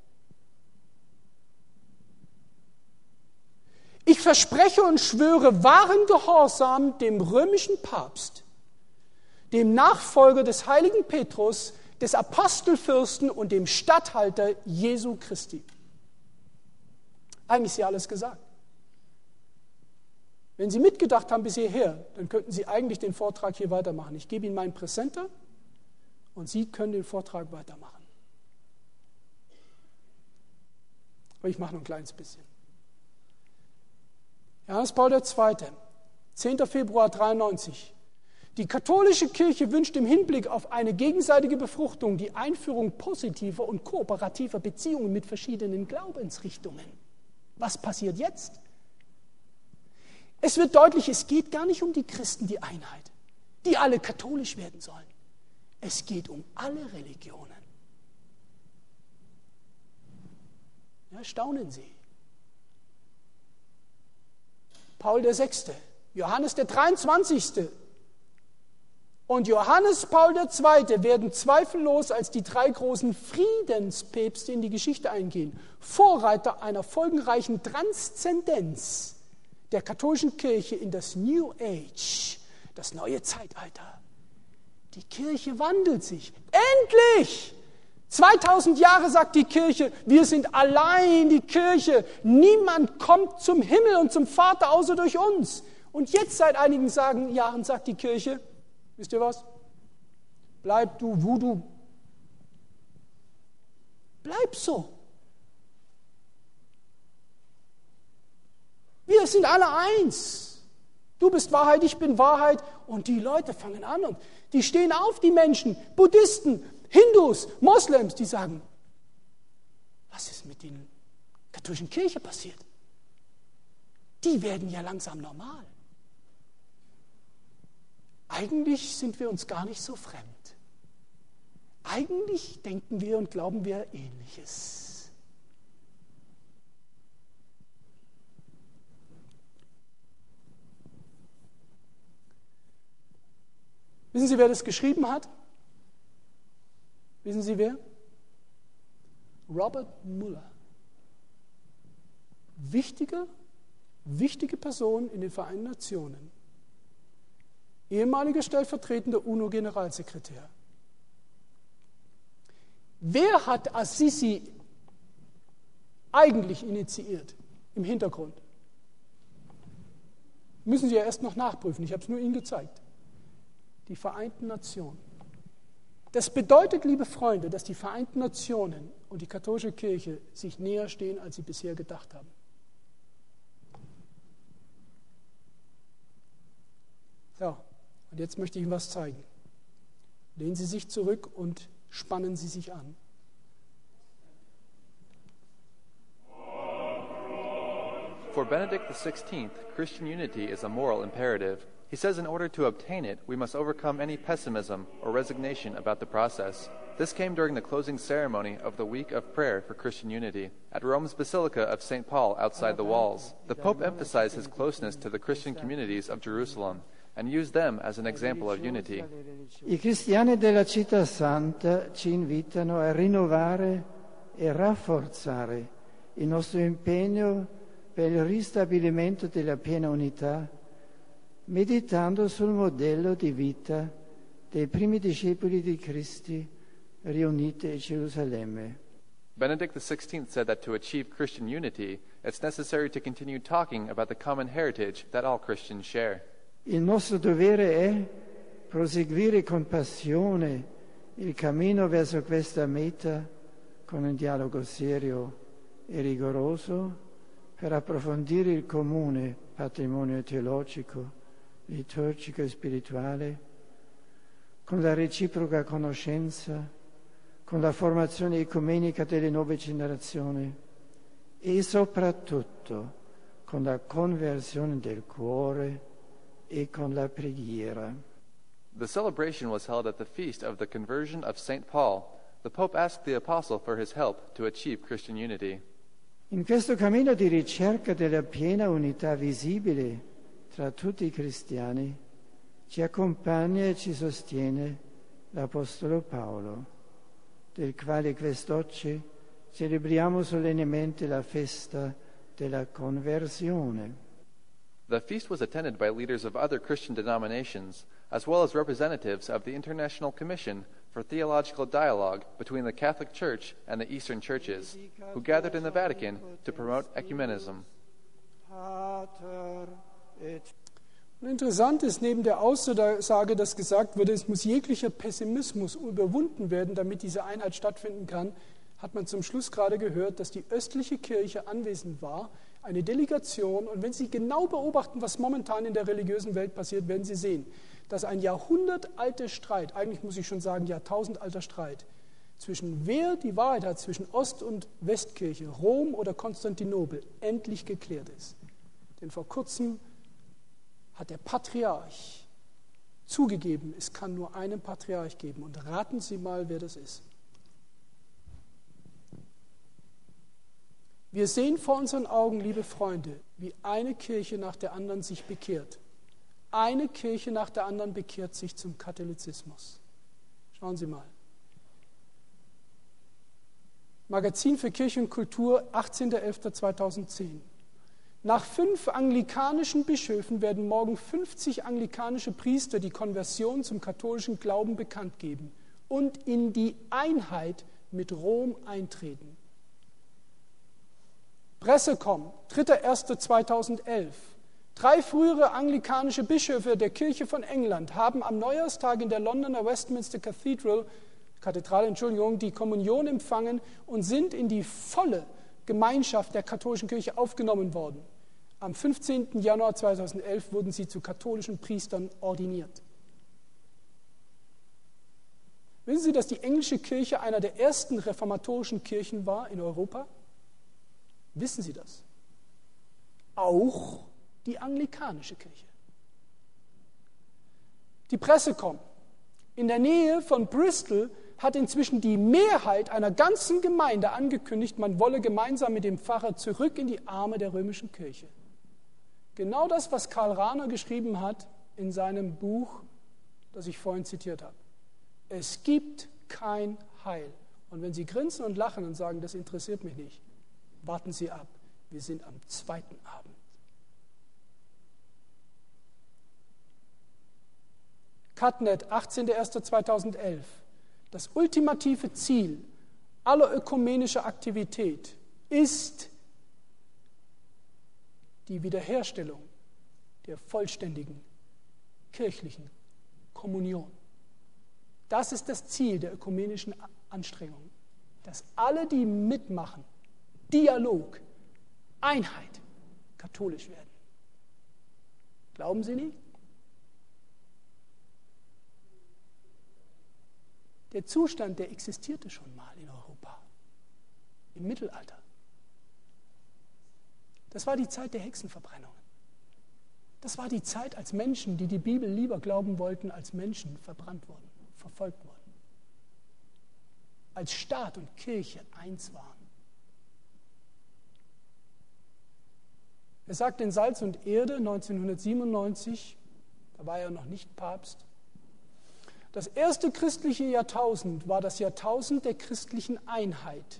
[SPEAKER 5] Ich verspreche und schwöre wahren Gehorsam dem römischen Papst, dem Nachfolger des heiligen Petrus, des Apostelfürsten und dem Statthalter Jesu Christi. Eigentlich ist ja alles gesagt. Wenn Sie mitgedacht haben bis hierher, dann könnten Sie eigentlich den Vortrag hier weitermachen. Ich gebe Ihnen meinen Präsenter und Sie können den Vortrag weitermachen. Aber ich mache noch ein kleines bisschen. Johannes Paul II., 10. Februar 1993. Die katholische Kirche wünscht im Hinblick auf eine gegenseitige Befruchtung die Einführung positiver und kooperativer Beziehungen mit verschiedenen Glaubensrichtungen. Was passiert jetzt? Es wird deutlich, es geht gar nicht um die Christen, die Einheit, die alle katholisch werden sollen. Es geht um alle Religionen. Ja, staunen Sie. Paul VI., Johannes der 23. und Johannes Paul II. Werden zweifellos als die drei großen Friedenspäpste in die Geschichte eingehen. Vorreiter einer folgenreichen Transzendenz der katholischen Kirche in das New Age, das neue Zeitalter. Die Kirche wandelt sich. Endlich! 2000 Jahre sagt die Kirche, wir sind allein die Kirche. Niemand kommt zum Himmel und zum Vater außer durch uns. Und jetzt seit einigen Jahren sagt die Kirche, wisst ihr was? Bleib du, wo du. Bleib so. Wir sind alle eins. Du bist Wahrheit, ich bin Wahrheit. Und die Leute fangen an und die stehen auf, die Menschen, Buddhisten, Hindus, Moslems, die sagen, was ist mit der katholischen Kirche passiert? Die werden ja langsam normal. Eigentlich sind wir uns gar nicht so fremd. Eigentlich denken wir und glauben wir Ähnliches. Wissen Sie, wer das geschrieben hat? Wissen Sie wer? Robert Mueller. Wichtige Person in den Vereinten Nationen. Ehemaliger stellvertretender UNO-Generalsekretär. Wer hat Assisi eigentlich initiiert im Hintergrund? Müssen Sie ja erst noch nachprüfen, ich habe es nur Ihnen gezeigt. Die Vereinten Nationen. Das bedeutet, liebe Freunde, dass die Vereinten Nationen und die katholische Kirche sich näher stehen, als sie bisher gedacht haben. So, und jetzt möchte ich Ihnen was zeigen. Lehnen Sie sich zurück und spannen Sie sich an.
[SPEAKER 7] For Benedict XVI, Christian unity is a moral imperative. He says in order to obtain it, we must overcome any pessimism or resignation about the process. This came during the closing ceremony of the Week of Prayer for Christian Unity at Rome's Basilica of St. Paul outside the walls. The Pope emphasized his closeness to the Christian communities of Jerusalem and used them as an example of unity.
[SPEAKER 8] I cristiani della Città Santa ci invitano a rinnovare e rafforzare il nostro impegno per il ristabilimento della piena unità, meditando sul modello di vita dei primi discepoli di Cristo, riunite a Gerusalemme.
[SPEAKER 7] Benedict XVI said that to achieve Christian unity, it's necessary to continue talking about the common heritage that all Christians share.
[SPEAKER 8] Il nostro dovere è proseguire con passione il cammino verso questa meta con un dialogo serio e rigoroso per approfondire il comune patrimonio teologico, liturgico e spirituale, con la reciproca conoscenza, con la formazione ecumenica delle nuove generazioni e soprattutto con la conversione del cuore e con la preghiera.
[SPEAKER 7] The celebration was held at the feast of the conversion of St. Paul. The Pope asked the Apostle for his help to achieve Christian unity.
[SPEAKER 8] In questo cammino di ricerca della piena unità visibile tra tutti i cristiani ci accompagna e ci sostiene l'Apostolo Paolo, del quale quest'oggi celebriamo solennemente la festa della conversione.
[SPEAKER 7] The feast was attended by leaders of other Christian denominations, as well as representatives of the International Commission for Theological Dialogue between the Catholic Church and the Eastern Churches, who gathered in the Vatican to promote ecumenism.
[SPEAKER 5] Und interessant ist, neben der Aussage, dass gesagt wurde, es muss jeglicher Pessimismus überwunden werden, damit diese Einheit stattfinden kann, hat man zum Schluss gerade gehört, dass die östliche Kirche anwesend war, eine Delegation. Und wenn Sie genau beobachten, was momentan in der religiösen Welt passiert, werden Sie sehen, dass ein jahrhundertalter Streit, eigentlich muss ich schon sagen jahrtausendalter Streit, zwischen wer die Wahrheit hat, zwischen Ost- und Westkirche, Rom oder Konstantinopel, endlich geklärt ist. Denn vor kurzem hat der Patriarch zugegeben, es kann nur einen Patriarch geben. Und raten Sie mal, wer das ist. Wir sehen vor unseren Augen, liebe Freunde, wie eine Kirche nach der anderen sich bekehrt. Eine Kirche nach der anderen bekehrt sich zum Katholizismus. Schauen Sie mal. Magazin für Kirche und Kultur, 18.11.2010. Nach 5 anglikanischen Bischöfen werden morgen 50 anglikanische Priester die Konversion zum katholischen Glauben bekannt geben und in die Einheit mit Rom eintreten. Pressecom, 3.1.2011. 3 frühere anglikanische Bischöfe der Kirche von England haben am Neujahrstag in der Londoner Westminster Kathedrale die Kommunion empfangen und sind in die volle Gemeinschaft der katholischen Kirche aufgenommen worden. Am 15. Januar 2011 wurden sie zu katholischen Priestern ordiniert. Wissen Sie, dass die englische Kirche einer der ersten reformatorischen Kirchen war in Europa? Wissen Sie das? Auch die anglikanische Kirche. Die Pressecom in der Nähe von Bristol hat inzwischen die Mehrheit einer ganzen Gemeinde angekündigt, man wolle gemeinsam mit dem Pfarrer zurück in die Arme der römischen Kirche. Genau das, was Karl Rahner geschrieben hat in seinem Buch, das ich vorhin zitiert habe. Es gibt kein Heil. Und wenn Sie grinsen und lachen und sagen, das interessiert mich nicht, warten Sie ab. Wir sind am 2. Abend. Cutnet, 18.01.2011. Das ultimative Ziel aller ökumenischer Aktivität ist die Wiederherstellung der vollständigen kirchlichen Kommunion. Das ist das Ziel der ökumenischen Anstrengungen, dass alle, die mitmachen, Dialog, Einheit, katholisch werden. Glauben Sie nicht? Der Zustand, der existierte schon mal in Europa, im Mittelalter. Das war die Zeit der Hexenverbrennungen. Das war die Zeit, als Menschen, die die Bibel lieber glauben wollten, als Menschen verbrannt wurden, verfolgt wurden. Als Staat und Kirche eins waren. Er sagt in Salz und Erde 1997, da war er noch nicht Papst, das erste christliche Jahrtausend war das Jahrtausend der christlichen Einheit.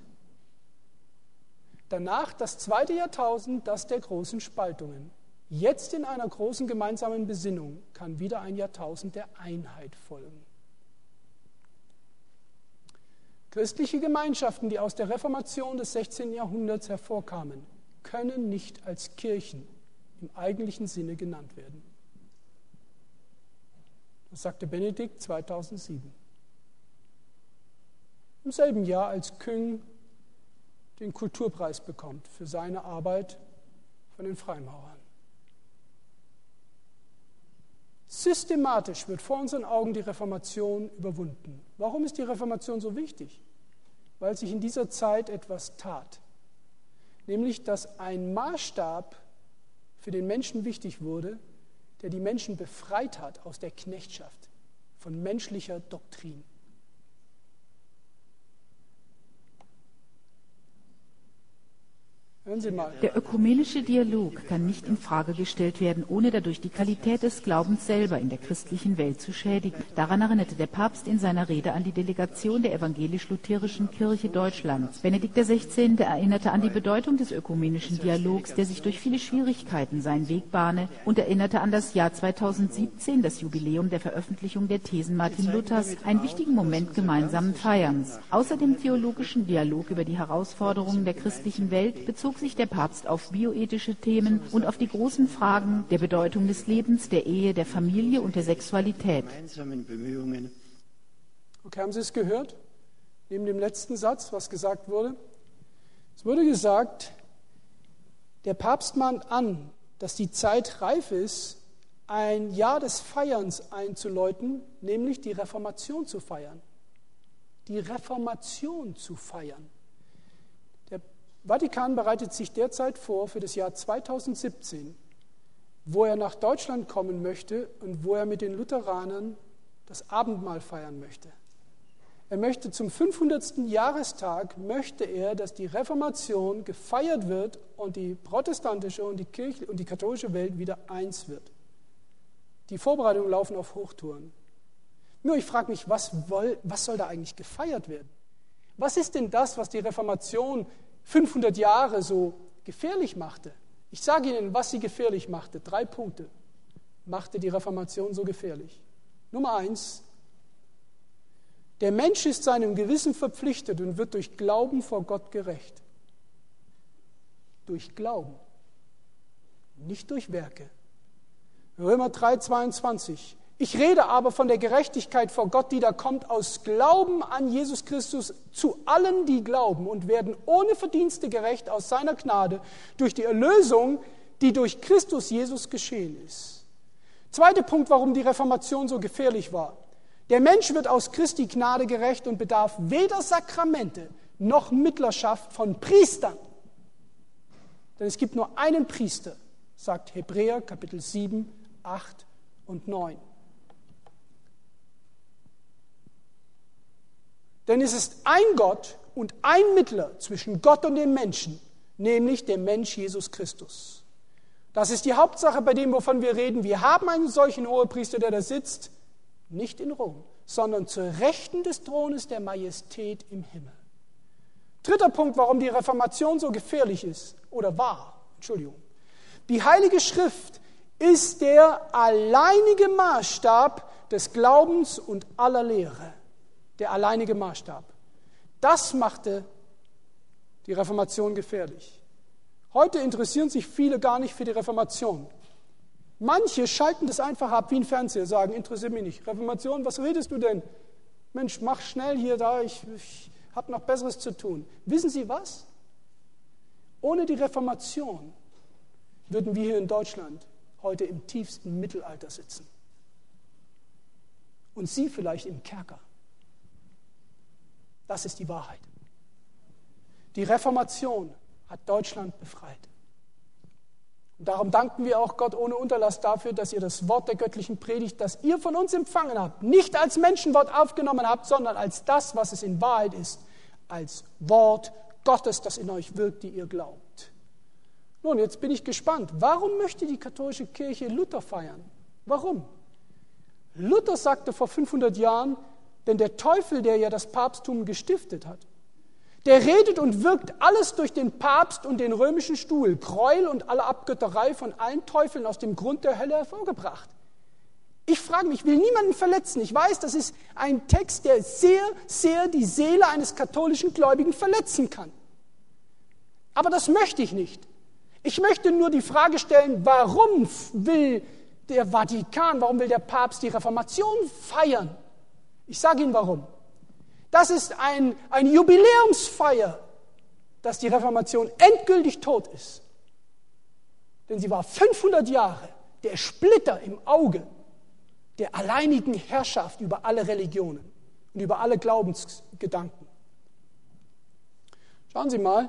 [SPEAKER 5] Danach das zweite Jahrtausend, das der großen Spaltungen. Jetzt in einer großen gemeinsamen Besinnung kann wieder ein Jahrtausend der Einheit folgen. Christliche Gemeinschaften, die aus der Reformation des 16. Jahrhunderts hervorkamen, können nicht als Kirchen im eigentlichen Sinne genannt werden. Das sagte Benedikt 2007. Im selben Jahr, als Küng den Kulturpreis bekommt für seine Arbeit von den Freimaurern. Systematisch wird vor unseren Augen die Reformation überwunden. Warum ist die Reformation so wichtig? Weil sich in dieser Zeit etwas tat. Nämlich, dass ein Maßstab für den Menschen wichtig wurde, der die Menschen befreit hat aus der Knechtschaft von menschlicher Doktrin. Hören Sie mal.
[SPEAKER 9] Der ökumenische Dialog kann nicht in Frage gestellt werden, ohne dadurch die Qualität des Glaubens selber in der christlichen Welt zu schädigen. Daran erinnerte der Papst in seiner Rede an die Delegation der evangelisch-lutherischen Kirche Deutschlands. Benedikt XVI. Erinnerte an die Bedeutung des ökumenischen Dialogs, der sich durch viele Schwierigkeiten seinen Weg bahne, und erinnerte an das Jahr 2017, das Jubiläum der Veröffentlichung der Thesen Martin Luthers, einen wichtigen Moment gemeinsamen Feierns. Außer dem theologischen Dialog über die Herausforderungen der christlichen Welt bezog sich der Papst auf bioethische Themen und auf die großen Fragen der Bedeutung des Lebens, der Ehe, der Familie und der Sexualität.
[SPEAKER 5] Okay, haben Sie es gehört? Neben dem letzten Satz, was gesagt wurde? Es wurde gesagt, der Papst mahnt an, dass die Zeit reif ist, ein Jahr des Feierns einzuläuten, nämlich die Reformation zu feiern. Die Reformation zu feiern. Vatikan bereitet sich derzeit vor für das Jahr 2017, wo er nach Deutschland kommen möchte und wo er mit den Lutheranern das Abendmahl feiern möchte. Er möchte zum 500. Jahrestag, möchte er, dass die Reformation gefeiert wird und die protestantische und die Kirche und die katholische Welt wieder eins wird. Die Vorbereitungen laufen auf Hochtouren. Nur ich frage mich, was soll da eigentlich gefeiert werden? Was ist denn das, was die Reformation 500 Jahre so gefährlich machte? Ich sage Ihnen, was sie gefährlich machte. 3 Punkte machte die Reformation so gefährlich. Nummer 1, der Mensch ist seinem Gewissen verpflichtet und wird durch Glauben vor Gott gerecht. Durch Glauben, nicht durch Werke. Römer 3,22. Ich rede aber von der Gerechtigkeit vor Gott, die da kommt aus Glauben an Jesus Christus zu allen, die glauben und werden ohne Verdienste gerecht aus seiner Gnade durch die Erlösung, die durch Christus Jesus geschehen ist. 2. Punkt, warum die Reformation so gefährlich war. Der Mensch wird aus Christi Gnade gerecht und bedarf weder Sakramente noch Mittlerschaft von Priestern. Denn es gibt nur einen Priester, sagt Hebräer Kapitel 7, 8 und 9. Denn es ist ein Gott und ein Mittler zwischen Gott und dem Menschen, nämlich der Mensch Jesus Christus. Das ist die Hauptsache bei dem, wovon wir reden. Wir haben einen solchen Hohepriester, der da sitzt, nicht in Rom, sondern zur Rechten des Thrones der Majestät im Himmel. 3. Punkt, warum die Reformation so gefährlich ist, oder war, Die Heilige Schrift ist der alleinige Maßstab des Glaubens und aller Lehre. Der alleinige Maßstab. Das machte die Reformation gefährlich. Heute interessieren sich viele gar nicht für die Reformation. Manche schalten das einfach ab wie ein Fernseher, sagen, interessiert mich nicht. Reformation, was redest du denn? Mensch, mach schnell hier da, ich habe noch Besseres zu tun. Wissen Sie was? Ohne die Reformation würden wir hier in Deutschland heute im tiefsten Mittelalter sitzen. Und Sie vielleicht im Kerker. Das ist die Wahrheit. Die Reformation hat Deutschland befreit. Und darum danken wir auch Gott ohne Unterlass dafür, dass ihr das Wort der göttlichen Predigt, das ihr von uns empfangen habt, nicht als Menschenwort aufgenommen habt, sondern als das, was es in Wahrheit ist, als Wort Gottes, das in euch wirkt, die ihr glaubt. Nun, jetzt bin ich gespannt. Warum möchte die katholische Kirche Luther feiern? Warum? Luther sagte vor 500 Jahren, denn der Teufel, der ja das Papsttum gestiftet hat, der redet und wirkt alles durch den Papst und den römischen Stuhl, Gräuel und alle Abgötterei von allen Teufeln aus dem Grund der Hölle hervorgebracht. Ich frage mich, ich will niemanden verletzen. Ich weiß, das ist ein Text, der sehr, sehr die Seele eines katholischen Gläubigen verletzen kann. Aber das möchte ich nicht. Ich möchte nur die Frage stellen, warum will der Vatikan, warum will der Papst die Reformation feiern? Ich sage Ihnen warum. Das ist eine Jubiläumsfeier, dass die Reformation endgültig tot ist. Denn sie war 500 Jahre der Splitter im Auge der alleinigen Herrschaft über alle Religionen und über alle Glaubensgedanken. Schauen Sie mal,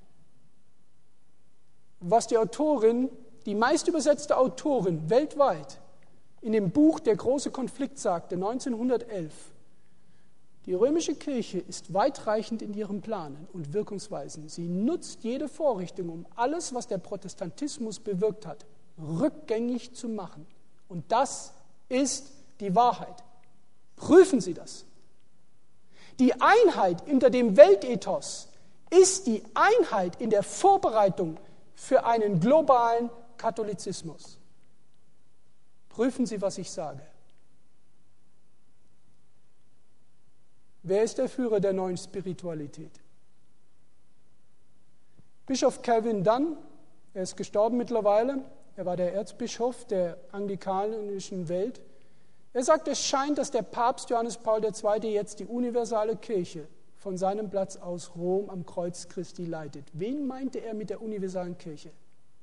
[SPEAKER 5] was die Autorin, die meist übersetzte Autorin weltweit, in dem Buch Der große Konflikt sagte, 1911. Die römische Kirche ist weitreichend in ihren Planen und Wirkungsweisen. Sie nutzt jede Vorrichtung, um alles, was der Protestantismus bewirkt hat, rückgängig zu machen. Und das ist die Wahrheit. Prüfen Sie das. Die Einheit hinter dem Weltethos ist die Einheit in der Vorbereitung für einen globalen Katholizismus. Prüfen Sie, was ich sage. Wer ist der Führer der neuen Spiritualität? Bischof Calvin Dunn, er ist gestorben mittlerweile, er war der Erzbischof der anglikanischen Welt. Er sagt, es scheint, dass der Papst Johannes Paul II. Jetzt die universale Kirche von seinem Platz aus Rom am Kreuz Christi leitet. Wen meinte er mit der universalen Kirche?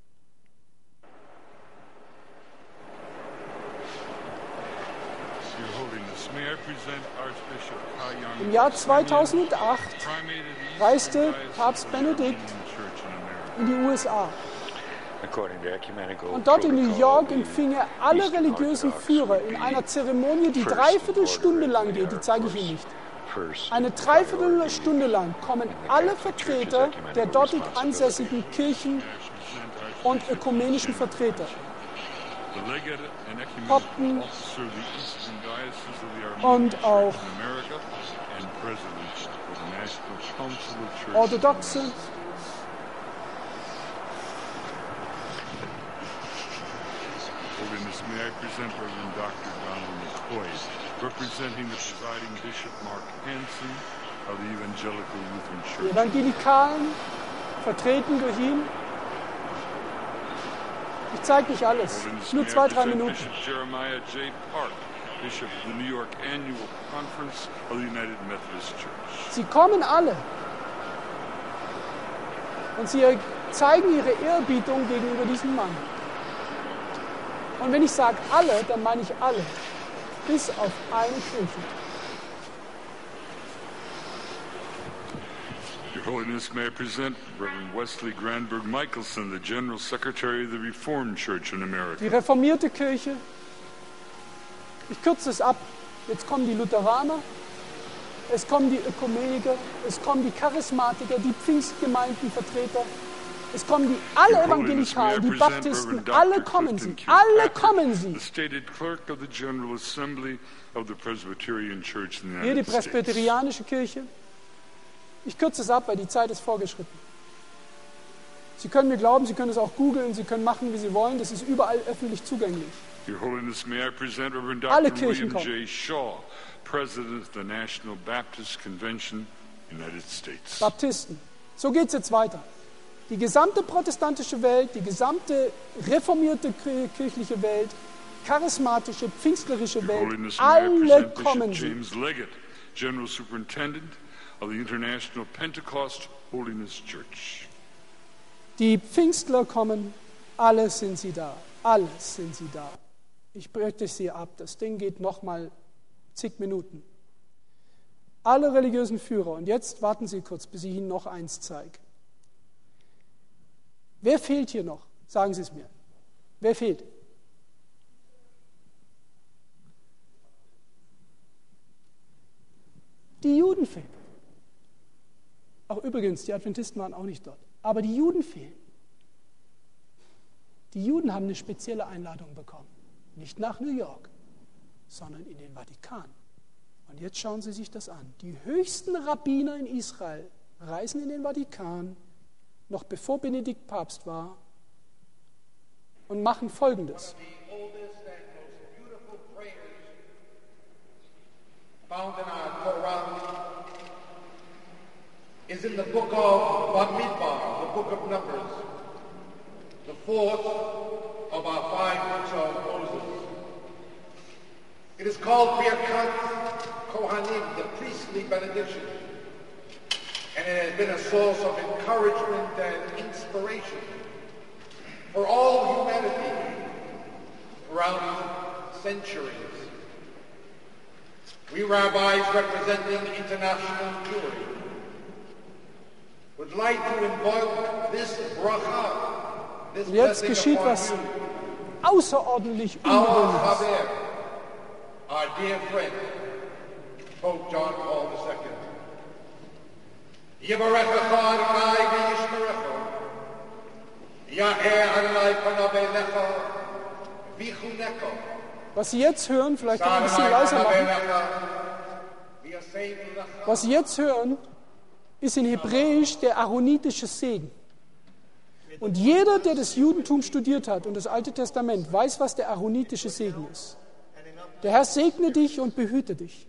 [SPEAKER 5] Im Jahr 2008 reiste Papst Benedikt in die USA. Und dort in New York empfing er alle religiösen Führer in einer Zeremonie, die 3/4 Stunde lang geht, die zeige ich Ihnen nicht. Eine 3/4 Stunde lang kommen alle Vertreter der dortig ansässigen Kirchen und ökumenischen Vertreter, Kopten und auch Orthodoxe,
[SPEAKER 10] May I present Reverend Dr. Donald McCoy, representing the presiding Bishop Mark Hansen of the Evangelical Lutheran Church.
[SPEAKER 5] Die Evangelikalen, vertreten durch ihn. Ich zeige nicht alles, nur 2-3 Minuten.
[SPEAKER 10] Bishop Jeremiah J. Park, Bishop of the New York Annual Conference of the United Methodist Church.
[SPEAKER 5] Sie kommen alle. Und sie zeigen ihre Ehrerbietung gegenüber diesem Mann. Und wenn ich sage alle, dann meine ich alle, bis auf eine Kirche.
[SPEAKER 10] Your Holiness, may I present Reverend Wesley Granberg Michelson, the General Secretary of the Reformed Church in America.
[SPEAKER 5] Die reformierte Kirche, ich kürze es ab, jetzt kommen die Lutheraner, es kommen die Ökumeniker, es kommen die Charismatiker, die Pfingstgemeindenvertreter, es kommen alle Evangelikalen, die Baptisten, alle kommen sie, alle kommen sie. Hier die presbyterianische Kirche. Ich kürze es ab, weil die Zeit ist vorgeschritten. Sie können mir glauben, Sie können es auch googeln, Sie können machen, wie Sie wollen, das ist überall öffentlich zugänglich.
[SPEAKER 10] Your Holiness, may I present Reverend
[SPEAKER 5] Alle
[SPEAKER 10] Dr.
[SPEAKER 5] Kirchen
[SPEAKER 10] William
[SPEAKER 5] kommen.
[SPEAKER 10] J. Shaw, President of the National Baptist Convention, United States.
[SPEAKER 5] Baptisten. So geht es jetzt weiter. Die gesamte protestantische Welt, die gesamte reformierte kirchliche Welt, charismatische, pfingstlerische
[SPEAKER 10] Your
[SPEAKER 5] Welt,
[SPEAKER 10] Holiness, may I
[SPEAKER 5] alle
[SPEAKER 10] present
[SPEAKER 5] kommen
[SPEAKER 10] Bishop
[SPEAKER 5] sie.
[SPEAKER 10] James Leggett, General Superintendent of the International Pentecost Holiness Church.
[SPEAKER 5] Die Pfingstler kommen, alle sind sie da, alle sind sie da. Ich breche sie ab, das Ding geht nochmal zig Minuten. Alle religiösen Führer, und jetzt warten Sie kurz, bis ich Ihnen noch eins zeige. Wer fehlt hier noch? Sagen Sie es mir. Wer fehlt? Die Juden fehlen. Auch übrigens, die Adventisten waren auch nicht dort. Aber die Juden fehlen. Die Juden haben eine spezielle Einladung bekommen. Nicht nach New York, sondern in den Vatikan. Und jetzt schauen Sie sich das an. Die höchsten Rabbiner in Israel reisen in den Vatikan, noch bevor Benedikt Papst war, und machen Folgendes.
[SPEAKER 11] is in the book of Bamidbar, the book of Numbers, the fourth of our 5 books of Moses. It is called Birkat Kohanim, the priestly benediction, and it has been a source of encouragement and inspiration for all humanity throughout centuries. We rabbis representing international purity would like to invoke this bracha, this
[SPEAKER 5] Und jetzt
[SPEAKER 11] blessing
[SPEAKER 5] geschieht
[SPEAKER 11] upon
[SPEAKER 5] was
[SPEAKER 11] you.
[SPEAKER 5] außerordentlich
[SPEAKER 11] Our
[SPEAKER 5] Ungewöhnliches.
[SPEAKER 11] Haber, our dear friend, Pope John Paul II. Yivarechecha Adonai v'yishmerecha, Ya'er Adonai panav elecha v'chunecha.
[SPEAKER 5] Was Sie jetzt hören, vielleicht kann man ein bisschen leiser machen. Was Sie jetzt hören, ist in Hebräisch der aaronitische Segen. Und jeder, der das Judentum studiert hat und das Alte Testament, weiß, was der aaronitische Segen ist. Der Herr segne dich und behüte dich.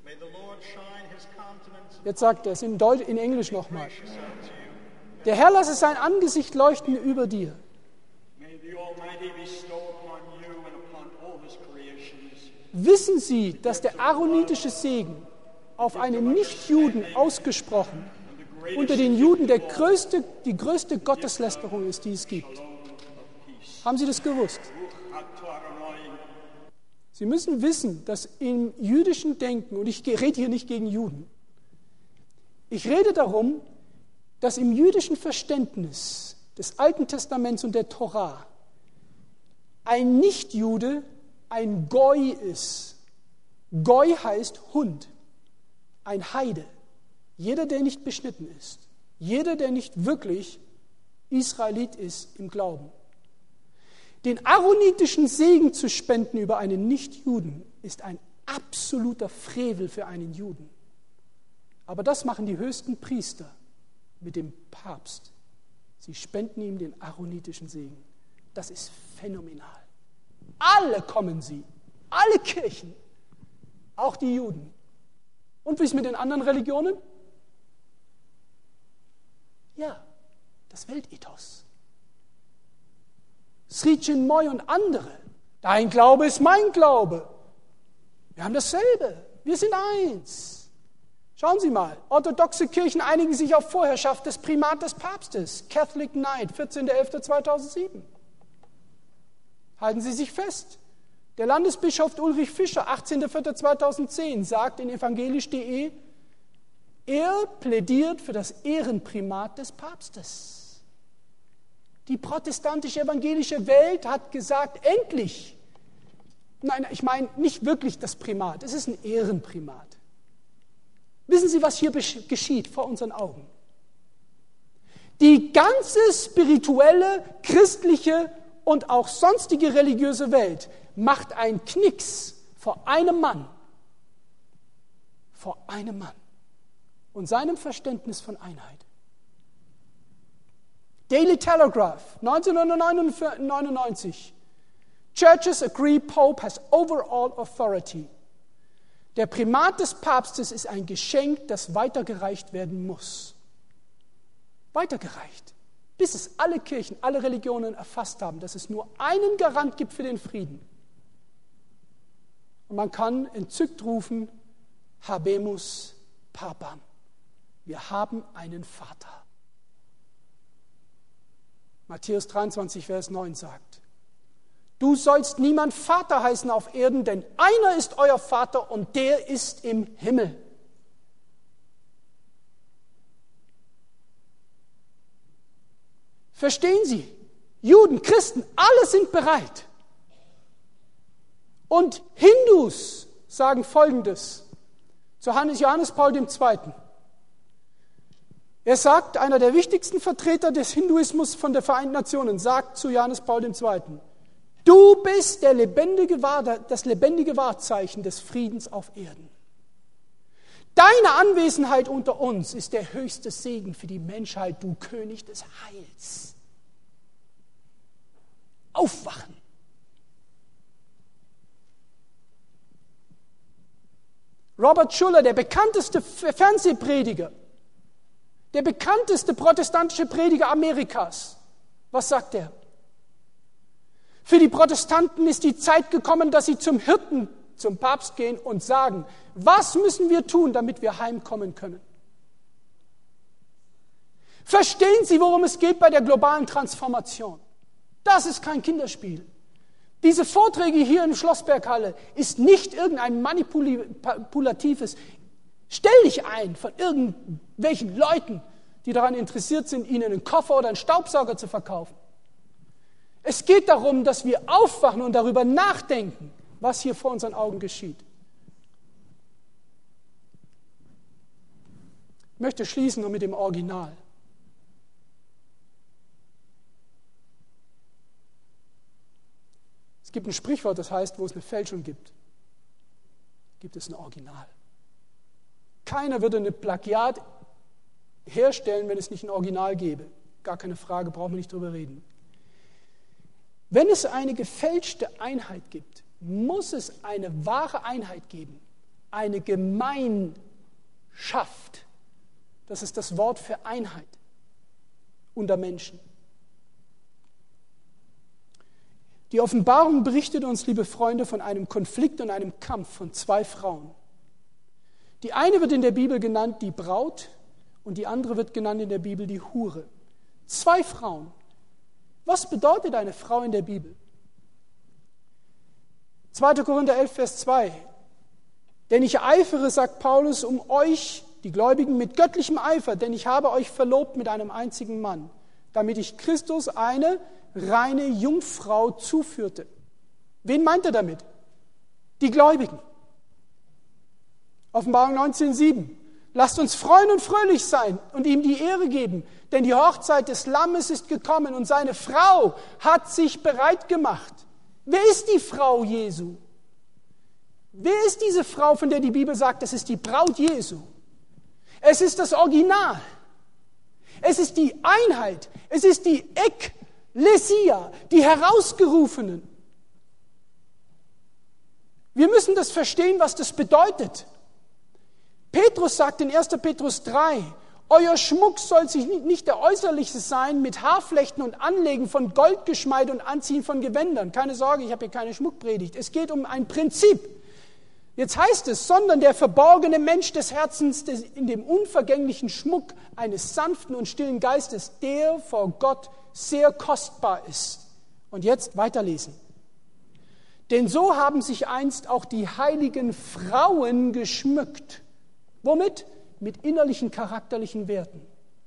[SPEAKER 5] Jetzt sagt er es in Englisch nochmal. Der Herr lasse sein Angesicht leuchten über dir. Wissen Sie, dass der aaronitische Segen auf einen Nichtjuden ausgesprochen unter den Juden die größte Gotteslästerung ist, die es gibt? Haben Sie das gewusst? Sie müssen wissen, dass im jüdischen Denken, und ich rede hier nicht gegen Juden, ich rede darum, dass im jüdischen Verständnis des Alten Testaments und der Torah ein Nichtjude ein Goi ist. Goi heißt Hund, ein Heide. Jeder, der nicht beschnitten ist. Jeder, der nicht wirklich Israelit ist im Glauben. Den aaronitischen Segen zu spenden über einen Nichtjuden ist ein absoluter Frevel für einen Juden. Aber das machen die höchsten Priester mit dem Papst. Sie spenden ihm den aaronitischen Segen. Das ist phänomenal. Alle kommen sie, alle Kirchen, auch die Juden. Und wie ist es mit den anderen Religionen? Ja, das Weltethos. Sri Chinmoy und andere. Dein Glaube ist mein Glaube. Wir haben dasselbe. Wir sind eins. Schauen Sie mal, orthodoxe Kirchen einigen sich auf Vorherrschaft des Primat des Papstes. Catholic Night, 14.11.2007. Halten Sie sich fest. Der Landesbischof Ulrich Fischer, 18.04.2010, sagt in evangelisch.de, er plädiert für das Ehrenprimat des Papstes. Die protestantisch-evangelische Welt hat gesagt, endlich. Nein, ich meine nicht wirklich das Primat, es ist ein Ehrenprimat. Wissen Sie, was hier geschieht vor unseren Augen? Die ganze spirituelle, christliche und auch sonstige religiöse Welt macht einen Knicks vor einem Mann und seinem Verständnis von Einheit. Daily Telegraph, 1999. Churches agree Pope has overall authority. Der Primat des Papstes ist ein Geschenk, das weitergereicht werden muss. Weitergereicht. Bis es alle Kirchen, alle Religionen erfasst haben, dass es nur einen Garant gibt für den Frieden. Und man kann entzückt rufen, Habemus Papam. Wir haben einen Vater. Matthäus 23, Vers 9 sagt, du sollst niemand Vater heißen auf Erden, denn einer ist euer Vater und der ist im Himmel. Verstehen Sie? Juden, Christen, alle sind bereit. Und Hindus sagen Folgendes zu Johannes Paul II. Er sagt, einer der wichtigsten Vertreter des Hinduismus von der Vereinten Nationen, sagt zu Johannes Paul II., du bist das lebendige Wahrzeichen des Friedens auf Erden. Deine Anwesenheit unter uns ist der höchste Segen für die Menschheit, du König des Heils. Aufwachen. Robert Schuller, der bekannteste Fernsehprediger, der bekannteste protestantische Prediger Amerikas. Was sagt er? Für die Protestanten ist die Zeit gekommen, dass sie zum Hirten, zum Papst gehen und sagen, was müssen wir tun, damit wir heimkommen können? Verstehen Sie, worum es geht bei der globalen Transformation? Das ist kein Kinderspiel. Diese Vorträge hier in Schlossberghalle ist nicht irgendein manipulatives Stell dich ein von irgendwelchen Leuten, die daran interessiert sind, ihnen einen Koffer oder einen Staubsauger zu verkaufen. Es geht darum, dass wir aufwachen und darüber nachdenken, was hier vor unseren Augen geschieht. Ich möchte schließen nur mit dem Original. Es gibt ein Sprichwort, das heißt, wo es eine Fälschung gibt, gibt es ein Original. Keiner würde eine Plagiat herstellen, wenn es nicht ein Original gäbe. Gar keine Frage, brauchen wir nicht drüber reden. Wenn es eine gefälschte Einheit gibt, muss es eine wahre Einheit geben, eine Gemeinschaft. Das ist das Wort für Einheit unter Menschen. Die Offenbarung berichtet uns, liebe Freunde, von einem Konflikt und einem Kampf von zwei Frauen. Die eine wird in der Bibel genannt die Braut und die andere wird genannt in der Bibel die Hure. Zwei Frauen. Was bedeutet eine Frau in der Bibel? 2. Korinther 11, Vers 2. Denn ich eifere, sagt Paulus, um euch, die Gläubigen, mit göttlichem Eifer, denn ich habe euch verlobt mit einem einzigen Mann, damit ich Christus eine reine Jungfrau zuführte. Wen meint er damit? Die Gläubigen. Offenbarung 19,7. Lasst uns freuen und fröhlich sein und ihm die Ehre geben, denn die Hochzeit des Lammes ist gekommen und seine Frau hat sich bereit gemacht. Wer ist die Frau Jesu? Wer ist diese Frau, von der die Bibel sagt, es ist die Braut Jesu? Es ist das Original. Es ist die Einheit. Es ist die Ekklesia, die Herausgerufenen. Wir müssen das verstehen, was das bedeutet. Petrus sagt in 1. Petrus 3, euer Schmuck soll sich nicht der äußerliche sein mit Haarflechten und Anlegen von Goldgeschmeide und Anziehen von Gewändern. Keine Sorge, ich habe hier keine Schmuckpredigt. Es geht um ein Prinzip. Jetzt heißt es, sondern der verborgene Mensch des Herzens in dem unvergänglichen Schmuck eines sanften und stillen Geistes, der vor Gott sehr kostbar ist. Und jetzt weiterlesen. Denn so haben sich einst auch die heiligen Frauen geschmückt. Womit? Mit innerlichen charakterlichen Werten,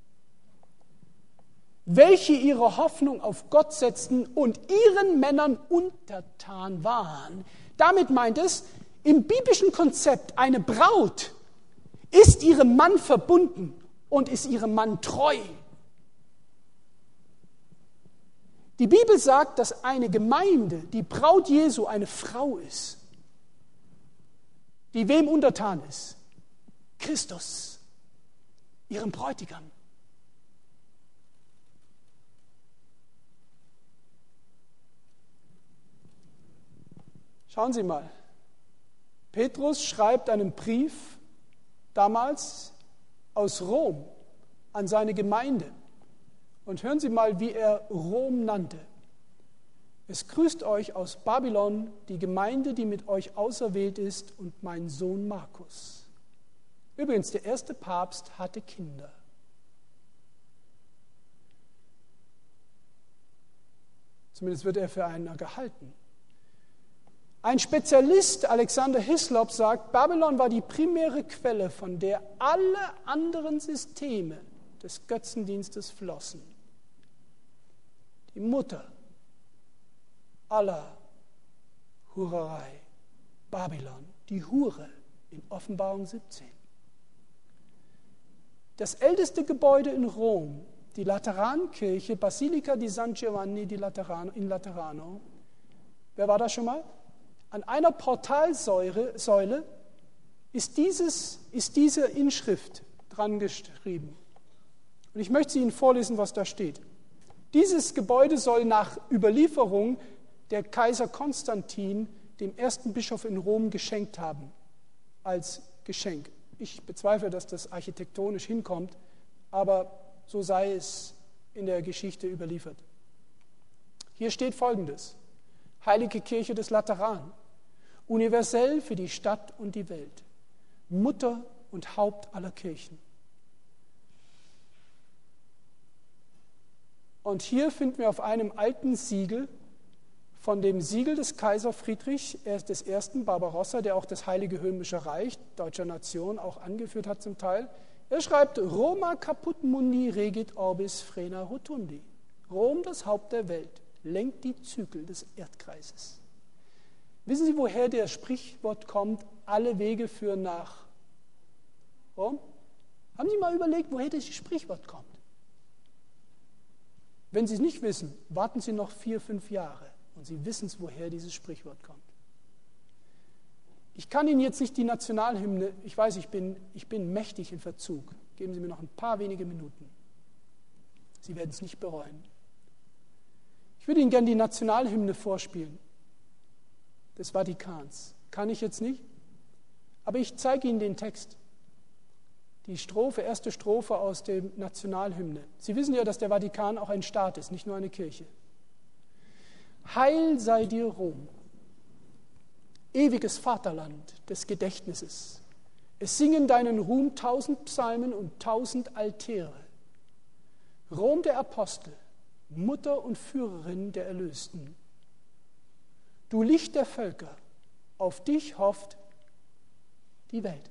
[SPEAKER 5] welche ihre Hoffnung auf Gott setzten und ihren Männern untertan waren. Damit meint es, im biblischen Konzept, eine Braut ist ihrem Mann verbunden und ist ihrem Mann treu. Die Bibel sagt, dass eine Gemeinde, die Braut Jesu, eine Frau ist, die wem untertan ist? Christus, ihrem Bräutigam. Schauen Sie mal, Petrus schreibt einen Brief damals aus Rom an seine Gemeinde. Und hören Sie mal, wie er Rom nannte. Es grüßt euch aus Babylon die Gemeinde, die mit euch auserwählt ist, und mein Sohn Markus. Übrigens, der erste Papst hatte Kinder. Zumindest wird er für einen gehalten. Ein Spezialist, Alexander Hislop, sagt, Babylon war die primäre Quelle, von der alle anderen Systeme des Götzendienstes flossen. Die Mutter aller Hurerei, Babylon, die Hure in Offenbarung 17. Das älteste Gebäude in Rom, die Laterankirche, Basilica di San Giovanni in Laterano. Wer war da schon mal? An einer Portalsäule ist diese Inschrift dran geschrieben. Und ich möchte Ihnen vorlesen, was da steht. Dieses Gebäude soll nach Überlieferung der Kaiser Konstantin dem ersten Bischof in Rom geschenkt haben, als Geschenk. Ich bezweifle, dass das architektonisch hinkommt, aber so sei es in der Geschichte überliefert. Hier steht Folgendes: Heilige Kirche des Lateran, universell für die Stadt und die Welt, Mutter und Haupt aller Kirchen. Und hier finden wir auf einem alten Siegel, von dem Siegel des Kaiser Friedrich des I. Barbarossa, der auch das Heilige Römische Reich deutscher Nation auch angeführt hat zum Teil. Er schreibt: Roma caput mundi regit orbis frena rotundi. Rom, das Haupt der Welt, lenkt die Zügel des Erdkreises. Wissen Sie, woher das Sprichwort kommt, alle Wege führen nach Rom? Haben Sie mal überlegt, woher das Sprichwort kommt? Wenn Sie es nicht wissen, warten Sie noch 4, 5 Jahre und Sie wissen es, woher dieses Sprichwort kommt. Ich kann Ihnen jetzt nicht die Nationalhymne, ich weiß, ich bin mächtig in Verzug. Geben Sie mir noch ein paar wenige Minuten. Sie werden es nicht bereuen. Ich würde Ihnen gerne die Nationalhymne vorspielen des Vatikans. Kann ich jetzt nicht, aber ich zeige Ihnen den Text. Die Strophe, erste Strophe aus der Nationalhymne. Sie wissen ja, dass der Vatikan auch ein Staat ist, nicht nur eine Kirche. Heil sei dir Rom, ewiges Vaterland des Gedächtnisses. Es singen deinen Ruhm 1000 Psalmen und 1000 Altäre. Rom der Apostel, Mutter und Führerin der Erlösten. Du Licht der Völker, auf dich hofft die Welt.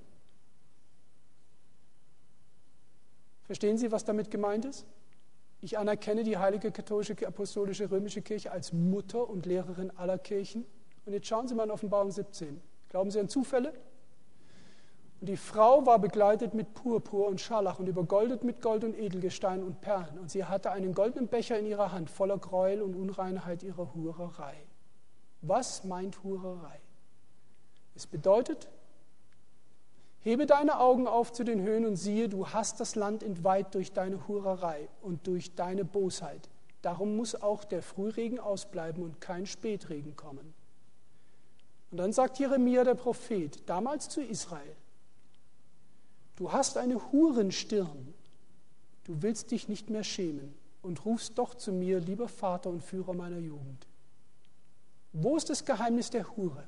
[SPEAKER 5] Verstehen Sie, was damit gemeint ist? Ich anerkenne die heilige katholische, apostolische, römische Kirche als Mutter und Lehrerin aller Kirchen. Und jetzt schauen Sie mal in Offenbarung 17. Glauben Sie an Zufälle? Und die Frau war begleitet mit Purpur und Scharlach und übergoldet mit Gold und Edelgestein und Perlen. Und sie hatte einen goldenen Becher in ihrer Hand, voller Gräuel und Unreinheit ihrer Hurerei. Was meint Hurerei? Es bedeutet: Hebe deine Augen auf zu den Höhen und siehe, du hast das Land entweiht durch deine Hurerei und durch deine Bosheit. Darum muss auch der Frühregen ausbleiben und kein Spätregen kommen. Und dann sagt Jeremia, der Prophet, damals zu Israel: Du hast eine Hurenstirn, du willst dich nicht mehr schämen und rufst doch zu mir, lieber Vater und Führer meiner Jugend. Wo ist das Geheimnis der Hure?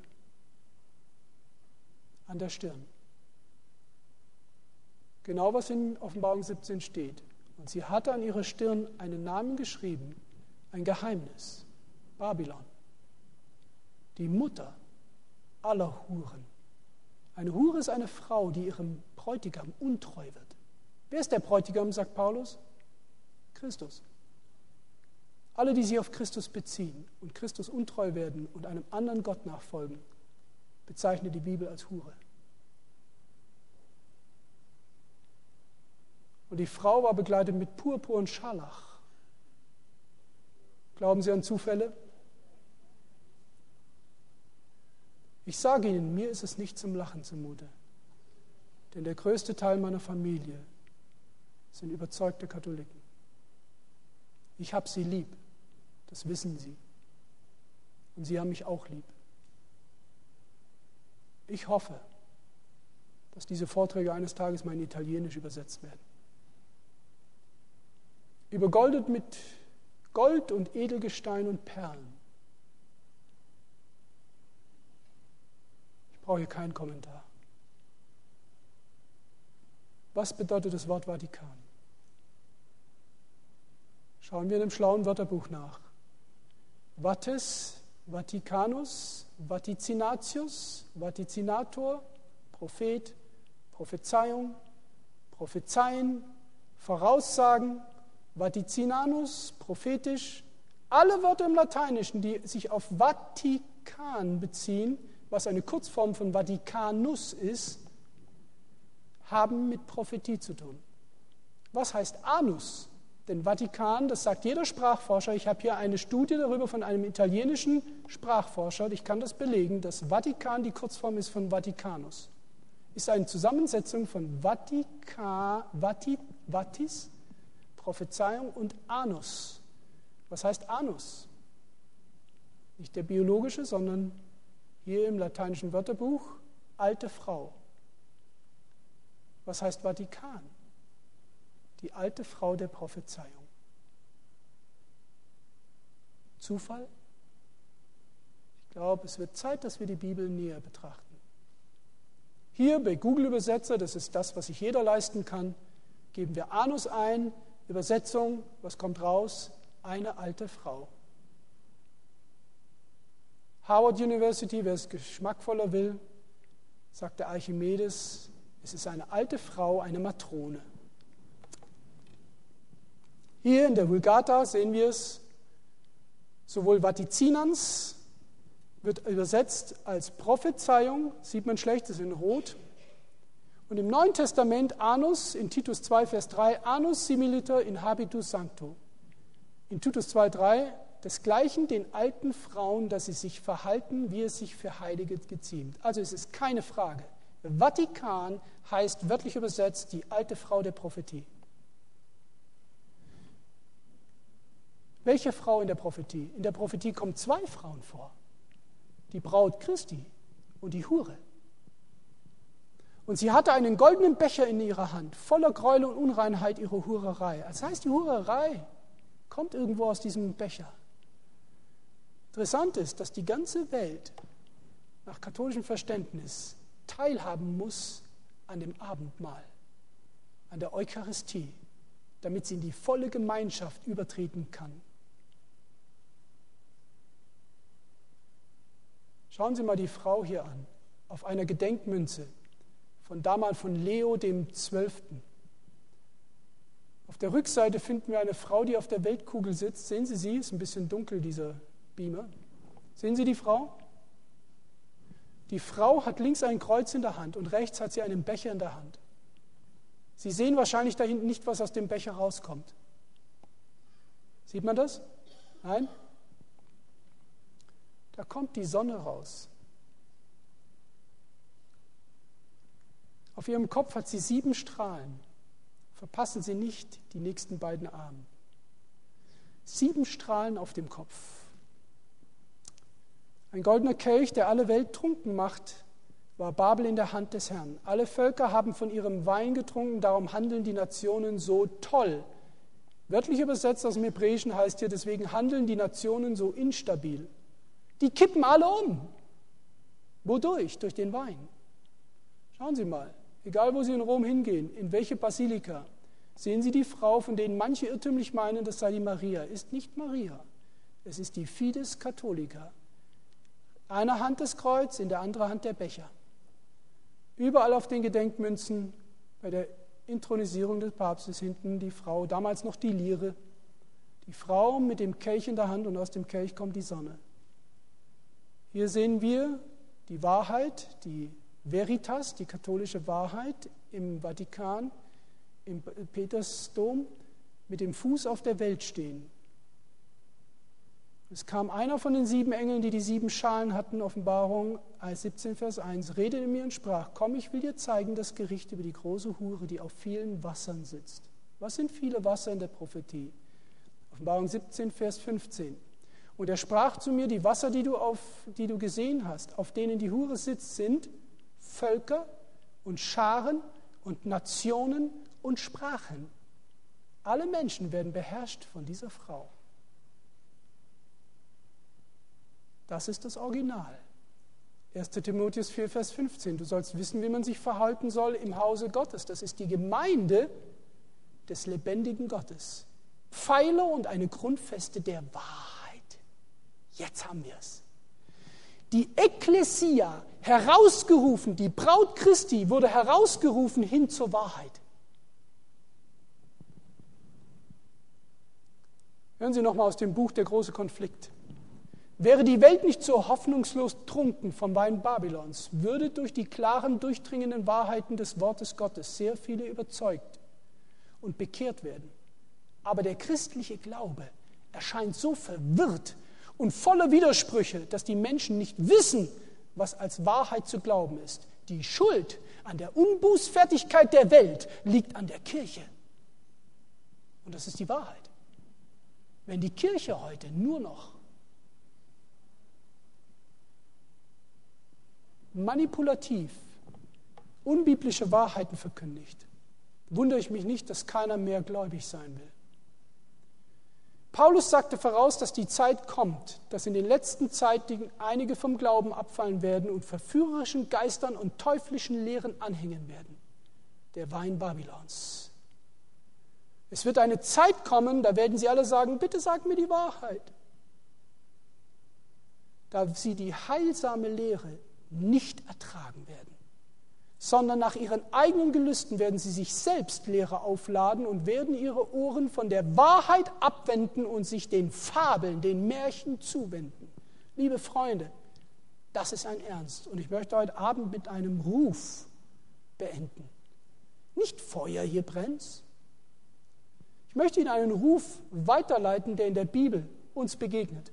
[SPEAKER 5] An der Stirn. Genau, was in Offenbarung 17 steht. Und sie hatte an ihrer Stirn einen Namen geschrieben, ein Geheimnis: Babylon, die Mutter aller Huren. Eine Hure ist eine Frau, die ihrem Bräutigam untreu wird. Wer ist der Bräutigam, sagt Paulus? Christus. Alle, die sich auf Christus beziehen und Christus untreu werden und einem anderen Gott nachfolgen, bezeichnet die Bibel als Hure. Und die Frau war begleitet mit Purpur und Scharlach. Glauben Sie an Zufälle? Ich sage Ihnen, mir ist es nicht zum Lachen zumute. Denn der größte Teil meiner Familie sind überzeugte Katholiken. Ich habe sie lieb, das wissen Sie. Und Sie haben mich auch lieb. Ich hoffe, dass diese Vorträge eines Tages mal in Italienisch übersetzt werden. Übergoldet mit Gold und Edelgestein und Perlen. Ich brauche hier keinen Kommentar. Was bedeutet das Wort Vatikan? Schauen wir in dem schlauen Wörterbuch nach. Vates, Vaticanus, Vaticinatius, Vaticinator, Prophet, Prophezeiung, Prophezeien, Voraussagen, Vaticinanus, prophetisch. Alle Wörter im Lateinischen, die sich auf Vatikan beziehen, was eine Kurzform von Vaticanus ist, haben mit Prophetie zu tun. Was heißt Anus? Denn Vatikan, das sagt jeder Sprachforscher, ich habe hier eine Studie darüber von einem italienischen Sprachforscher, ich kann das belegen, dass Vatikan die Kurzform ist von Vaticanus. Ist eine Zusammensetzung von Vatis, Prophezeiung und Anus. Was heißt Anus? Nicht der biologische, sondern hier im lateinischen Wörterbuch alte Frau. Was heißt Vatikan? Die alte Frau der Prophezeiung. Zufall? Ich glaube, es wird Zeit, dass wir die Bibel näher betrachten. Hier bei Google-Übersetzer, das ist das, was sich jeder leisten kann, geben wir Anus ein, Übersetzung, was kommt raus? Eine alte Frau. Harvard University, wer es geschmackvoller will, sagt der Archimedes, es ist eine alte Frau, eine Matrone. Hier in der Vulgata sehen wir es, sowohl Vatizinans wird übersetzt als Prophezeiung, sieht man schlecht, das ist in Rot. Und im Neuen Testament Anus, in Titus 2, Vers 3, Anus similiter in habitus sancto. In Titus 2, 3, desgleichen den alten Frauen, dass sie sich verhalten, wie es sich für Heilige geziemt. Also es ist keine Frage. Vatikan heißt wörtlich übersetzt die alte Frau der Prophetie. Welche Frau in der Prophetie? In der Prophetie kommen 2 Frauen vor. Die Braut Christi und die Hure. Und sie hatte einen goldenen Becher in ihrer Hand, voller Gräuel und Unreinheit ihrer Hurerei. Das heißt, die Hurerei kommt irgendwo aus diesem Becher. Interessant ist, dass die ganze Welt nach katholischem Verständnis teilhaben muss an dem Abendmahl, an der Eucharistie, damit sie in die volle Gemeinschaft übertreten kann. Schauen Sie mal die Frau hier an, auf einer Gedenkmünze damals von Leo dem 12. Auf der Rückseite finden wir eine Frau, die auf der Weltkugel sitzt. Sehen Sie sie? Ist ein bisschen dunkel, dieser Beamer. Sehen Sie die Frau? Die Frau hat links ein Kreuz in der Hand und rechts hat sie einen Becher in der Hand. Sie sehen wahrscheinlich da hinten nicht, was aus dem Becher rauskommt. Sieht man das? Nein? Da kommt die Sonne raus. Auf ihrem Kopf hat sie 7 Strahlen. Verpassen Sie nicht die nächsten beiden Abend. 7 Strahlen auf dem Kopf. Ein goldener Kelch, der alle Welt trunken macht, war Babel in der Hand des Herrn. Alle Völker haben von ihrem Wein getrunken, darum handeln die Nationen so toll. Wörtlich übersetzt aus dem Hebräischen heißt hier, deswegen handeln die Nationen so instabil. Die kippen alle um. Wodurch? Durch den Wein. Schauen Sie mal, egal wo Sie in Rom hingehen, in welche Basilika, sehen Sie die Frau, von denen manche irrtümlich meinen, das sei die Maria. Ist nicht Maria, es ist die Fides Catholica. Eine Hand das Kreuz, in der anderen Hand der Becher. Überall auf den Gedenkmünzen, bei der Inthronisierung des Papstes hinten die Frau, damals noch die Lyre, die Frau mit dem Kelch in der Hand und aus dem Kelch kommt die Sonne. Hier sehen wir die Wahrheit, die Veritas, die katholische Wahrheit im Vatikan, im Petersdom, mit dem Fuß auf der Welt stehen. Es kam einer von den 7 Engeln, die 7 Schalen hatten, Offenbarung 17, Vers 1, redete mir und sprach, komm, ich will dir zeigen das Gericht über die große Hure, die auf vielen Wassern sitzt. Was sind viele Wasser in der Prophetie? Offenbarung 17, Vers 15. Und er sprach zu mir, die Wasser, die du gesehen hast, auf denen die Hure sitzt, sind Völker und Scharen und Nationen und Sprachen. Alle Menschen werden beherrscht von dieser Frau. Das ist das Original. 1. Timotheus 4, Vers 15. Du sollst wissen, wie man sich verhalten soll im Hause Gottes. Das ist die Gemeinde des lebendigen Gottes. Pfeiler und eine Grundfeste der Wahrheit. Jetzt haben wir es. Die Ekklesia, herausgerufen, die Braut Christi wurde herausgerufen hin zur Wahrheit. Hören Sie nochmal aus dem Buch Der große Konflikt. Wäre die Welt nicht so hoffnungslos trunken vom Wein Babylons, würde durch die klaren, durchdringenden Wahrheiten des Wortes Gottes sehr viele überzeugt und bekehrt werden. Aber der christliche Glaube erscheint so verwirrt und voller Widersprüche, dass die Menschen nicht wissen, was als Wahrheit zu glauben ist. Die Schuld an der Unbußfertigkeit der Welt liegt an der Kirche. Und das ist die Wahrheit. Wenn die Kirche heute nur noch manipulativ unbiblische Wahrheiten verkündigt, wundere ich mich nicht, dass keiner mehr gläubig sein will. Paulus sagte voraus, dass die Zeit kommt, dass in den letzten Zeiten einige vom Glauben abfallen werden und verführerischen Geistern und teuflischen Lehren anhängen werden. Der Wein Babylons. Es wird eine Zeit kommen, da werden sie alle sagen, bitte sag mir die Wahrheit. Da sie die heilsame Lehre nicht ertragen werden, sondern nach ihren eigenen Gelüsten werden sie sich selbst Lehre aufladen und werden ihre Ohren von der Wahrheit abwenden und sich den Fabeln, den Märchen zuwenden. Liebe Freunde, das ist ein Ernst. Und ich möchte heute Abend mit einem Ruf beenden. Nicht Feuer, hier brennt's. Ich möchte Ihnen einen Ruf weiterleiten, der in der Bibel uns begegnet.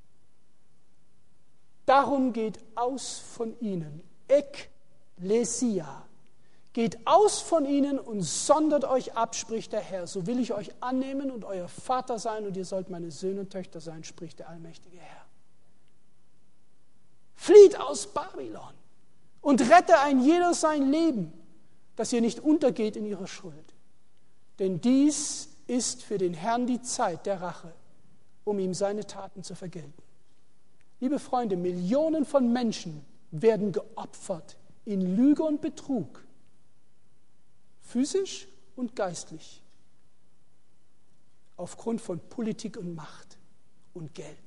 [SPEAKER 5] Darum geht aus von ihnen, Ekklesia, geht aus von ihnen und sondert euch ab, spricht der Herr. So will ich euch annehmen und euer Vater sein und ihr sollt meine Söhne und Töchter sein, spricht der allmächtige Herr. Flieht aus Babylon und rette ein jeder sein Leben, dass ihr nicht untergeht in ihrer Schuld. Denn dies ist für den Herrn die Zeit der Rache, um ihm seine Taten zu vergelten. Liebe Freunde, Millionen von Menschen werden geopfert in Lüge und Betrug, physisch und geistlich, aufgrund von Politik und Macht und Geld.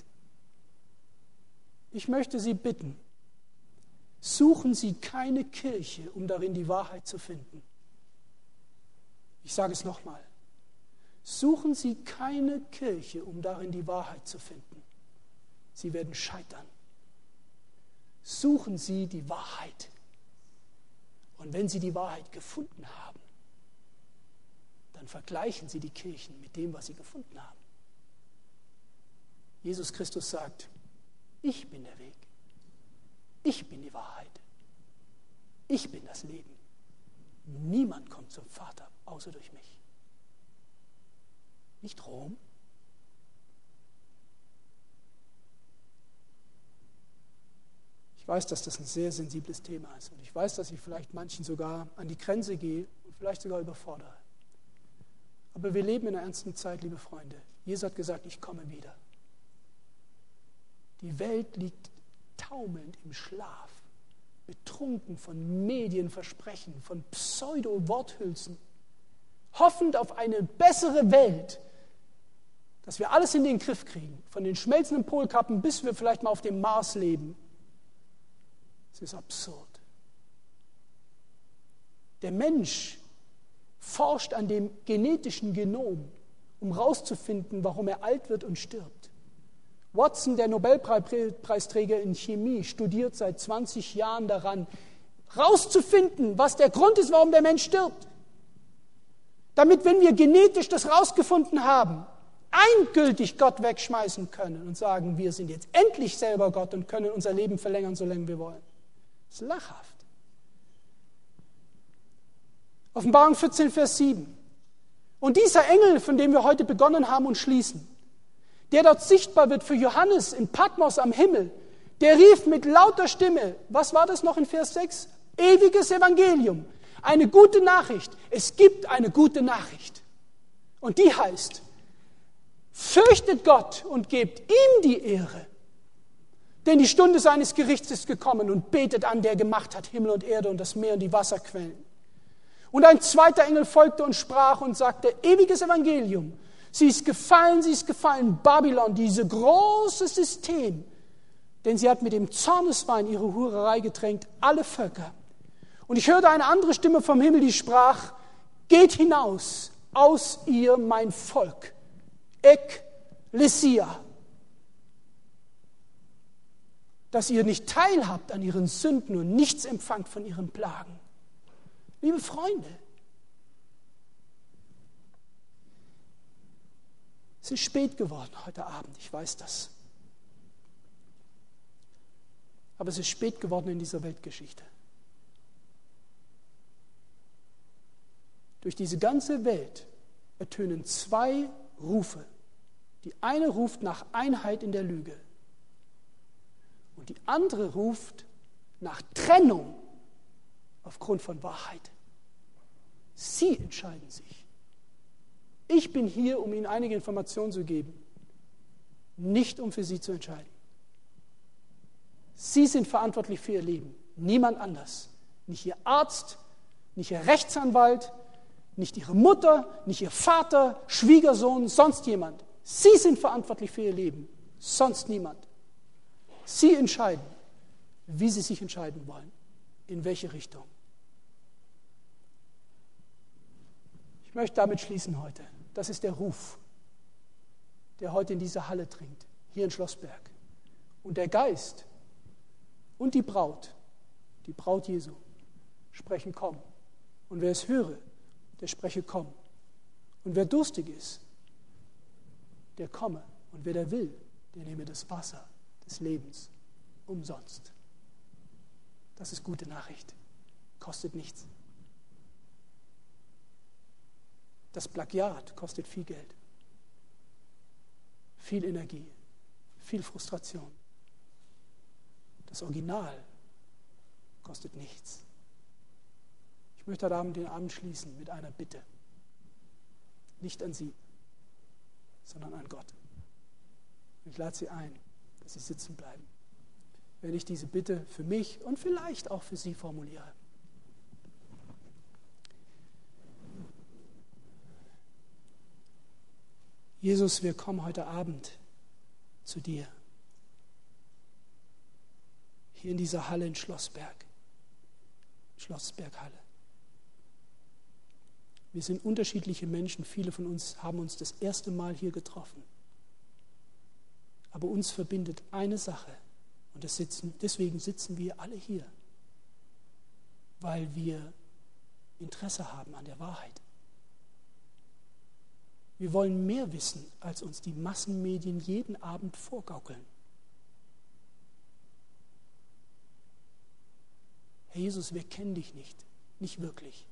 [SPEAKER 5] Ich möchte Sie bitten, suchen Sie keine Kirche, um darin die Wahrheit zu finden. Ich sage es nochmal. Suchen Sie keine Kirche, um darin die Wahrheit zu finden. Sie werden scheitern. Suchen Sie die Wahrheit. Und wenn Sie die Wahrheit gefunden haben, dann vergleichen Sie die Kirchen mit dem, was Sie gefunden haben. Jesus Christus sagt, ich bin der Weg. Ich bin die Wahrheit. Ich bin das Leben. Niemand kommt zum Vater, außer durch mich. Nicht Rom. Ich weiß, dass das ein sehr sensibles Thema ist. Und ich weiß, dass ich vielleicht manchen sogar an die Grenze gehe und vielleicht sogar überfordere. Aber wir leben in einer ernsten Zeit, liebe Freunde. Jesus hat gesagt, ich komme wieder. Die Welt liegt taumelnd im Schlaf, betrunken von Medienversprechen, von Pseudo-Worthülsen, hoffend auf eine bessere Welt, dass wir alles in den Griff kriegen, von den schmelzenden Polkappen bis wir vielleicht mal auf dem Mars leben. Es ist absurd. Der Mensch forscht an dem genetischen Genom, um herauszufinden, warum er alt wird und stirbt. Watson, der Nobelpreisträger in Chemie, studiert seit 20 Jahren daran, herauszufinden, was der Grund ist, warum der Mensch stirbt. Damit, wenn wir genetisch das herausgefunden haben, endgültig Gott wegschmeißen können und sagen, wir sind jetzt endlich selber Gott und können unser Leben verlängern, solange wir wollen. Das ist lachhaft. Offenbarung 14, Vers 7. Und dieser Engel, von dem wir heute begonnen haben und schließen, der dort sichtbar wird für Johannes in Patmos am Himmel, der rief mit lauter Stimme, was war das noch in Vers 6? Ewiges Evangelium, eine gute Nachricht. Es gibt eine gute Nachricht. Und die heißt, fürchtet Gott und gebt ihm die Ehre. Denn die Stunde seines Gerichts ist gekommen und betet an, der gemacht hat Himmel und Erde und das Meer und die Wasserquellen. Und ein zweiter Engel folgte und sprach und sagte, ewiges Evangelium, sie ist gefallen, Babylon, dieses große System. Denn sie hat mit dem Zorneswein ihre Hurerei getränkt, alle Völker. Und ich hörte eine andere Stimme vom Himmel, die sprach, geht hinaus aus ihr, mein Volk, Ekklesia, dass ihr nicht teilhabt an ihren Sünden und nichts empfangt von ihren Plagen. Liebe Freunde, es ist spät geworden heute Abend, ich weiß das. Aber es ist spät geworden in dieser Weltgeschichte. Durch diese ganze Welt ertönen zwei Rufe. Die eine ruft nach Einheit in der Lüge und die andere ruft nach Trennung aufgrund von Wahrheit. Sie entscheiden sich. Ich bin hier, um Ihnen einige Informationen zu geben, nicht um für Sie zu entscheiden. Sie sind verantwortlich für Ihr Leben, niemand anders. Nicht Ihr Arzt, nicht Ihr Rechtsanwalt, nicht Ihre Mutter, nicht Ihr Vater, Schwiegersohn, sonst jemand. Sie sind verantwortlich für Ihr Leben, sonst niemand. Sie entscheiden, wie Sie sich entscheiden wollen, in welche Richtung. Ich möchte damit schließen heute. Das ist der Ruf, der heute in dieser Halle dringt, hier in Schlossberg. Und der Geist und die Braut Jesu, sprechen, komm. Und wer es höre, der spreche, komm. Und wer durstig ist, der komme. Und wer der will, der nehme das Wasser des Lebens umsonst. Das ist gute Nachricht. Kostet nichts. Das Plagiat kostet viel Geld, viel Energie, viel Frustration. Das Original kostet nichts. Ich möchte heute Abend den Abend schließen mit einer Bitte. Nicht an Sie, sondern an Gott. Ich lade Sie ein, dass Sie sitzen bleiben, wenn ich diese Bitte für mich und vielleicht auch für Sie formuliere. Jesus, wir kommen heute Abend zu dir. Hier in dieser Halle in Schlossberghalle. Wir sind unterschiedliche Menschen, viele von uns haben uns das erste Mal hier getroffen. Aber uns verbindet eine Sache und deswegen sitzen wir alle hier, weil wir Interesse haben an der Wahrheit. Wir wollen mehr wissen, als uns die Massenmedien jeden Abend vorgaukeln. Herr Jesus, wir kennen dich nicht wirklich.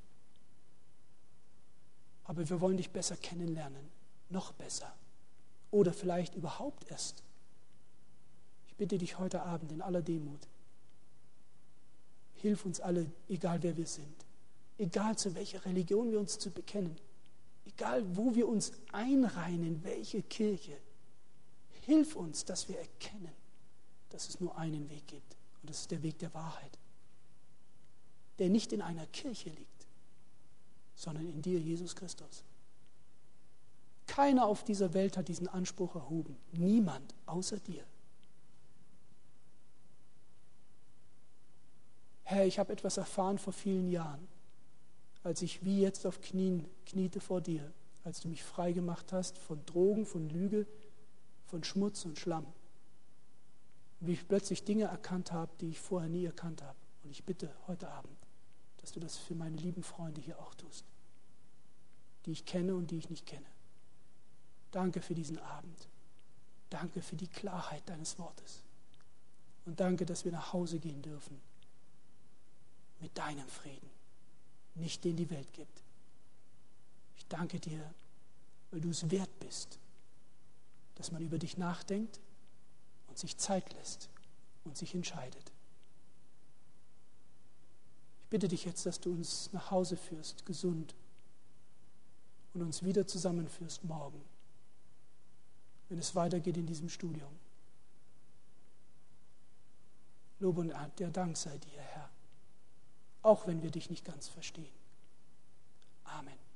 [SPEAKER 5] Aber wir wollen dich besser kennenlernen, noch besser. Oder vielleicht überhaupt erst. Ich bitte dich heute Abend in aller Demut. Hilf uns alle, egal wer wir sind, egal zu welcher Religion wir uns zu bekennen. Egal, wo wir uns einreihen, in welche Kirche, hilf uns, dass wir erkennen, dass es nur einen Weg gibt. Und das ist der Weg der Wahrheit, der nicht in einer Kirche liegt, sondern in dir, Jesus Christus. Keiner auf dieser Welt hat diesen Anspruch erhoben. Niemand außer dir. Herr, ich habe etwas erfahren vor vielen Jahren, als ich wie jetzt auf Knien kniete vor dir, als du mich frei gemacht hast von Drogen, von Lüge, von Schmutz und Schlamm. Und wie ich plötzlich Dinge erkannt habe, die ich vorher nie erkannt habe. Und ich bitte heute Abend, dass du das für meine lieben Freunde hier auch tust, die ich kenne und die ich nicht kenne. Danke für diesen Abend. Danke für die Klarheit deines Wortes. Und danke, dass wir nach Hause gehen dürfen mit deinem Frieden. Nicht den die Welt gibt. Ich danke dir, weil du es wert bist, dass man über dich nachdenkt und sich Zeit lässt und sich entscheidet. Ich bitte dich jetzt, dass du uns nach Hause führst, gesund, und uns wieder zusammenführst morgen, wenn es weitergeht in diesem Studium. Lob und der Dank sei dir, Herr. Auch wenn wir dich nicht ganz verstehen. Amen.